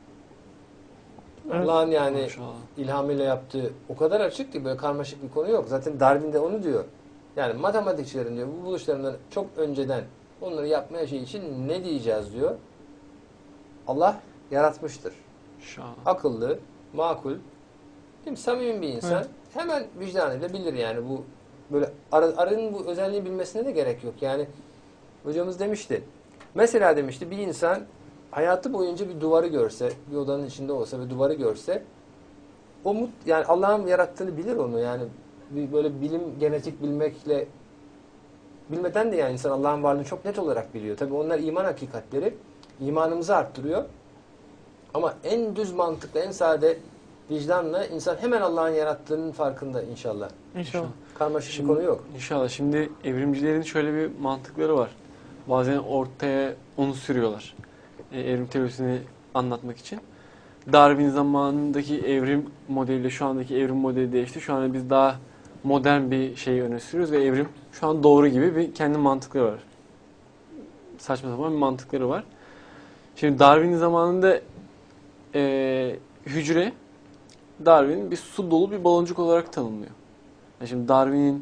Speaker 3: Evet.
Speaker 2: Allah'ın yani
Speaker 4: Maşallah.
Speaker 2: ilhamıyla yaptığı o kadar açık ki böyle karmaşık bir konu yok. Zaten Darwin de onu diyor. Yani matematikçilerin diyor bu buluşlarından çok önceden onları yapmaya için ne diyeceğiz diyor. Allah yaratmıştır.
Speaker 4: İnşallah.
Speaker 2: Akıllı, makul, değil mi? Samimi bir insan.
Speaker 1: Evet.
Speaker 2: Hemen vicdanıyla bilir yani bu böyle arının bu özelliği bilmesine de gerek yok. Yani hocamız demişti. Mesela demişti bir insan hayatı boyunca bir duvarı görse, bir odanın içinde olsa ve duvarı görse o yani Allah'ın yarattığını bilir onu yani böyle bilim, genetik bilmekle bilmeden de yani insan Allah'ın varlığını çok net olarak biliyor. Tabii onlar iman hakikatleri. İmanımızı arttırıyor. Ama en düz mantıkla, en sade vicdanla insan hemen Allah'ın yarattığının farkında inşallah.
Speaker 3: İnşallah.
Speaker 2: Karmaşık bir konu yok.
Speaker 4: İnşallah. Şimdi evrimcilerin şöyle bir mantıkları var. Bazen ortaya onu sürüyorlar. Evrim teorisini anlatmak için. Darwin zamanındaki evrim modeliyle şu andaki evrim modeli değişti. Şu anda biz daha modern bir şeyi öne sürüyoruz ve evrim şu an doğru gibi bir kendi mantıkları var. Saçma sapan bir mantıkları var. Şimdi Darwin zamanında hücre Darwin bir su dolu bir baloncuk olarak tanımlıyor. Yani şimdi Darwin'in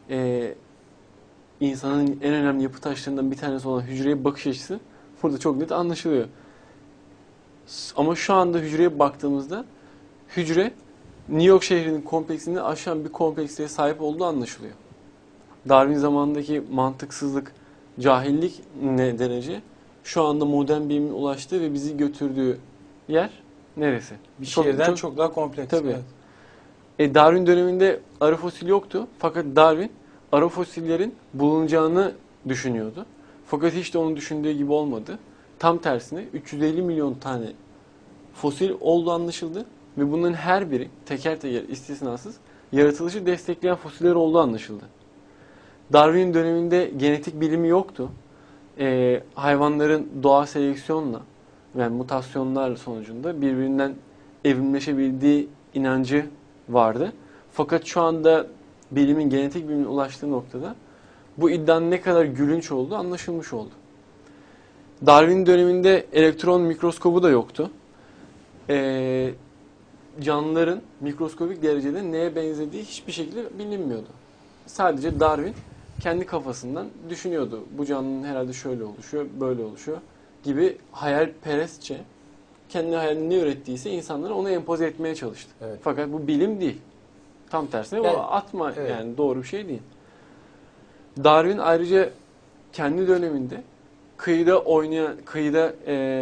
Speaker 4: insanın en önemli yapı taşlarından bir tanesi olan hücreye bakış açısı burada çok net anlaşılıyor. Ama şu anda hücreye baktığımızda hücre New York şehrinin kompleksini aşan bir kompleksliğe sahip olduğu anlaşılıyor. Darwin zamanındaki mantıksızlık, cahillik ne derece? Şu anda modern bilimin ulaştığı ve bizi götürdüğü yer neresi?
Speaker 1: Bir şehirden çok daha kompleks.
Speaker 4: Tabii.
Speaker 1: Evet.
Speaker 4: Darwin döneminde arı fosili yoktu. Fakat Darwin arı fosillerin bulunacağını düşünüyordu. Fakat hiç de onun düşündüğü gibi olmadı. Tam tersine 350 milyon tane fosil olduğu anlaşıldı ve bunların her biri teker teker istisnasız yaratılışı destekleyen fosiller olduğu anlaşıldı. Darwin döneminde genetik bilimi yoktu. Hayvanların doğal seleksiyonla ve mutasyonlar sonucunda birbirinden evrimleşebildiği inancı vardı. Fakat şu anda bilimin, genetik bilimin ulaştığı noktada bu iddianın ne kadar gülünç olduğu anlaşılmış oldu. Darwin döneminde elektron mikroskobu da yoktu. Canlıların mikroskobik derecede neye benzediği hiçbir şekilde bilinmiyordu. Sadece Darwin kendi kafasından düşünüyordu. Bu canlının herhalde şöyle oluşuyor, böyle oluşuyor gibi hayalperestçe kendi hayalini ne ürettiyse insanlara onu empoze etmeye çalıştı.
Speaker 2: Evet.
Speaker 4: Fakat bu bilim değil. Tam tersine
Speaker 2: Yani,
Speaker 4: o atma
Speaker 2: evet.
Speaker 4: yani doğru bir şey değil. Darwin ayrıca kendi döneminde kıyıda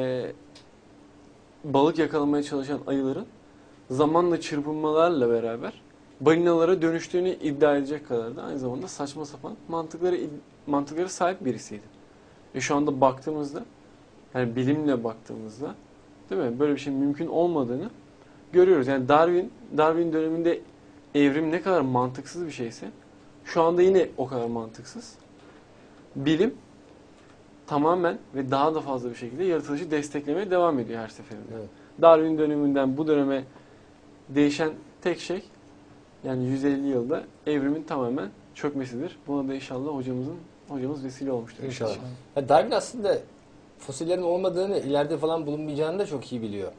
Speaker 4: balık yakalamaya çalışan ayıların zamanla çırpınmalarla beraber balinalara dönüştüğünü iddia edecek kadar da aynı zamanda saçma sapan mantıklara sahip birisiydi. Şu anda baktığımızda, yani bilimle baktığımızda, değil mi? Böyle bir şey mümkün olmadığını görüyoruz. Yani Darwin döneminde evrim ne kadar mantıksız bir şeyse, şu anda yine o kadar mantıksız. Bilim tamamen ve daha da fazla bir şekilde yaratılışı desteklemeye devam ediyor her seferinde.
Speaker 2: Evet.
Speaker 4: Darwin döneminden bu döneme değişen tek şey, yani 150 yılda evrimin tamamen çökmesidir. Buna da inşallah hocamız vesile olmuştur.
Speaker 2: İnşallah. Ya Darwin aslında fosillerin olmadığını, ileride falan bulunmayacağını da çok iyi biliyor.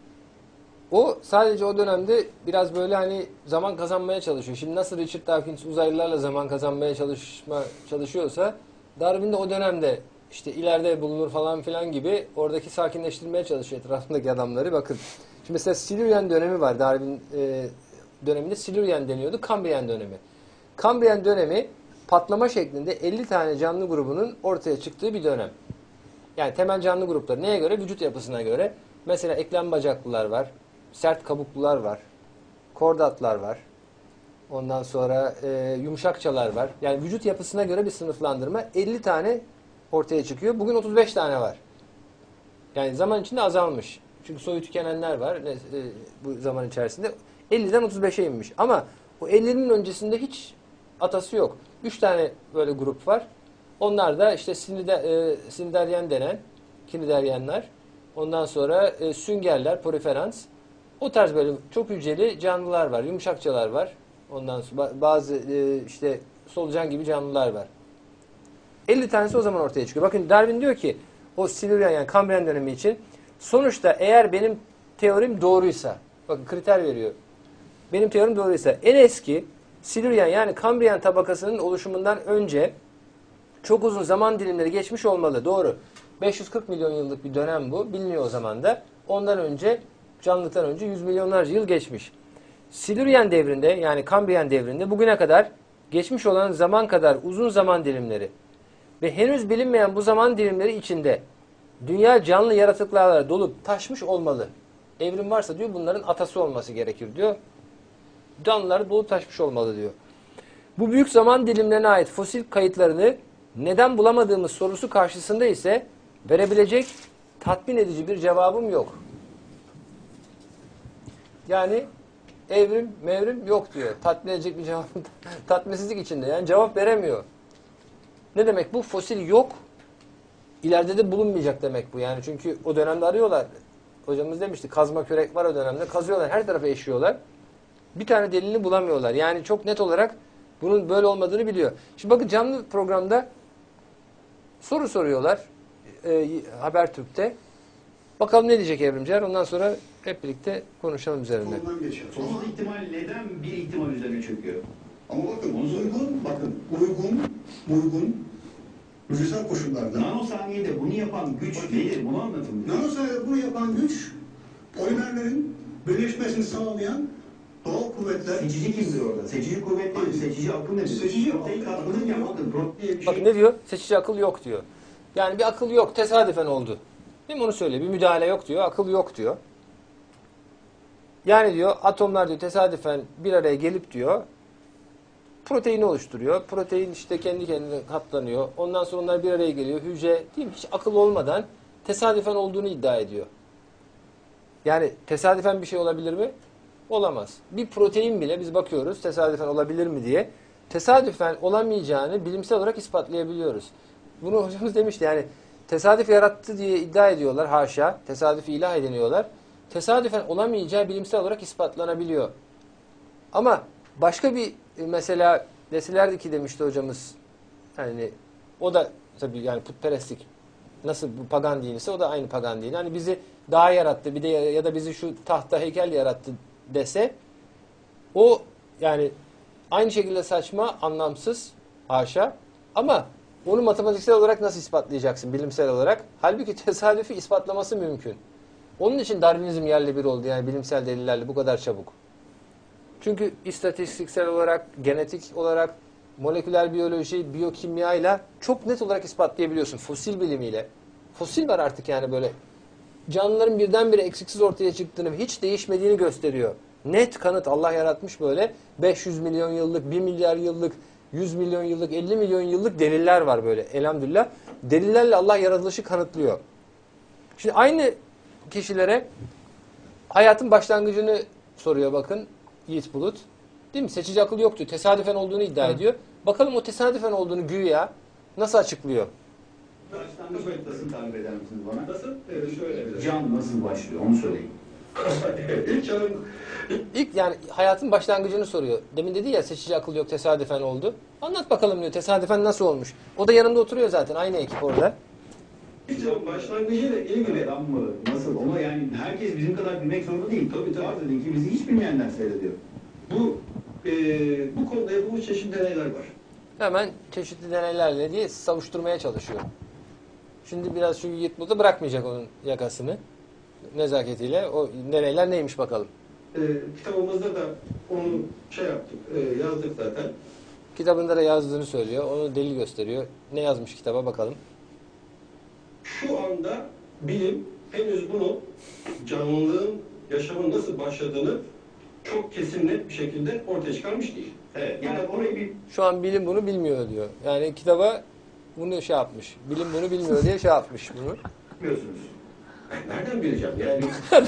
Speaker 2: O sadece o dönemde biraz böyle hani zaman kazanmaya çalışıyor. Şimdi nasıl Richard Dawkins uzaylılarla zaman kazanmaya çalışıyorsa, Darwin de o dönemde işte ileride bulunur falan filan gibi oradaki sakinleştirmeye çalışıyor etrafındaki adamları. Bakın şimdi mesela Silurian dönemi var. Darwin döneminde Silurian deniyordu. Cambrian dönemi. Cambrian dönemi patlama şeklinde 50 tane canlı grubunun ortaya çıktığı bir dönem. Yani temel canlı grupları neye göre? Vücut yapısına göre. Mesela eklem bacaklılar var. Sert kabuklular var. Kordatlar var. Ondan sonra yumuşakçalar var. Yani vücut yapısına göre bir sınıflandırma. 50 tane ortaya çıkıyor. Bugün 35 tane var. Yani zaman içinde azalmış. Çünkü soyu tükenenler var bu zaman içerisinde. 50'den 35'e inmiş. Ama o 50'nin öncesinde hiç atası yok. 3 tane böyle grup var. Onlar da işte Cnideryen denen Cnideryenler. Ondan sonra süngerler, poriferans. O tarz böyle çok hücreli canlılar var. Yumuşakçalar var. Ondan sonra bazı işte solucan gibi canlılar var. 50 tanesi o zaman ortaya çıkıyor. Bakın Darwin diyor ki o Silurian yani Cambrian dönemi için sonuçta eğer benim teorim doğruysa, bakın kriter veriyor. Benim teorim doğruysa en eski Silurian yani Cambrian tabakasının oluşumundan önce çok uzun zaman dilimleri geçmiş olmalı. Doğru. 540 milyon yıllık bir dönem bu. Biliniyor o zaman da. Ondan önce, canlılıktan önce 100 milyonlarca yıl geçmiş. Silurian devrinde yani Cambrian devrinde bugüne kadar geçmiş olan zaman kadar uzun zaman dilimleri ve henüz bilinmeyen bu zaman dilimleri içinde dünya canlı yaratıklarla dolup taşmış olmalı. Evrim varsa diyor bunların atası olması gerekir diyor. Canlılar dolup taşmış olmalı diyor. Bu büyük zaman dilimlerine ait fosil kayıtlarını neden bulamadığımız sorusu karşısında ise verebilecek tatmin edici bir cevabım yok. Yani evrim, mevrim yok diyor. Tatmin edecek bir cevap, tatminsizlik içinde. Yani cevap veremiyor. Ne demek bu? Fosil yok. İleride de bulunmayacak demek bu. Yani çünkü o dönemde arıyorlar. Hocamız demişti kazma kürek var o dönemde. Kazıyorlar, her tarafa eşiyorlar. Bir tane delilini bulamıyorlar. Yani çok net olarak bunun böyle olmadığını biliyor. Şimdi bakın canlı programda soru soruyorlar Habertürk'te. Bakalım ne diyecek evrimciler. Ondan sonra hep birlikte konuşalım üzerinde.
Speaker 6: Ondan geçiyor.
Speaker 7: Sonsuz ihtimal neden bir ihtimal üzerine çöküyor?
Speaker 6: Ama uygun fiziksel koşullarda.
Speaker 7: Nanosaniyede bunu yapan güç nedir? Bunu anlatın.
Speaker 6: Nanosaniyede bunu yapan güç, polimerlerin birleşmesini sağlayan doğal kuvvetler.
Speaker 7: Seçici kimdir orada? Seçici kuvvet değil, seçici akıl nedir?
Speaker 6: Seçici
Speaker 7: protein katkının yapmadığı protein
Speaker 2: Bak ne diyor? Seçici akıl yok diyor. Yani bir akıl yok, tesadüfen oldu. Değil mi onu söyle? Bir müdahale yok diyor, akıl yok diyor. Yani diyor atomlar diyor tesadüfen bir araya gelip diyor proteini oluşturuyor. Protein işte kendi kendine katlanıyor. Ondan sonra onlar bir araya geliyor. Hücre değil mi? Hiç akıl olmadan tesadüfen olduğunu iddia ediyor. Yani tesadüfen bir şey olabilir mi? Olamaz. Bir protein bile biz bakıyoruz tesadüfen olabilir mi diye. Tesadüfen olamayacağını bilimsel olarak ispatlayabiliyoruz. Bunu hocamız demişti yani tesadüf yarattı diye iddia ediyorlar haşa. Tesadüfü ilah ediniyorlar. Tesadüfen olamayacağı bilimsel olarak ispatlanabiliyor. Ama başka bir mesela deselerdi ki demişti hocamız yani o da tabii yani putperestlik nasıl bu pagan dini ise o da aynı pagan dini. Hani bizi dağ yarattı bir de ya da bizi şu tahta heykel yarattı dese o yani aynı şekilde saçma, anlamsız haşa ama onu matematiksel olarak nasıl ispatlayacaksın bilimsel olarak? Halbuki tesadüfü ispatlaması mümkün. Onun için Darwinizm yerle bir oldu yani bilimsel delillerle bu kadar çabuk. Çünkü istatistiksel olarak, genetik olarak, moleküler biyoloji, biyokimyayla çok net olarak ispatlayabiliyorsun. Fosil bilimiyle. Fosil var artık yani böyle. Canlıların birdenbire eksiksiz ortaya çıktığını ve hiç değişmediğini gösteriyor. Net kanıt Allah yaratmış böyle. 500 milyon yıllık, 1 milyar yıllık, 100 milyon yıllık, 50 milyon yıllık deliller var böyle elhamdülillah. Delillerle Allah yaratılışı kanıtlıyor. Şimdi aynı kişilere hayatın başlangıcını soruyor bakın Yiğit Bulut. Değil mi? Seçici akıl yoktu. Tesadüfen olduğunu iddia ediyor. Bakalım o tesadüfen olduğunu güya nasıl açıklıyor?
Speaker 7: Başlangıç noktasını tarif eder misiniz bana?
Speaker 6: Nasıl? Şöyle biraz.
Speaker 7: Can nasıl başlıyor onu söyleyin.
Speaker 6: İlk canım
Speaker 2: İlk yani hayatın başlangıcını soruyor. Demin dedi ya seçici akıl yok tesadüfen oldu. Anlat bakalım diyor tesadüfen nasıl olmuş. O da yanında oturuyor zaten aynı ekip orada.
Speaker 6: ilk canım başlangıcıyla ilgili
Speaker 7: Adam mı? Nasıl? Onu yani herkes bizim kadar bilmek zorunda değil. Tabii var dedin ki bizi hiç bilmeyenler seyrediyor.
Speaker 6: bu konuda yapılmış çeşitli deneyler var.
Speaker 2: Hemen çeşitli deneylerle diye savuşturmaya çalışıyor. Şimdi biraz çünkü Yiğit Bulut'u bırakmayacak onun yakasını. Nezaketiyle. O deneyler neymiş bakalım.
Speaker 6: Kitabımızda da onu yaptık, yazdık zaten.
Speaker 2: Kitabında da yazdığını söylüyor. Onu delil gösteriyor. Ne yazmış kitaba bakalım.
Speaker 6: Şu anda bilim henüz bunu canlılığın yaşamın nasıl başladığını çok kesin net bir şekilde ortaya çıkarmış değil.
Speaker 7: Evet. Yani orayı bir
Speaker 2: Şu an bilim bunu bilmiyor diyor. Yani kitaba bunu yapmış. Bilim bunu bilmiyor diye yapmış bunu.
Speaker 7: bilmiyorsunuz.
Speaker 6: Nereden bileceğim yani?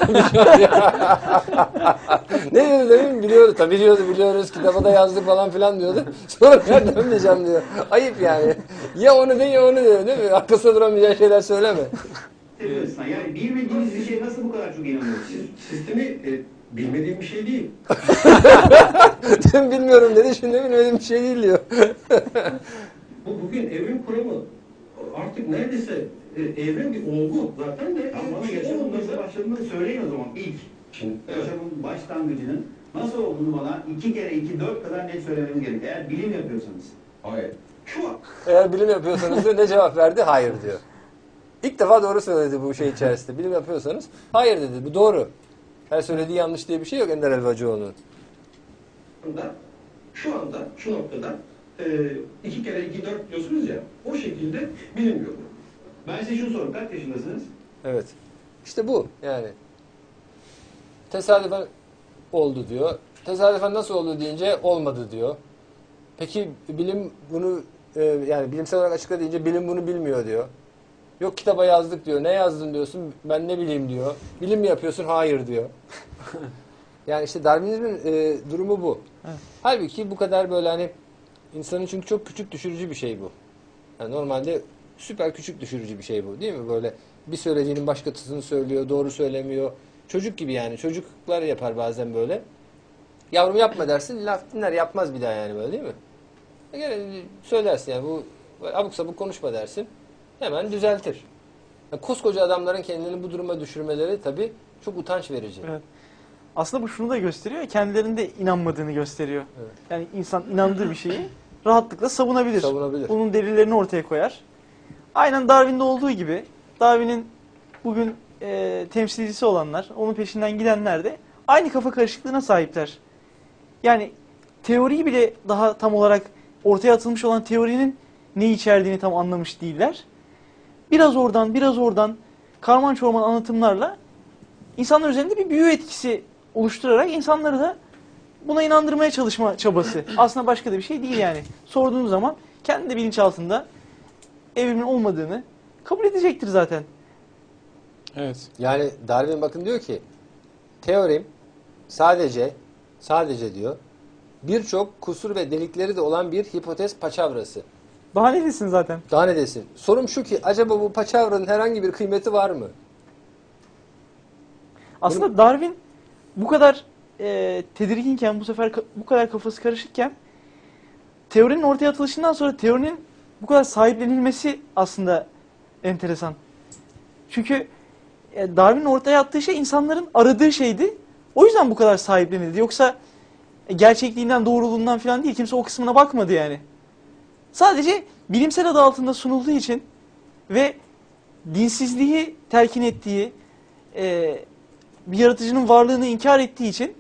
Speaker 2: Ne diyordu demin? Biliyordu. Tabii biliyoruz. Kitaba da yazdık falan filan diyordu. Sonra nereden bileceğim diyor. Ayıp yani. Ya onu de ya onu de değil mi? Arkasında duramayacağı şeyler söyleme.
Speaker 7: Yani bilmediğiniz bir şeye nasıl bu kadar çok inanıyorsunuz?
Speaker 6: Sistemi bilmediğim bir şey değil.
Speaker 2: Dün bilmiyorum dedi. Şimdi bilmediğim bir şey değil diyor.
Speaker 6: Bugün evrim kuramı artık neredeyse evrim bir olgu zaten de
Speaker 7: Ama bana yaşamın nasıl başladığını söyleyin o zaman ilk.
Speaker 6: Şimdi,
Speaker 7: Yaşamın başlangıcının nasıl olduğunu bana 2 kere 2 4 kadar net söylemeniz gerekiyor. Eğer bilim yapıyorsanız.
Speaker 6: hayır. Şu an
Speaker 2: Eğer bilim yapıyorsanız diyor, ne cevap verdi? Hayır diyor. İlk defa doğru söyledi bu şey içerisinde. Bilim yapıyorsanız hayır dedi. Bu doğru. Her söylediği yanlış diye bir şey yok Ender Elvacıoğlu'nun.
Speaker 6: şu anda şu noktada 2 kere 2 4 diyorsunuz ya o şekilde bilim yok.
Speaker 7: Ben size şunu sorayım. Kaç yaşındasınız?
Speaker 2: Evet. İşte bu yani. Tesadüfen oldu diyor. Tesadüfen nasıl oldu deyince olmadı diyor. Peki bilim bunu yani bilimsel olarak açıkla deyince bilim bunu bilmiyor diyor. Yok kitaba yazdık diyor. Ne yazdın diyorsun? Ben ne bileyim diyor. Bilim mi yapıyorsun? Hayır diyor. Yani işte Darwinizmin durumu bu.
Speaker 3: Evet.
Speaker 2: Halbuki bu kadar böyle hani insanın çünkü çok küçük düşürücü bir şey bu. Yani normalde süper küçük düşürücü bir şey bu değil mi? Böyle bir söylediğinin başkasını söylüyor, doğru söylemiyor. Çocuk gibi yani. Çocuklar yapar bazen böyle. Yavrum yapma dersin, laf dinler yapmaz bir daha yani böyle değil mi? Gene söylersin yani bu abuk sabuk konuşma dersin. Hemen düzeltir. Yani koskoca adamların kendilerini bu duruma düşürmeleri tabii çok utanç verici.
Speaker 3: Evet. Aslında bu şunu da gösteriyor. Kendilerinde inanmadığını gösteriyor.
Speaker 2: Evet.
Speaker 3: Yani insan inandığı bir şeyi rahatlıkla savunabilir.
Speaker 2: Savunabilir.
Speaker 3: Bunun delillerini ortaya koyar. Aynen Darwin'de olduğu gibi Darwin'in bugün temsilcisi olanlar, onun peşinden gidenler de aynı kafa karışıklığına sahipler. Yani teoriyi bile daha tam olarak ortaya atılmış olan teorinin ne içerdiğini tam anlamış değiller. Biraz oradan, biraz oradan karman çorman anlatımlarla insanlar üzerinde bir büyü etkisi oluşturarak insanları da buna inandırmaya çalışma çabası. Aslında başka da bir şey değil yani. Sorduğunuz zaman kendi de bilinçaltında evrimin olmadığını kabul edecektir zaten.
Speaker 1: Evet.
Speaker 2: Yani Darwin bakın diyor ki teorim sadece diyor birçok kusur ve delikleri de olan bir hipotez paçavrası.
Speaker 3: Daha ne desin zaten?
Speaker 2: Daha ne desin? Sorum şu ki acaba bu paçavranın herhangi bir kıymeti var mı?
Speaker 3: Aslında Darwin bu kadar tedirginken, bu sefer bu kadar kafası karışıkken teorinin ortaya atılışından sonra teorinin bu kadar sahiplenilmesi aslında enteresan. Çünkü Darwin'in ortaya attığı şey insanların aradığı şeydi. O yüzden bu kadar sahiplenildi. Yoksa gerçekliğinden, doğruluğundan falan değil. Kimse o kısmına bakmadı yani. Sadece bilimsel adı altında sunulduğu için ve dinsizliği telkin ettiği, bir yaratıcının varlığını inkar ettiği için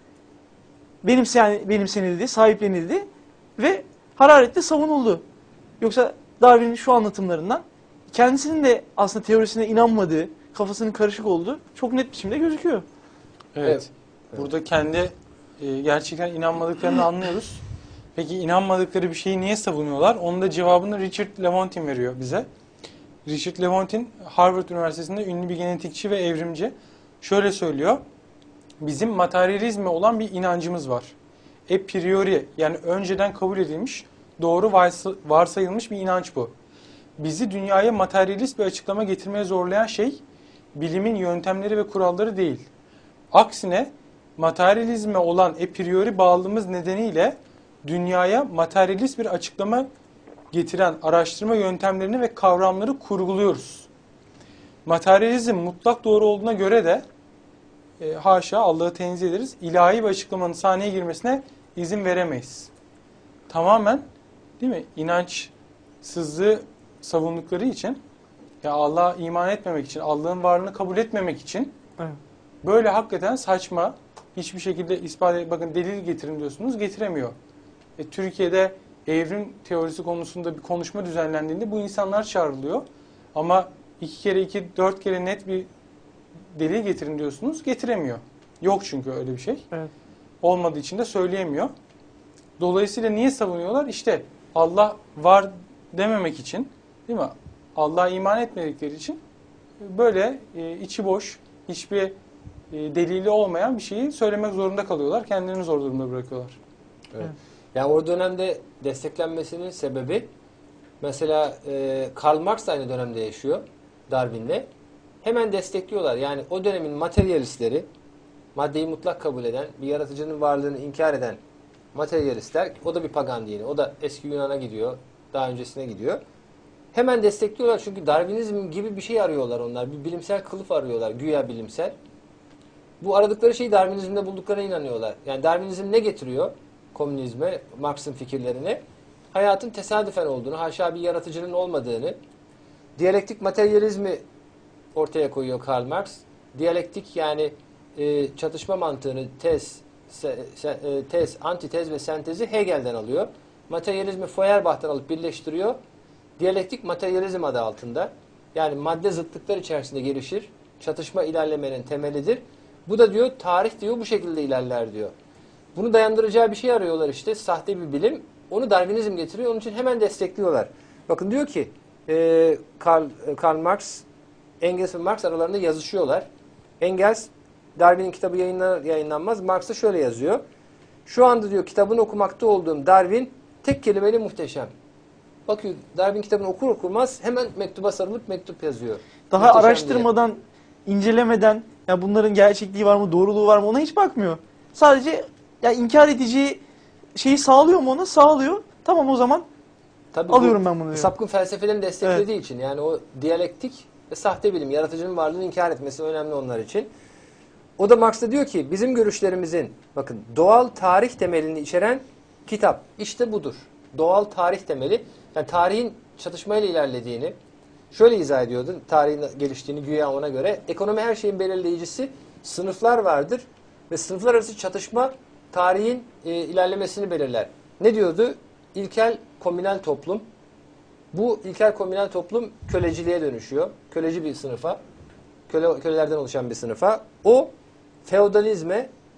Speaker 3: benimsenildi, sahiplenildi ve hararetle savunuldu. Yoksa Darwin'in şu anlatımlarından kendisinin de aslında teorisine inanmadığı, kafasının karışık olduğu çok net biçimde gözüküyor.
Speaker 1: Evet. Burada kendi gerçekten inanmadıklarını anlıyoruz. Peki inanmadıkları bir şeyi niye savunuyorlar? Onun da cevabını Richard Lewontin veriyor bize. Richard Lewontin Harvard Üniversitesi'nde ünlü bir genetikçi ve evrimci. Şöyle söylüyor. Bizim materyalizme olan bir inancımız var. A priori yani önceden kabul edilmiş, doğru varsayılmış bir inanç bu. Bizi dünyaya materyalist bir açıklama getirmeye zorlayan şey bilimin yöntemleri ve kuralları değil. Aksine materyalizme olan a priori bağlılığımız nedeniyle dünyaya materyalist bir açıklama getiren araştırma yöntemlerini ve kavramları kurguluyoruz. Materyalizm mutlak doğru olduğuna göre de haşa Allah'ı tenzih ederiz. İlahi bir açıklamanın sahneye girmesine izin veremeyiz. Tamamen değil mi? İnançsızlığı savundukları için ya Allah'a iman etmemek için, Allah'ın varlığını kabul etmemek için
Speaker 3: Evet.
Speaker 1: böyle hakikaten saçma hiçbir şekilde ispat bakın delil getirin diyorsunuz getiremiyor. Türkiye'de evrim teorisi konusunda bir konuşma düzenlendiğinde bu insanlar çağrılıyor. Ama 2 kere 2 4 kere net bir delil getirin diyorsunuz getiremiyor. Yok çünkü öyle bir şey.
Speaker 3: Evet.
Speaker 1: Olmadığı için de söyleyemiyor. Dolayısıyla niye savunuyorlar? İşte Allah var dememek için, değil mi? Allah'a iman etmedikleri için böyle içi boş, hiçbir delili olmayan bir şeyi söylemek zorunda kalıyorlar. Kendilerini zor durumda bırakıyorlar.
Speaker 2: Evet. Yani o dönemde desteklenmesinin sebebi mesela Karl Marx aynı dönemde yaşıyor Darwin'le. Hemen destekliyorlar. Yani o dönemin materyalistleri, maddeyi mutlak kabul eden, bir yaratıcının varlığını inkar eden materyalistler, o da bir pagan dini, o da eski Yunan'a gidiyor, daha öncesine gidiyor. Hemen destekliyorlar çünkü Darwinizm gibi bir şey arıyorlar onlar. Bir bilimsel kılıf arıyorlar, güya bilimsel. Bu aradıkları şeyi Darwinizm'de bulduklarına inanıyorlar. Yani Darwinizm ne getiriyor komünizme, Marx'ın fikirlerine? Hayatın tesadüfen olduğunu, haşa bir yaratıcının olmadığını, diyalektik materyalizmi ortaya koyuyor Karl Marx. Diyalektik yani çatışma mantığını, tez, antitez ve sentezi Hegel'den alıyor. Materyalizmi Feuerbach'tan alıp birleştiriyor. Diyalektik materyalizm adı altında. Yani madde zıtlıklar içerisinde gelişir. Çatışma ilerlemenin temelidir. Bu da diyor tarih diyor bu şekilde ilerler diyor. Bunu dayandıracağı bir şey arıyorlar işte. Sahte bir bilim. Onu Darwinizm getiriyor. Onun için hemen destekliyorlar. Bakın diyor ki Karl Marx, Engels ve Marx aralarında yazışıyorlar. Engels, Darwin'in kitabı yayınlanmaz. Marx da şöyle yazıyor. Şu anda diyor kitabını okumakta olduğum Darwin tek kelimeyle muhteşem. Bakıyor Darwin kitabını okur okumaz hemen mektuba sarılıp mektup yazıyor.
Speaker 3: Daha
Speaker 2: Muhteşem
Speaker 3: araştırmadan, incelemeden ya bunların gerçekliği var mı, doğruluğu var mı ona hiç bakmıyor. Sadece ya inkar edici şeyi sağlıyor mu ona? Sağlıyor. Tamam o zaman
Speaker 2: tabii
Speaker 3: alıyorum ben bunu diyor.
Speaker 2: Sapkın felsefelerini desteklediği için yani o diyalektik ve sahte bilim, yaratıcının varlığını inkar etmesi önemli onlar için. O da Marx da diyor ki bizim görüşlerimizin bakın doğal tarih temelini içeren kitap işte budur. Doğal tarih temeli yani tarihin çatışmayla ilerlediğini şöyle izah ediyordu. Tarihin geliştiğini güya ona göre ekonomi her şeyin belirleyicisi sınıflar vardır ve sınıflar arası çatışma tarihin ilerlemesini belirler. Ne diyordu? İlkel komünel toplum. Bu ilkel komünel toplum köleciliğe dönüşüyor. Köleci bir sınıfa, kölelerden oluşan bir sınıfa. O feodalizme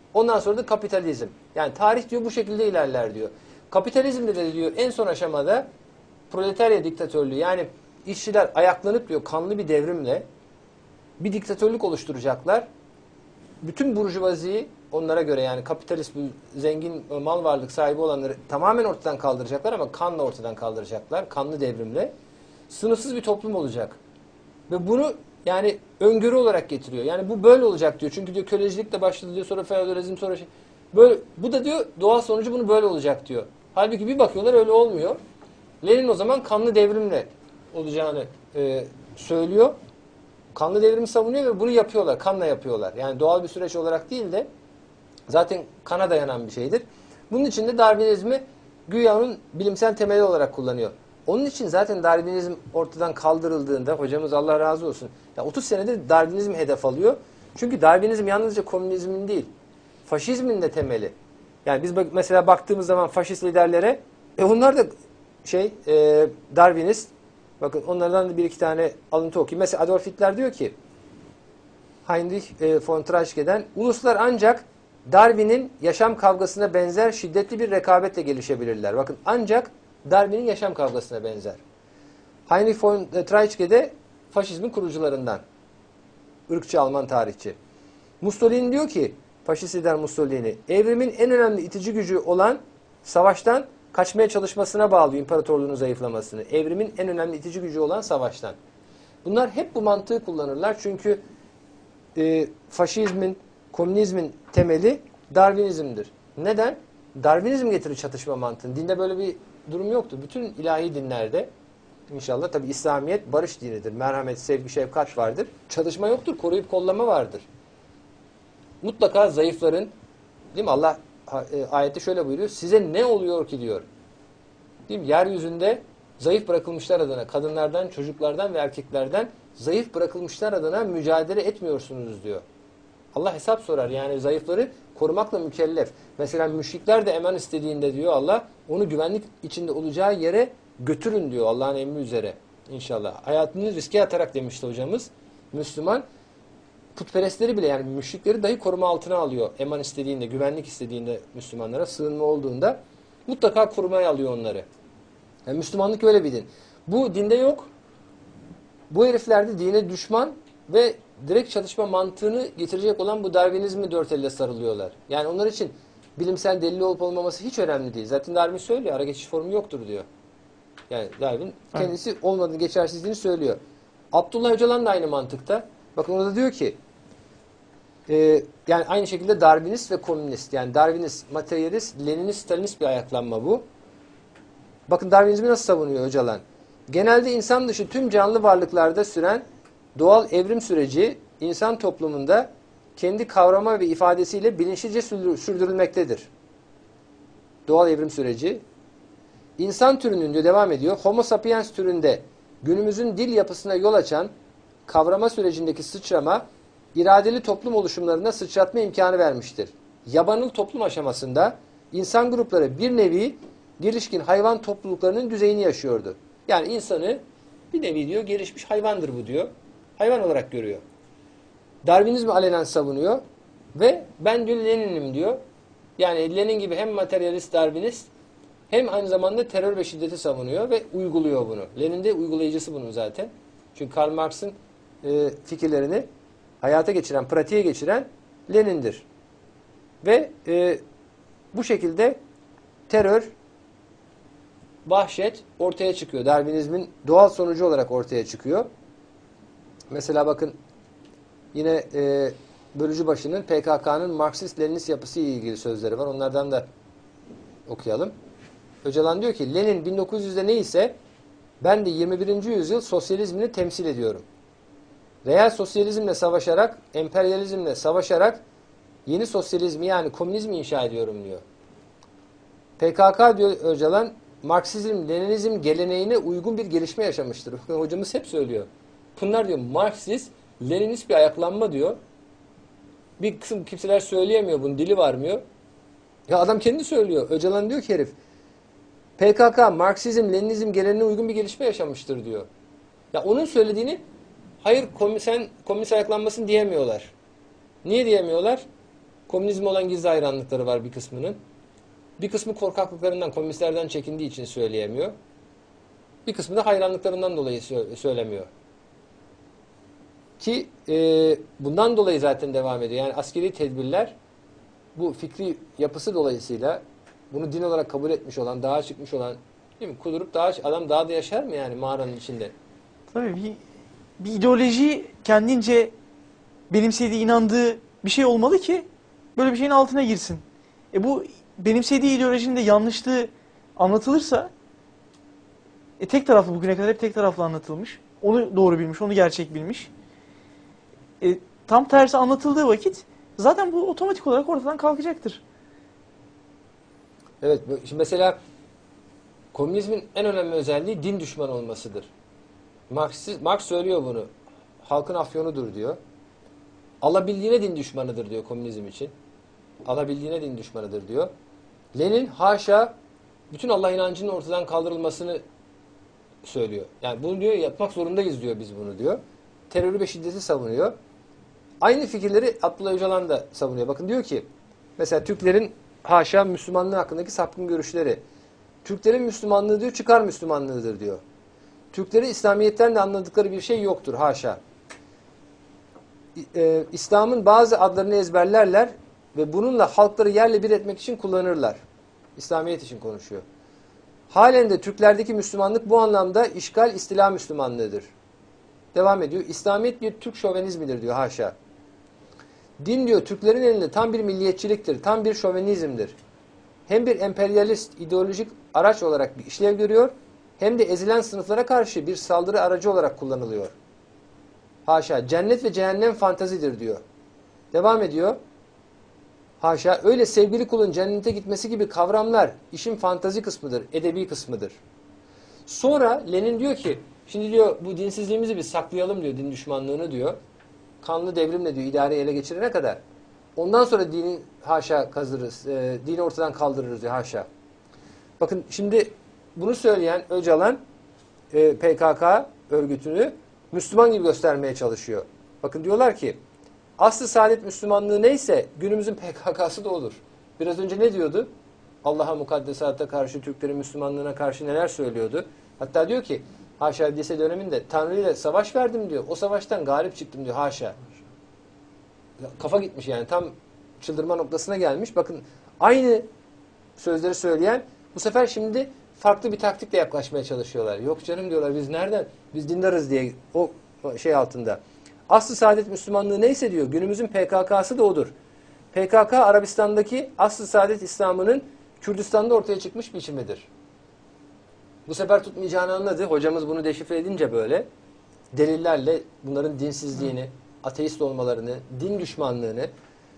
Speaker 2: Ondan sonra da kapitalizm. Yani tarih diyor bu şekilde ilerler diyor. Kapitalizmde de diyor en son aşamada proletarya diktatörlüğü, yani işçiler ayaklanıp diyor kanlı bir devrimle bir diktatörlük oluşturacaklar. Bütün burjuvaziyi onlara göre, yani kapitalist zengin mal varlık sahibi olanları tamamen ortadan kaldıracaklar ama kanla ortadan kaldıracaklar. Kanlı devrimle. Sınıfsız bir toplum olacak. Ve bunu yani öngörü olarak getiriyor. Yani bu böyle olacak diyor. Çünkü diyor kölecilik de başladı diyor. Sonra feodalizm, sonra şey. Böyle, bu da diyor doğal sonucu bunu böyle olacak diyor. Halbuki bir bakıyorlar öyle olmuyor. Lenin o zaman kanlı devrimle olacağını söylüyor. Kanlı devrimi savunuyor ve bunu yapıyorlar. Kanla yapıyorlar. Yani doğal bir süreç olarak değil de zaten kana dayanan bir şeydir. Bunun için de Darwinizmi güya onun bilimsel temeli olarak kullanıyor. Onun için zaten Darwinizm ortadan kaldırıldığında, hocamız Allah razı olsun, ya 30 senedir Darwinizm hedef alıyor. Çünkü Darwinizm yalnızca komünizmin değil, faşizmin de temeli. Yani biz mesela baktığımız zaman faşist liderlere, onlar da Darwinist. Bakın onlardan da bir iki tane alıntı okuyayım. Mesela Adolf Hitler diyor ki, Heinrich von Treitscheke'den, uluslar ancak Darwin'in yaşam kavgasına benzer şiddetli bir rekabetle gelişebilirler. Bakın, ancak Darwin'in yaşam kavgasına benzer. Heinrich von Treitschke de faşizmin kurucularından. Irkçı Alman tarihçi. Mussolini diyor ki, faşist lider Mussolini, evrimin en önemli itici gücü olan savaştan kaçmaya çalışmasına bağlı imparatorluğun zayıflamasını. Evrimin en önemli itici gücü olan savaştan. Bunlar hep bu mantığı kullanırlar. Çünkü faşizmin, komünizmin temeli Darwinizm'dir. Neden? Darwinizm getirir çatışma mantığını. Dinde böyle bir durum yoktur. Bütün ilahi dinlerde inşallah, tabi İslamiyet barış dinidir. Merhamet, sevgi, şefkat vardır. Çatışma yoktur. Koruyup kollama vardır. Mutlaka zayıfların, değil mi? Allah ayette şöyle buyuruyor. Size ne oluyor ki diyor. Değil mi? Yeryüzünde zayıf bırakılmışlar adına, kadınlardan, çocuklardan ve erkeklerden zayıf bırakılmışlar adına mücadele etmiyorsunuz diyor. Allah hesap sorar. Yani zayıfları korumakla mükellef. Mesela müşrikler de eman istediğinde diyor Allah, onu güvenlik içinde olacağı yere götürün diyor Allah'ın emri üzere. İnşallah. Hayatını riske atarak demişti hocamız. Müslüman putperestleri bile, yani müşrikleri dahi koruma altına alıyor. Eman istediğinde, güvenlik istediğinde, Müslümanlara sığınma olduğunda mutlaka korumaya alıyor onları. Yani Müslümanlık öyle bir din. Bu dinde yok. Bu herifler de dine düşman ve direkt çalışma mantığını getirecek olan bu Darwinizmi dört elle sarılıyorlar. Yani onlar için bilimsel delil olup olmaması hiç önemli değil. Zaten Darwin söylüyor, ara geçiş formu yoktur diyor. Yani Darwin kendisi olmadığını, geçersizliğini söylüyor. Abdullah Öcalan da aynı mantıkta. Bakın orada diyor ki, yani aynı şekilde Darwinist ve komünist. Yani Darwinist, materyalist, Leninist, Stalinist bir ayaklanma bu. Bakın Darwinizmi nasıl savunuyor Öcalan? Genelde insan dışı tüm canlı varlıklarda süren doğal evrim süreci insan toplumunda kendi kavrama ve ifadesiyle bilinçlice sürdürülmektedir. Doğal evrim süreci. İnsan türünün diyor, devam ediyor, Homo sapiens türünde günümüzün dil yapısına yol açan kavrama sürecindeki sıçrama, iradeli toplum oluşumlarına sıçratma imkanı vermiştir. Yabanıl toplum aşamasında insan grupları bir nevi gelişkin hayvan topluluklarının düzeyini yaşıyordu. Yani insanı bir nevi diyor gelişmiş hayvandır bu diyor. Hayvan olarak görüyor. Darwinizmi alenen savunuyor ve ben diyor Lenin'im diyor. Yani Lenin gibi hem materyalist Darwinist hem aynı zamanda terör ve şiddeti savunuyor ve uyguluyor bunu. Lenin de uygulayıcısı bunun zaten. Çünkü Karl Marx'ın fikirlerini hayata geçiren, pratiğe geçiren Lenin'dir. Ve bu şekilde terör, vahşet ortaya çıkıyor. Darwinizmin doğal sonucu olarak ortaya çıkıyor. Mesela bakın yine Bölücübaşı'nın PKK'nın Marksist-Leninist yapısı ile ilgili sözleri var. Onlardan da okuyalım. Öcalan diyor ki, Lenin 1900'de neyse ben de 21. yüzyıl sosyalizmini temsil ediyorum. Reel sosyalizmle savaşarak, emperyalizmle savaşarak yeni sosyalizmi, yani komünizmi inşa ediyorum diyor. PKK diyor Öcalan, Marksizm, Leninizm geleneğine uygun bir gelişme yaşamıştır. Hocamız hep söylüyor. Bunlar diyor Marksist, Leninist bir ayaklanma diyor. Bir kısım kimseler söyleyemiyor, bunun dili varmıyor. Ya adam kendi söylüyor. Öcalan diyor ki herif, PKK, Marksizm, Leninizm geleneğine uygun bir gelişme yaşamıştır diyor. Ya onun söylediğini, hayır sen komünist ayaklanmasın diyemiyorlar. Niye diyemiyorlar? Komünizme olan gizli hayranlıkları var bir kısmının. Bir kısmı korkaklıklarından, komünistlerden çekindiği için söyleyemiyor. Bir kısmı da hayranlıklarından dolayı söylemiyor. Ki bundan dolayı zaten devam ediyor. Yani askeri tedbirler bu fikri yapısı dolayısıyla bunu din olarak kabul etmiş olan, dağa çıkmış olan, değil mi? Kudurup adam dağda yaşar mı yani mağaranın içinde?
Speaker 3: Tabii bir ideoloji kendince benimsediği, inandığı bir şey olmalı ki böyle bir şeyin altına girsin. Bu benimsediği ideolojinin de yanlışlığı anlatılırsa tek taraflı, bugüne kadar hep tek taraflı anlatılmış. Onu doğru bilmiş, onu gerçek bilmiş. Tam tersi anlatıldığı vakit zaten bu otomatik olarak ortadan kalkacaktır.
Speaker 2: Evet, şimdi mesela komünizmin en önemli özelliği din düşmanı olmasıdır. Marx söylüyor bunu. Halkın afyonudur diyor. Alabildiğine din düşmanıdır diyor komünizm için. Alabildiğine din düşmanıdır diyor. Lenin haşa bütün Allah inancının ortadan kaldırılmasını söylüyor. Yani bunu diyor yapmak zorundayız diyor biz bunu diyor. Terörü ve şiddeti savunuyor. Aynı fikirleri Abdullah Öcalan da savunuyor. Bakın diyor ki mesela Türklerin haşa Müslümanlığı hakkındaki sapkın görüşleri. Türklerin Müslümanlığı diyor çıkar Müslümanlığıdır diyor. Türklerin İslamiyet'ten de anladıkları bir şey yoktur haşa. İslam'ın bazı adlarını ezberlerler ve bununla halkları yerle bir etmek için kullanırlar. İslamiyet için konuşuyor. Halen de Türklerdeki Müslümanlık bu anlamda işgal istila Müslümanlığıdır. Devam ediyor. İslamiyet bir Türk şovenizmidir diyor haşa. Din diyor Türklerin elinde tam bir milliyetçiliktir, tam bir şovenizmdir. Hem bir emperyalist ideolojik araç olarak bir işlev görüyor, hem de ezilen sınıflara karşı bir saldırı aracı olarak kullanılıyor. Haşa, cennet ve cehennem fantazidir diyor. Devam ediyor. Haşa, öyle sevgili kulun cennete gitmesi gibi kavramlar işin fantazi kısmıdır, edebi kısmıdır. Sonra Lenin diyor ki, şimdi diyor bu dinsizliğimizi biz saklayalım diyor, din düşmanlığını diyor. Kanlı devrimle diyor idareyi ele geçirene kadar. Ondan sonra dini haşa kazırırız, dini ortadan kaldırırız diyor haşa. Bakın şimdi bunu söyleyen Öcalan PKK örgütünü Müslüman gibi göstermeye çalışıyor. Bakın diyorlar ki aslı saadet Müslümanlığı neyse günümüzün PKK'sı da olur. Biraz önce ne diyordu? Allah'a mukaddesata karşı, Türklerin Müslümanlığına karşı neler söylüyordu? Hatta diyor ki haşa lise döneminde Tanrı ile savaş verdim diyor. O savaştan galip çıktım diyor haşa. Kafa gitmiş yani tam çıldırma noktasına gelmiş. Bakın aynı sözleri söyleyen bu sefer şimdi farklı bir taktikle yaklaşmaya çalışıyorlar. Yok canım diyorlar biz nereden? Biz dindarız diye o şey altında. Aslı saadet Müslümanlığı neyse diyor günümüzün PKK'sı da odur. PKK Arabistan'daki aslı saadet İslam'ının Kürdistan'da ortaya çıkmış biçimidir. Bu sefer tutmayacağını anladı. Hocamız bunu deşifre edince böyle delillerle bunların dinsizliğini, ateist olmalarını, din düşmanlığını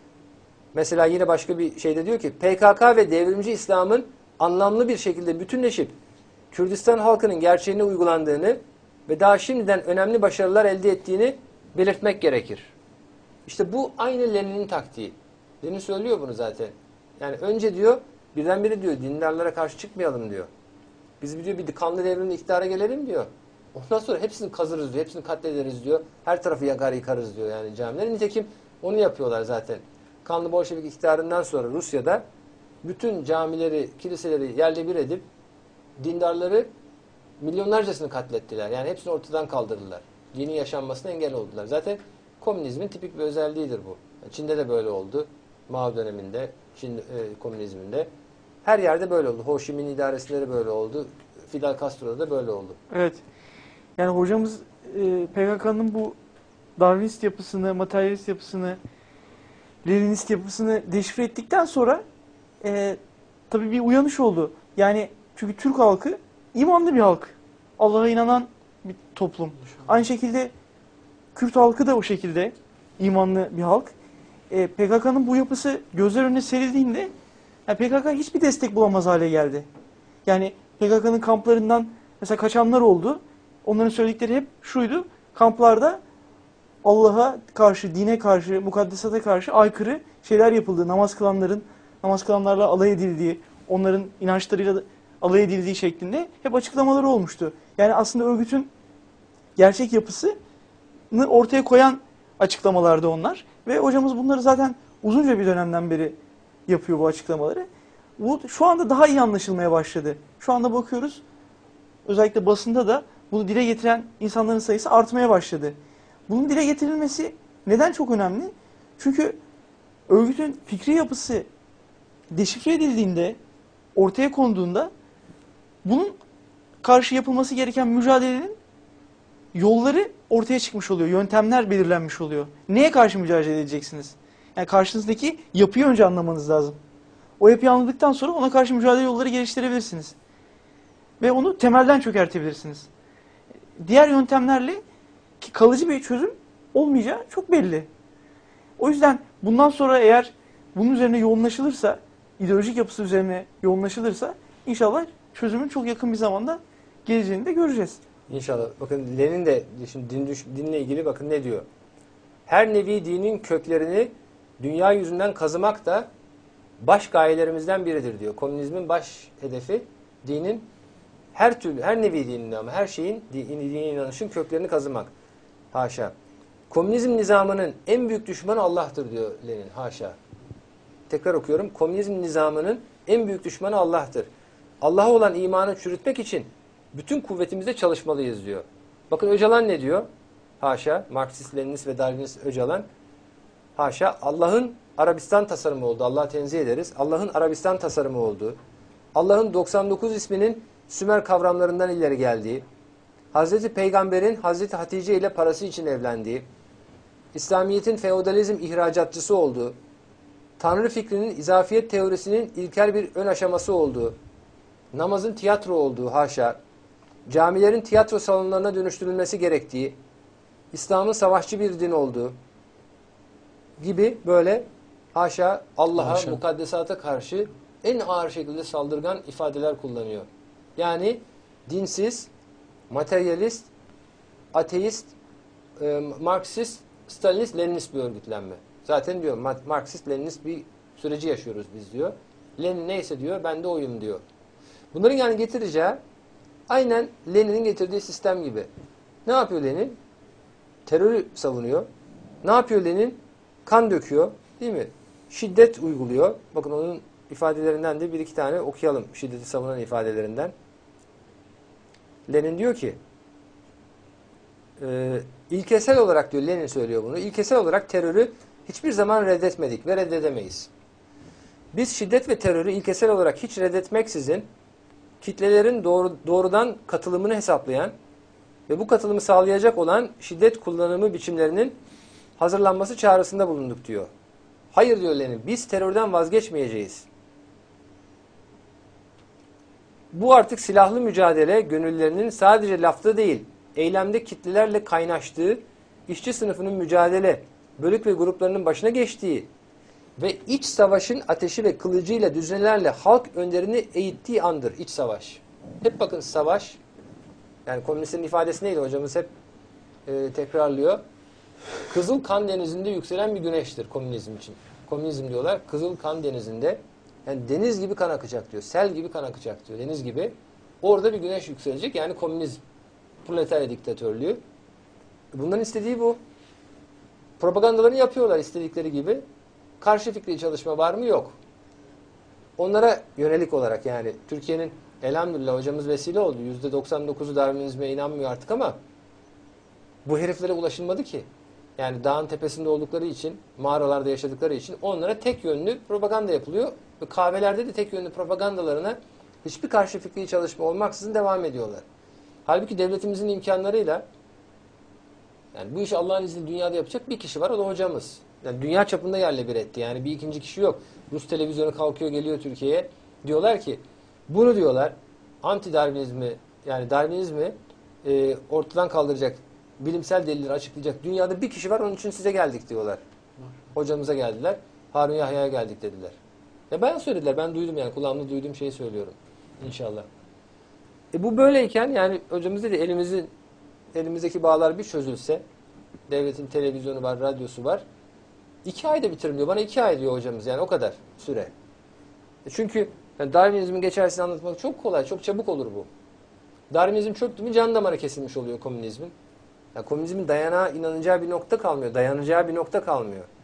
Speaker 2: mesela yine başka bir şeyde diyor ki PKK ve devrimci İslam'ın anlamlı bir şekilde bütünleşip Kürdistan halkının gerçeğine uygulandığını ve daha şimdiden önemli başarılar elde ettiğini belirtmek gerekir. İşte bu aynı Lenin'in taktiği. Lenin söylüyor bunu zaten. Yani önce diyor birdenbire diyor dindarlara karşı çıkmayalım diyor. Biz diyor bir kanlı devrimle iktidara gelelim diyor. Ondan sonra hepsini kazırız diyor. Hepsini katlederiz diyor. Her tarafı yakar yıkarız diyor yani camiler. Nitekim onu yapıyorlar zaten. Kanlı Bolşevik iktidarından sonra Rusya'da bütün camileri, kiliseleri yerle bir edip dindarları milyonlarcasını katlettiler. Yani hepsini ortadan kaldırdılar. Dinin yaşanmasına engel oldular. Zaten komünizmin tipik bir özelliğidir bu. Çin'de de böyle oldu. Mao döneminde, Çin komünizminde. Her yerde böyle oldu. Ho Chi Minh idaresinde de böyle oldu. Fidel Castro'da da böyle oldu.
Speaker 3: Evet. Yani hocamız PKK'nın bu Darwinist yapısını, materyalist yapısını, Leninist yapısını deşifre ettikten sonra tabii bir uyanış oldu. Yani çünkü Türk halkı imanlı bir halk. Allah'a inanan bir toplum. Aynı şekilde Kürt halkı da o şekilde imanlı bir halk. PKK'nın bu yapısı gözler önüne serildiğinde yani PKK hiçbir destek bulamaz hale geldi. Yani PKK'nın kamplarından mesela kaçanlar oldu. Onların söyledikleri hep şuydu. Kamplarda Allah'a karşı, dine karşı, mukaddesata karşı aykırı şeyler yapıldı. Namaz kılanlarla alay edildiği, onların inançlarıyla alay edildiği şeklinde hep açıklamaları olmuştu. Yani aslında örgütün gerçek yapısını ortaya koyan açıklamalardı onlar. Ve hocamız bunları zaten uzunca bir dönemden beri yapıyor bu açıklamaları. Bu şu anda daha iyi anlaşılmaya başladı. Şu anda bakıyoruz, özellikle basında da bunu dile getiren insanların sayısı artmaya başladı. Bunun dile getirilmesi neden çok önemli? Çünkü örgütün fikri yapısı deşifre edildiğinde, ortaya konduğunda bunun karşı yapılması gereken mücadelenin yolları ortaya çıkmış oluyor. Yöntemler belirlenmiş oluyor. Neye karşı mücadele edeceksiniz? Yani karşınızdaki yapıyı önce anlamanız lazım. O yapıyı anladıktan sonra ona karşı mücadele yolları geliştirebilirsiniz. Ve onu temelden çökertebilirsiniz. Diğer yöntemlerle ki kalıcı bir çözüm olmayacağı çok belli. O yüzden bundan sonra eğer bunun üzerine yoğunlaşılırsa, ideolojik yapısı üzerine yoğunlaşılırsa inşallah çözümün çok yakın bir zamanda geleceğini de göreceğiz.
Speaker 2: İnşallah. Bakın Lenin de şimdi dinle ilgili bakın ne diyor. Her nevi dinin köklerini dünya yüzünden kazımak da baş gayelerimizden biridir diyor. Komünizmin baş hedefi dinin her nevi dinin ama her şeyin dini inanışın köklerini kazımak. Haşa. Komünizm nizamının en büyük düşmanı Allah'tır diyor Lenin. Haşa. Tekrar okuyorum. Komünizm nizamının en büyük düşmanı Allah'tır. Allah'a olan imanı çürütmek için bütün kuvvetimizle çalışmalıyız diyor. Bakın Öcalan ne diyor? Haşa. Marksist, Leninist ve Darwinist Öcalan. Haşa. Allah'ın Arabistan tasarımı oldu. Allah'a tenzih ederiz. Allah'ın Arabistan tasarımı oldu. Allah'ın 99 isminin Sümer kavramlarından ileri geldiği, Hazreti Peygamber'in Hazreti Hatice ile parası için evlendiği, İslamiyet'in feodalizm ihracatçısı olduğu, Tanrı fikrinin izafiyet teorisinin ilkel bir ön aşaması olduğu, namazın tiyatro olduğu haşa, camilerin tiyatro salonlarına dönüştürülmesi gerektiği, İslam'ın savaşçı bir din olduğu gibi böyle haşa Allah'a, mukaddesata karşı en ağır şekilde saldırgan ifadeler kullanıyor. Yani dinsiz, materyalist, ateist, Marksist, Stalinist, Leninist bir örgütlenme. Zaten diyor Marksist, Leninist bir süreci yaşıyoruz biz diyor. Lenin neyse diyor, ben de oyum diyor. Bunların yani getireceği aynen Lenin'in getirdiği sistem gibi. Ne yapıyor Lenin? Terörü savunuyor. Ne yapıyor Lenin? Kan döküyor. Değil mi? Şiddet uyguluyor. Bakın onun ifadelerinden de bir iki tane okuyalım. Şiddeti savunan ifadelerinden. Lenin diyor ki ilkesel olarak diyor, Lenin söylüyor bunu. İlkesel olarak terörü hiçbir zaman reddetmedik ve reddedemeyiz. Biz şiddet ve terörü ilkesel olarak hiç reddetmeksizin kitlelerin doğrudan katılımını hesaplayan ve bu katılımı sağlayacak olan şiddet kullanımı biçimlerinin hazırlanması çağrısında bulunduk diyor. Hayır diyor Lenin, biz terörden vazgeçmeyeceğiz. Bu artık silahlı mücadele gönüllerinin sadece lafta değil, eylemde kitlelerle kaynaştığı, işçi sınıfının mücadele, bölük ve gruplarının başına geçtiği ve iç savaşın ateşi ve kılıcıyla düzenlerle halk önderini eğittiği andır iç savaş. Hep bakın savaş, yani komünistlerin ifadesi neydi hocamız hep tekrarlıyor. Kızıl Kan Denizi'nde yükselen bir güneştir komünizm için. Komünizm diyorlar Kızıl Kan Denizi'nde, yani deniz gibi kan akacak diyor, sel gibi kan akacak diyor, deniz gibi. Orada bir güneş yükselecek, yani komünizm, proletarya diktatörlüğü. Bunların istediği bu. Propagandalarını yapıyorlar istedikleri gibi. Karşı fikri çalışma var mı? Yok. Onlara yönelik olarak yani Türkiye'nin elhamdülillah hocamız vesile oldu. %99'u Darwinizme inanmıyor artık ama bu heriflere ulaşılmadı ki. Yani dağın tepesinde oldukları için, mağaralarda yaşadıkları için onlara tek yönlü propaganda yapılıyor. Ve kahvelerde de tek yönlü propagandalarına hiçbir karşı fikri çalışma olmaksızın devam ediyorlar. Halbuki devletimizin imkanlarıyla, yani bu işi Allah'ın izniyle dünyada yapacak bir kişi var, o da hocamız. Yani dünya çapında yerle bir etti. Yani bir ikinci kişi yok. Rus televizyonu kalkıyor geliyor Türkiye'ye. Diyorlar ki bunu diyorlar anti-Darwinizmi, yani Darwinizmi ortadan kaldıracak, bilimsel delilleri açıklayacak dünyada bir kişi var, onun için size geldik diyorlar. Hocamıza geldiler. Harun Yahya'ya geldik dediler. Ya ben söylediler, ben duydum yani kulağımda duyduğum şeyi söylüyorum. İnşallah. Bu böyleyken yani hocamız dedi elimizdeki bağlar bir çözülse, devletin televizyonu var, radyosu var. 2 ayda bitiririm diyor. Bana 2 ay diyor hocamız, yani o kadar süre. Çünkü yani Darwinizmin geçersini anlatmak çok kolay, çok çabuk olur bu. Darwinizm çöktü mü can damarı kesilmiş oluyor komünizmin. Yani komünizmin dayanağı, inanacağı bir nokta kalmıyor. Dayanacağı bir nokta kalmıyor.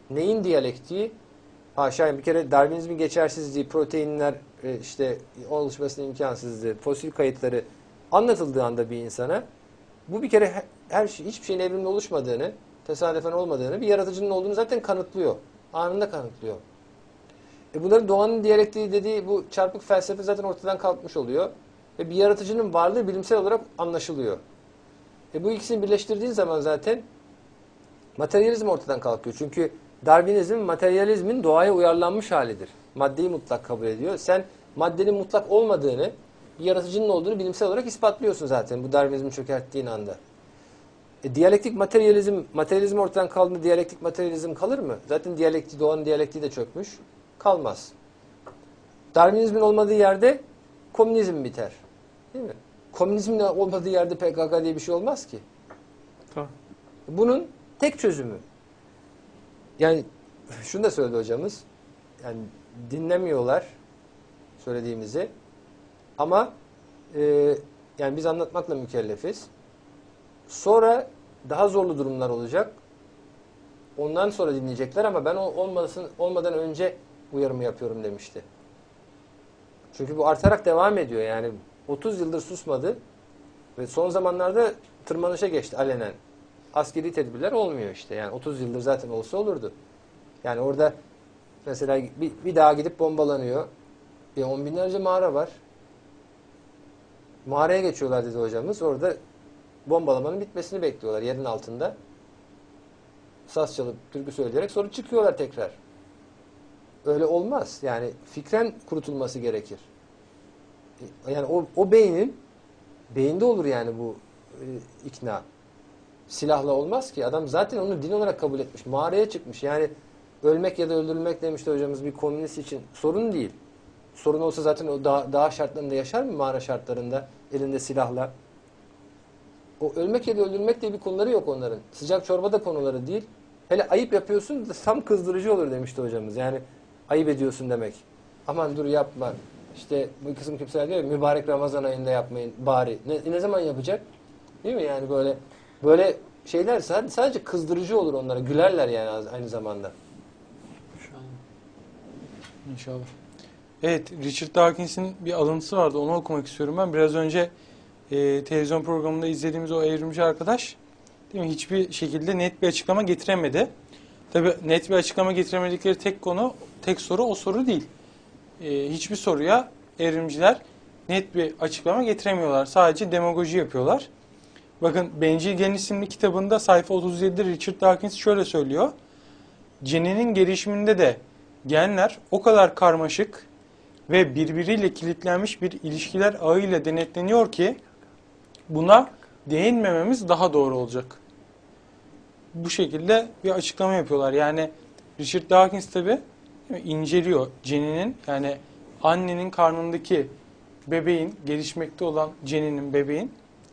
Speaker 2: Neyin diyalektiği? Haşa, bir kere Darwinizmin geçersizliği, proteinler işte oluşmasının imkansızlığı, fosil kayıtları anlatıldığı anda bir insana bu bir kere her şey, hiçbir şeyin evrimde oluşmadığını, tesadüfen olmadığını, bir yaratıcının olduğunu zaten kanıtlıyor. Anında kanıtlıyor. Bunların doğanın diyalektiği dediği bu çarpık felsefe zaten ortadan kalkmış oluyor. Ve bir yaratıcının varlığı bilimsel olarak anlaşılıyor. Bu ikisini birleştirdiğin zaman zaten materyalizm ortadan kalkıyor. Çünkü Darwinizm materyalizmin doğaya uyarlanmış halidir. Maddeyi mutlak kabul ediyor. Sen maddenin mutlak olmadığını, bir yaratıcının olduğunu bilimsel olarak ispatlıyorsun zaten bu Darwinizmi çökerttiğin anda. Diyalektik materyalizm ortadan kaldığında diyalektik materyalizm kalır mı? Zaten doğanın diyalektiği de çökmüş. Kalmaz. Darwinizmin olmadığı yerde komünizm biter. Değil mi? Komünizmin olmadığı yerde PKK diye bir şey olmaz ki.
Speaker 3: Tamam.
Speaker 2: Bunun tek çözümü. Yani şunu da söyledi hocamız. Yani dinlemiyorlar söylediğimizi. Ama yani biz anlatmakla mükellefiz. Sonra daha zorlu durumlar olacak. Ondan sonra dinleyecekler ama ben olmadan önce uyarımı yapıyorum demişti. Çünkü bu artarak devam ediyor. Yani 30 yıldır susmadı ve son zamanlarda tırmanışa geçti alenen. Askeri tedbirler olmuyor işte. Yani 30 yıldır zaten olsa olurdu. Yani orada mesela bir daha gidip bombalanıyor. 10 binlerce mağara var. Mağaraya geçiyorlar dedi hocamız. Orada bombalamanın bitmesini bekliyorlar yerin altında. Saz çalıp türkü söyleyerek sonra çıkıyorlar tekrar. Öyle olmaz. Yani fikren kurutulması gerekir. Yani o beyinde olur yani bu ikna. Silahla olmaz ki. Adam zaten onu din olarak kabul etmiş. Mağaraya çıkmış. Yani ölmek ya da öldürülmek demişti hocamız bir komünist için. Sorun değil. Sorun olsa zaten o dağ şartlarında yaşar mı mağara şartlarında elinde silahla? O ölmek ya da öldürmek diye bir konuları yok onların. Sıcak çorba da konuları değil. Hele ayıp yapıyorsun tam kızdırıcı olur demişti hocamız. Yani ayıp ediyorsun demek. Aman dur yapma. İşte bu kısım kimseler diyor ya, mübarek Ramazan ayında yapmayın bari. Ne zaman yapacak? Değil mi? Yani böyle şeyler sadece kızdırıcı olur onlara. Gülerler yani aynı zamanda.
Speaker 1: İnşallah. Evet, Richard Dawkins'in bir alıntısı vardı. Onu okumak istiyorum ben. Biraz önce televizyon programında izlediğimiz o evrimci arkadaş değil mi, hiçbir şekilde net bir açıklama getiremedi. Tabii net bir açıklama getiremedikleri tek soru o soru değil. Hiçbir soruya evrimciler net bir açıklama getiremiyorlar. Sadece demagoji yapıyorlar. Bakın Bencil Gen isimli kitabında sayfa 37'de Richard Dawkins şöyle söylüyor. Ceninin gelişiminde de genler o kadar karmaşık ve birbiriyle kilitlenmiş bir ilişkiler ağıyla denetleniyor ki buna değinmememiz daha doğru olacak. Bu şekilde bir açıklama yapıyorlar. Yani Richard Dawkins tabi inceliyor ceninin, yani annenin karnındaki bebeğin, gelişmekte olan ceninin, bebeğin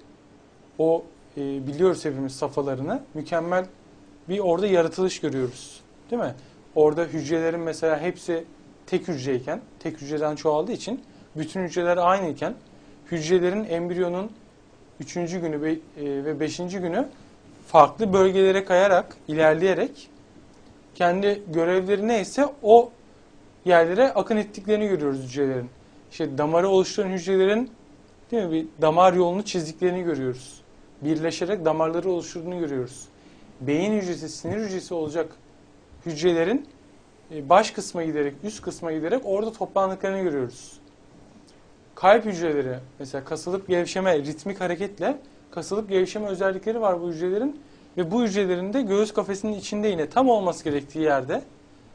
Speaker 1: o biliyoruz hepimiz safhalarını, mükemmel bir orada yaratılış görüyoruz. Değil mi? Orada hücrelerin mesela hepsi tek hücreyken, tek hücreden çoğaldığı için bütün hücreler aynıyken hücrelerin embriyonun 3. günü ve 5. günü farklı bölgelere kayarak, ilerleyerek kendi görevleri neyse o yerlere akın ettiklerini görüyoruz hücrelerin. İşte damarı oluşturan hücrelerin değil mi, bir damar yolunu çizdiklerini görüyoruz. Birleşerek damarları oluşturduğunu görüyoruz. Beyin hücresi, sinir hücresi olacak hücrelerin baş kısma giderek, üst kısma giderek orada toplandıklarını görüyoruz. Kalp hücreleri, mesela kasılıp gevşeme, ritmik hareketle kasılıp gevşeme özellikleri var bu hücrelerin ve bu hücrelerin de göğüs kafesinin içinde yine tam olması gerektiği yerde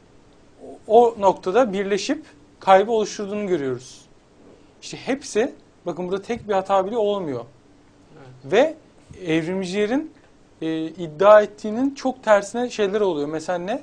Speaker 1: o noktada birleşip kalbi oluşturduğunu görüyoruz. İşte hepsi, bakın burada tek bir hata bile olmuyor. Evet. Ve evrimcilerin iddia ettiğinin çok tersine şeyler oluyor. Mesela ne?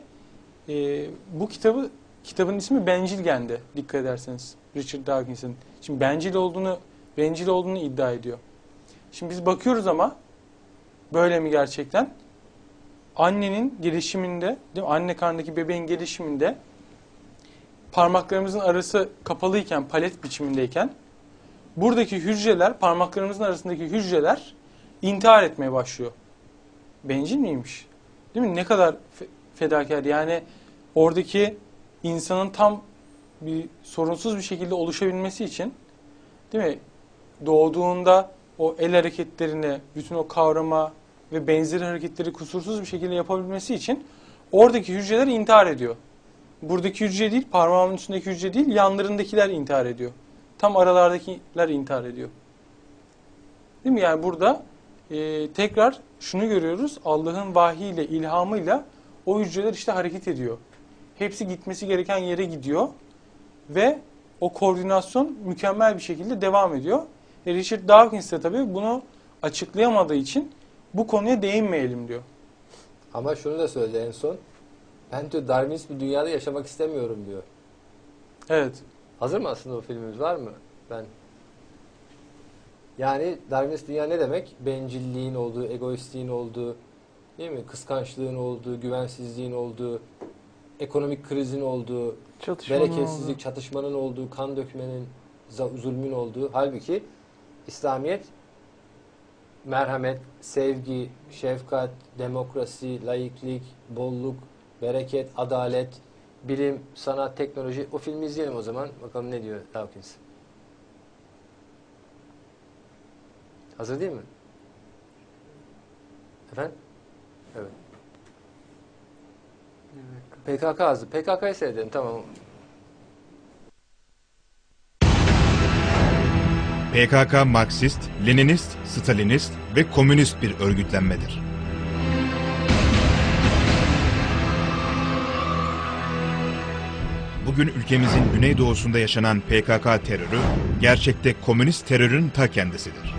Speaker 1: Bu kitabın ismi Bencil Gen'de, dikkat ederseniz Richard Dawkins'in. Şimdi bencil olduğunu iddia ediyor. Şimdi biz bakıyoruz ama böyle mi gerçekten? Annenin gelişiminde, değil mi? Anne karnındaki bebeğin gelişiminde parmaklarımızın arası kapalıyken, palet biçimindeyken buradaki hücreler, parmaklarımızın arasındaki hücreler intihar etmeye başlıyor. Bencil miymiş? Değil mi? Ne kadar fedakar. Yani oradaki insanın tam bir sorunsuz bir şekilde oluşabilmesi için, değil mi? Doğduğunda o el hareketlerini, bütün o kavrama ve benzeri hareketleri kusursuz bir şekilde yapabilmesi için oradaki hücreler intihar ediyor. Buradaki hücre değil, parmağımın üstündeki hücre değil, yanlarındakiler intihar ediyor. Tam aralardakiler intihar ediyor. Değil mi? Yani burada tekrar şunu görüyoruz. Allah'ın vahiyle, ilhamıyla o hücreler işte hareket ediyor. Hepsi gitmesi gereken yere gidiyor ve o koordinasyon mükemmel bir şekilde devam ediyor. Richard Dawkins de tabii bunu açıklayamadığı için bu konuya değinmeyelim diyor.
Speaker 2: Ama şunu da söyledi en son. Ben diyor Darwinist bir dünyada yaşamak istemiyorum diyor.
Speaker 1: Evet.
Speaker 2: Hazır mı aslında o filmimiz, var mı? Yani Darwinist dünya ne demek? Bencilliğin olduğu, egoistliğin olduğu, değil mi? Kıskançlığın olduğu, güvensizliğin olduğu, ekonomik krizin olduğu, bereketsizlik, çatışmanın olduğu, kan dökmenin, zulmün olduğu. Halbuki İslamiyet merhamet, sevgi, şefkat, demokrasi, laiklik, bolluk, bereket, adalet, bilim, sanat, teknoloji. O filmi izleyelim o zaman. Bakalım ne diyor Dawkins. Hazır değil mi? Efendim? Evet. PKK hazır. PKK'yı seyredelim, tamam.
Speaker 8: PKK Marksist, Leninist, Stalinist ve komünist bir örgütlenmedir. Bugün ülkemizin güneydoğusunda yaşanan PKK terörü, gerçekte komünist terörün ta kendisidir.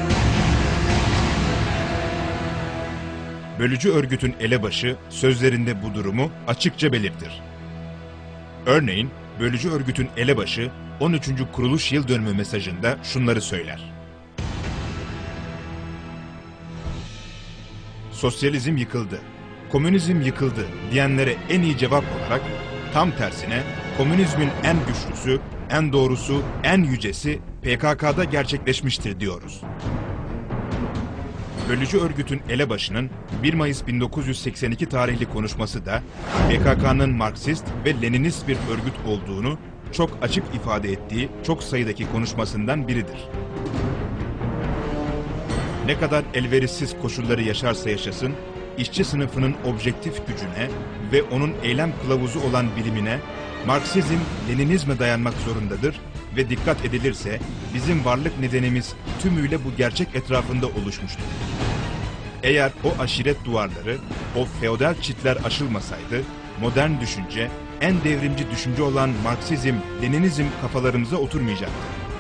Speaker 8: Bölücü örgütün elebaşı sözlerinde bu durumu açıkça belirtir. Örneğin, bölücü örgütün elebaşı 13. kuruluş yıl dönümü mesajında şunları söyler. Sosyalizm yıkıldı, komünizm yıkıldı diyenlere en iyi cevap olarak tam tersine komünizmin en güçlüsü, en doğrusu, en yücesi PKK'da gerçekleşmiştir diyoruz. Bölücü örgütün elebaşının 1 Mayıs 1982 tarihli konuşması da PKK'nın Marksist ve Leninist bir örgüt olduğunu çok açık ifade ettiği çok sayıdaki konuşmasından biridir. Ne kadar elverişsiz koşulları yaşarsa yaşasın, işçi sınıfının objektif gücüne ve onun eylem kılavuzu olan bilimine, Marksizm, Leninizme dayanmak zorundadır ve dikkat edilirse bizim varlık nedenimiz tümüyle bu gerçek etrafında oluşmuştur. Eğer o aşiret duvarları, o feodal çitler aşılmasaydı, modern düşünce, en devrimci düşünce olan Marksizm, Leninizm kafalarımıza oturmayacaktı.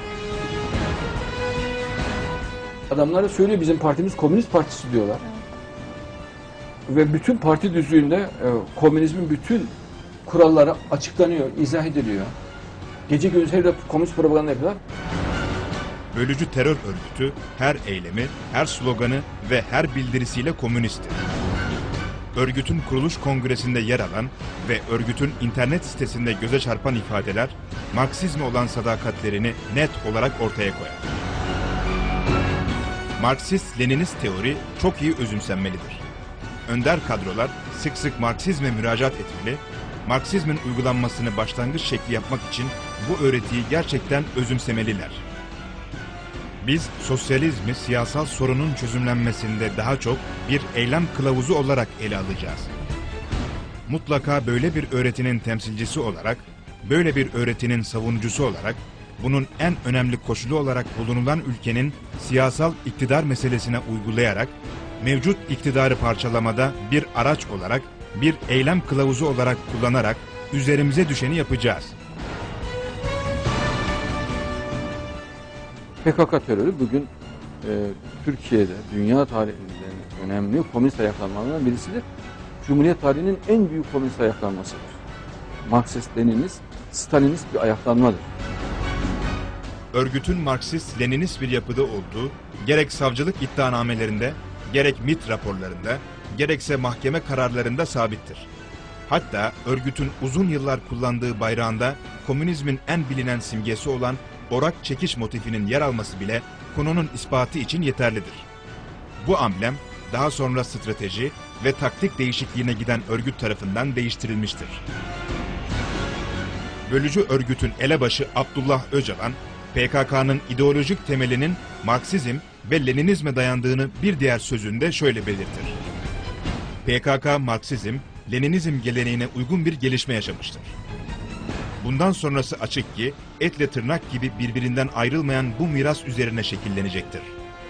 Speaker 9: Adamlar da söylüyor, bizim partimiz Komünist Partisi diyorlar. Ve bütün parti düzlüğünde komünizmin bütün kuralları açıklanıyor, izah ediliyor. Gece gündüz her de komünist propaganda yapıyorlar.
Speaker 8: Bölücü terör örgütü her eylemi, her sloganı ve her bildirisiyle komünisttir. Örgütün kuruluş kongresinde yer alan ve örgütün internet sitesinde göze çarpan ifadeler, Marksizme olan sadakatlerini net olarak ortaya koyar. Marksist-Leninist teori çok iyi özümsenmelidir. Önder kadrolar sık sık Marksizme müracaat etmeli, Marksizmin uygulanmasını başlangıç şekli yapmak için bu öğretiyi gerçekten özümsemeliler. Biz sosyalizmi siyasal sorunun çözümlenmesinde daha çok bir eylem kılavuzu olarak ele alacağız. Mutlaka böyle bir öğretinin temsilcisi olarak, böyle bir öğretinin savunucusu olarak, bunun en önemli koşulu olarak bulunulan ülkenin siyasal iktidar meselesine uygulayarak, mevcut iktidarı parçalamada bir araç olarak, bir eylem kılavuzu olarak kullanarak üzerimize düşeni yapacağız.
Speaker 9: PKK terörü bugün Türkiye'de, dünya tarihinde önemli komünist ayaklanmalarından birisidir. Cumhuriyet tarihinin en büyük komünist ayaklanmasıdır. Marksist, Leninist, Stalinist bir ayaklanmadır.
Speaker 8: Örgütün Marksist-Leninist bir yapıda olduğu, gerek savcılık iddianamelerinde, gerek MİT raporlarında, gerekse mahkeme kararlarında sabittir. Hatta örgütün uzun yıllar kullandığı bayrağında komünizmin en bilinen simgesi olan orak çekiş motifinin yer alması bile konunun ispatı için yeterlidir. Bu amblem daha sonra strateji, ve taktik değişikliğine giden örgüt tarafından değiştirilmiştir. Bölücü örgütün elebaşı Abdullah Öcalan, PKK'nın ideolojik temelinin Marksizm ve Leninizme dayandığını bir diğer sözünde şöyle belirtir. PKK, Marksizm, Leninizm geleneğine uygun bir gelişme yaşamıştır. Bundan sonrası açık ki etle tırnak gibi birbirinden ayrılmayan bu miras üzerine şekillenecektir.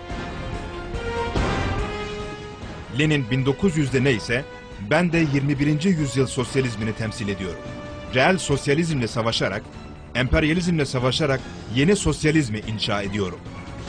Speaker 8: Lenin 1900'de neyse, ben de 21. yüzyıl sosyalizmini temsil ediyorum. Reel sosyalizmle savaşarak, emperyalizmle savaşarak yeni sosyalizmi inşa ediyorum.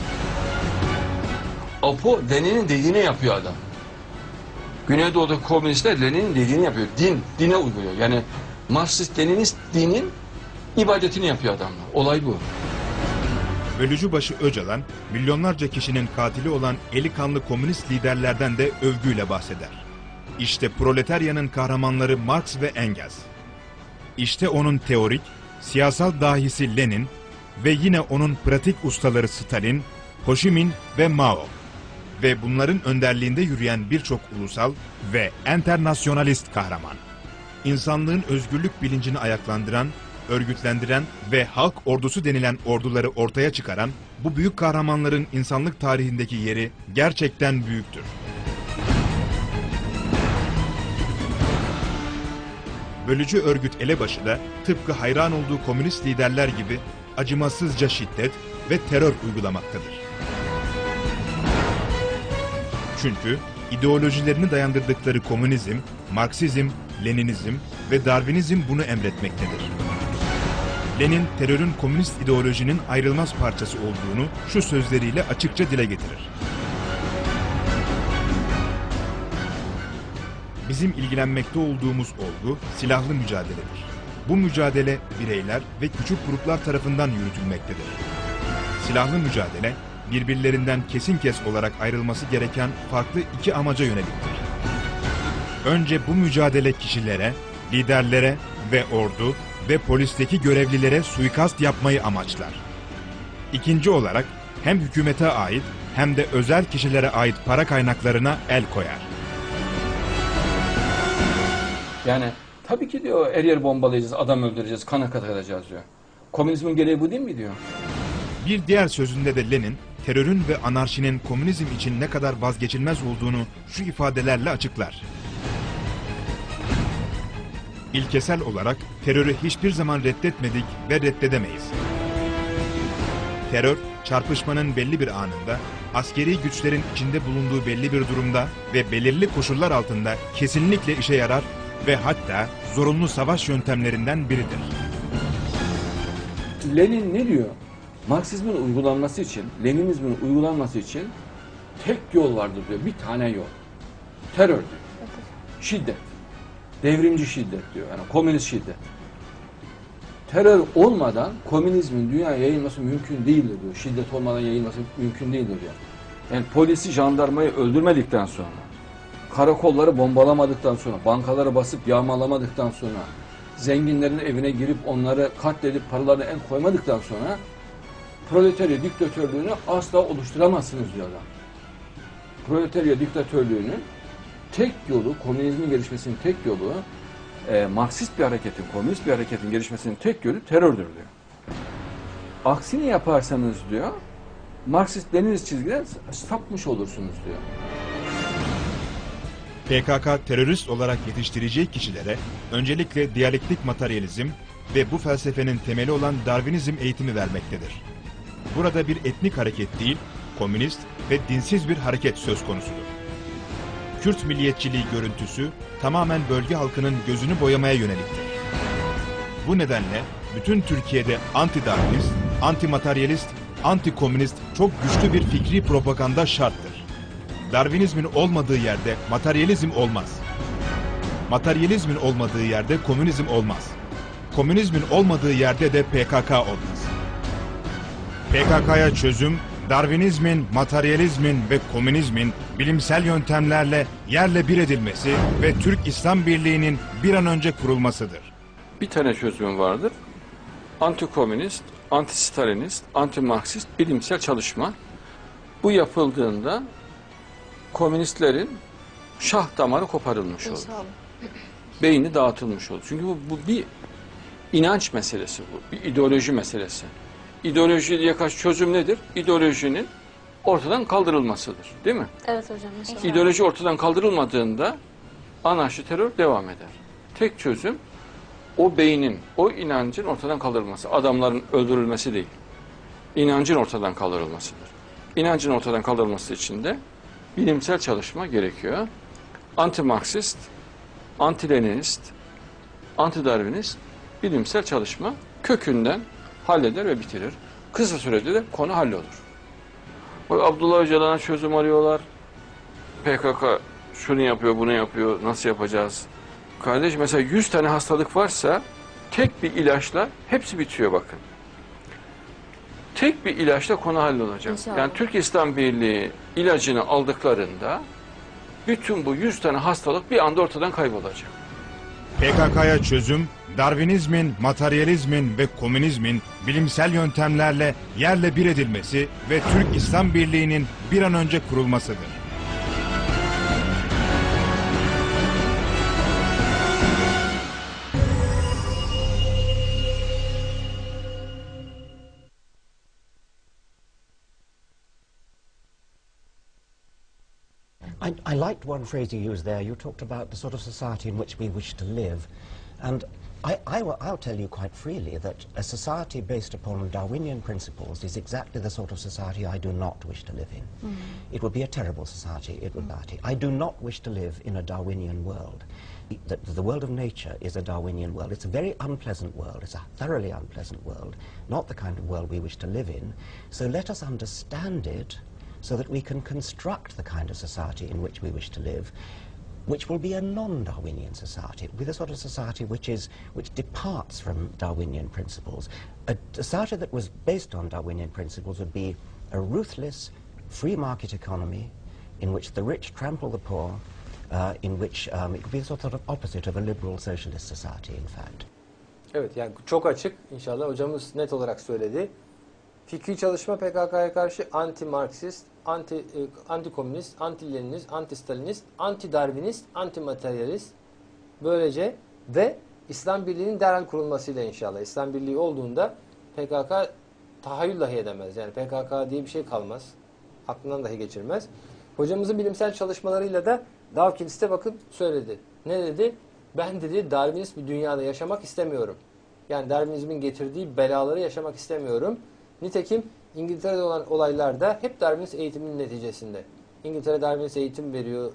Speaker 9: Apo Lenin'in dediğini yapıyor adam. Güneydoğu'da komünistler Lenin'in dediğini yapıyor. Dine uyguluyor. Yani Marksist-Leninist dinin ibadetini yapıyor adamlar. Olay bu.
Speaker 8: Bölücü başı Öcalan, milyonlarca kişinin katili olan eli kanlı komünist liderlerden de övgüyle bahseder. İşte proletaryanın kahramanları Marx ve Engels. İşte onun teorik, siyasal dahisi Lenin ve yine onun pratik ustaları Stalin, Ho Chi Minh ve Mao. Ve bunların önderliğinde yürüyen birçok ulusal ve enternasyonalist kahraman. İnsanlığın özgürlük bilincini ayaklandıran, örgütlendiren ve halk ordusu denilen orduları ortaya çıkaran bu büyük kahramanların insanlık tarihindeki yeri gerçekten büyüktür. Bölücü örgüt elebaşı da tıpkı hayran olduğu komünist liderler gibi acımasızca şiddet ve terör uygulamaktadır. Çünkü ideolojilerini dayandırdıkları komünizm, Marksizm, Leninizm ve Darwinizm bunu emretmektedir. Lenin, terörün komünist ideolojinin ayrılmaz parçası olduğunu şu sözleriyle açıkça dile getirir. Bizim ilgilenmekte olduğumuz olgu silahlı mücadeledir. Bu mücadele bireyler ve küçük gruplar tarafından yürütülmektedir. Silahlı mücadele, birbirlerinden kesin kes olarak ayrılması gereken farklı iki amaca yöneliktir. Önce bu mücadele kişilere, liderlere ve ordu ve polisteki görevlilere suikast yapmayı amaçlar. İkinci olarak hem hükümete ait hem de özel kişilere ait para kaynaklarına el koyar.
Speaker 9: Yani tabii ki diyor her yer bombalayacağız, adam öldüreceğiz, kana katacağız diyor. Komünizmin gereği bu değil mi diyor.
Speaker 8: Bir diğer sözünde de Lenin, terörün ve anarşinin komünizm için ne kadar vazgeçilmez olduğunu şu ifadelerle açıklar. İlkesel olarak terörü hiçbir zaman reddetmedik ve reddedemeyiz. Terör, çarpışmanın belli bir anında, askeri güçlerin içinde bulunduğu belli bir durumda ve belirli koşullar altında kesinlikle işe yarar ve hatta zorunlu savaş yöntemlerinden biridir.
Speaker 9: Lenin ne diyor? Marksizmin uygulanması için, Leninizmin uygulanması için tek yol vardır diyor. Bir tane yol. Terör diyor. Şiddet. Devrimci şiddet diyor. Yani komünist şiddet. Terör olmadan komünizmin dünyaya yayılması mümkün değildir diyor. Şiddet olmadan yayılması mümkün değildir diyor. Yani polisi, jandarmayı öldürmedikten sonra, karakolları bombalamadıktan sonra, bankaları basıp yağmalamadıktan sonra, zenginlerin evine girip onları katledip paralarına el koymadıktan sonra proletarya diktatörlüğünü asla oluşturamazsınız diyor adam. Proletarya diktatörlüğünün tek yolu, komünizmin gelişmesinin tek yolu, Marksist bir hareketin, komünist bir hareketin gelişmesinin tek yolu terördür diyor. Aksini yaparsanız diyor, Marksist-Leninist çizgiden sapmış olursunuz diyor.
Speaker 8: PKK terörist olarak yetiştireceği kişilere öncelikle diyalektik materyalizm ve bu felsefenin temeli olan Darwinizm eğitimi vermektedir. Burada bir etnik hareket değil, komünist ve dinsiz bir hareket söz konusudur. Kürt milliyetçiliği görüntüsü tamamen bölge halkının gözünü boyamaya yöneliktir. Bu nedenle bütün Türkiye'de anti-Darwinist, anti-materyalist, anti-komünist çok güçlü bir fikri propaganda şarttır. Darwinizmin olmadığı yerde materyalizm olmaz. Materyalizmin olmadığı yerde komünizm olmaz. Komünizmin olmadığı yerde de PKK olmaz. PKK'ya çözüm, Darwinizmin, materyalizmin ve komünizmin bilimsel yöntemlerle yerle bir edilmesi ve Türk-İslam Birliği'nin bir an önce kurulmasıdır.
Speaker 9: Bir tane çözüm vardır. Anti-komünist, anti-stalinist, anti-marksist bilimsel çalışma. Bu yapıldığında komünistlerin şah damarı koparılmış olur.
Speaker 10: İnşallah.
Speaker 9: Beyni dağıtılmış olur. Çünkü bu bir inanç meselesi bu. Bir ideoloji meselesi. İdeoloji diye karşı çözüm nedir? İdeolojinin ortadan kaldırılmasıdır. Değil mi?
Speaker 10: Evet hocam inşallah.
Speaker 9: İdeoloji ortadan kaldırılmadığında anarşi, terör devam eder. Tek çözüm o beynin, o inancın ortadan kaldırılması. Adamların öldürülmesi değil. İnancın ortadan kaldırılmasıdır. İnancın ortadan kaldırılması için de bilimsel çalışma gerekiyor. Anti-Marksist, anti-Leninist, anti-Darwinist bilimsel çalışma kökünden halleder ve bitirir. Kısa sürede de konu hallolur. Bak Abdullah Öcalan'a çözüm arıyorlar. PKK şunu yapıyor, bunu yapıyor, nasıl yapacağız? Kardeş mesela 100 tane hastalık varsa tek bir ilaçla hepsi bitiyor bakın. Tek bir ilaçla konu hallolacak.
Speaker 10: İnşallah.
Speaker 9: Yani Türk İslam Birliği ilacını aldıklarında bütün bu 100 tane hastalık bir anda ortadan kaybolacak.
Speaker 8: PKK'ya çözüm, Darwinizmin, materyalizmin ve komünizmin bilimsel yöntemlerle yerle bir edilmesi ve Türk İslam Birliği'nin bir an önce kurulmasıdır.
Speaker 11: I liked one phrase you used there. You talked about the sort of society in which we wish to live. And I'll tell you quite freely that a society based upon Darwinian principles is exactly the sort of society I do not wish to live in. It would be a terrible society. It would be. I do not wish to live in a Darwinian world. The world of nature is a Darwinian world. It's a very unpleasant world. It's a thoroughly unpleasant world, not the kind of world we wish to live in. So let us understand it so that we can construct the kind of society in which we wish to live, which will be a non-Darwinian society, with a sort of society which departs from Darwinian principles. A society that was based on Darwinian principles would be a ruthless, free market economy in which the rich trample the poor, in which it would be a sort of opposite of a liberal socialist society, in fact.
Speaker 2: Evet, yani çok açık inşallah hocamız net olarak söyledi. Fikri çalışma PKK'ya karşı anti-Marksist, anti-komünist, anti-Leninist, anti-Stalinist, anti-Darwinist, anti-materyalist böylece ve İslam Birliği'nin derhal kurulmasıyla inşallah. İslam Birliği olduğunda PKK tahayyül dahi edemez. Yani PKK diye bir şey kalmaz. Aklından dahi geçirmez. Hocamızın bilimsel çalışmalarıyla da Dawkins'te bakın söyledi. Ne dedi? Ben dedi Darwinist bir dünyada yaşamak istemiyorum. Yani Darwinizmin getirdiği belaları yaşamak istemiyorum. Nitekim İngiltere'de olan olaylarda hep Darwinist eğitimin neticesinde. İngiltere Darwinist eğitim veriyor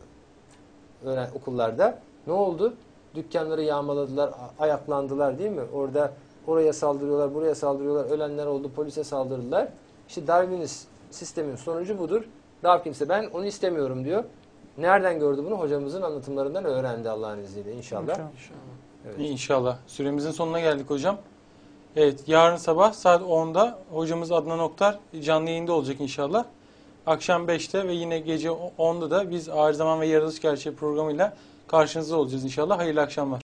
Speaker 2: okullarda. Ne oldu? Dükkanları yağmaladılar, ayaklandılar değil mi? Oraya saldırıyorlar, buraya saldırıyorlar, ölenler oldu, polise saldırdılar. İşte Darwinist sistemin sonucu budur. Dawkins de ben onu istemiyorum diyor. Nereden gördü bunu? Hocamızın anlatımlarından öğrendi Allah'ın izniyle inşallah. Evet.
Speaker 1: İnşallah. Süremizin sonuna geldik hocam. Evet, yarın sabah saat 10'da hocamız Adnan Oktar canlı yayında olacak inşallah. Akşam 5'te ve yine gece 10'da da biz Ağır Zaman ve Yaratılış Gerçeği programıyla karşınızda olacağız inşallah. Hayırlı akşamlar.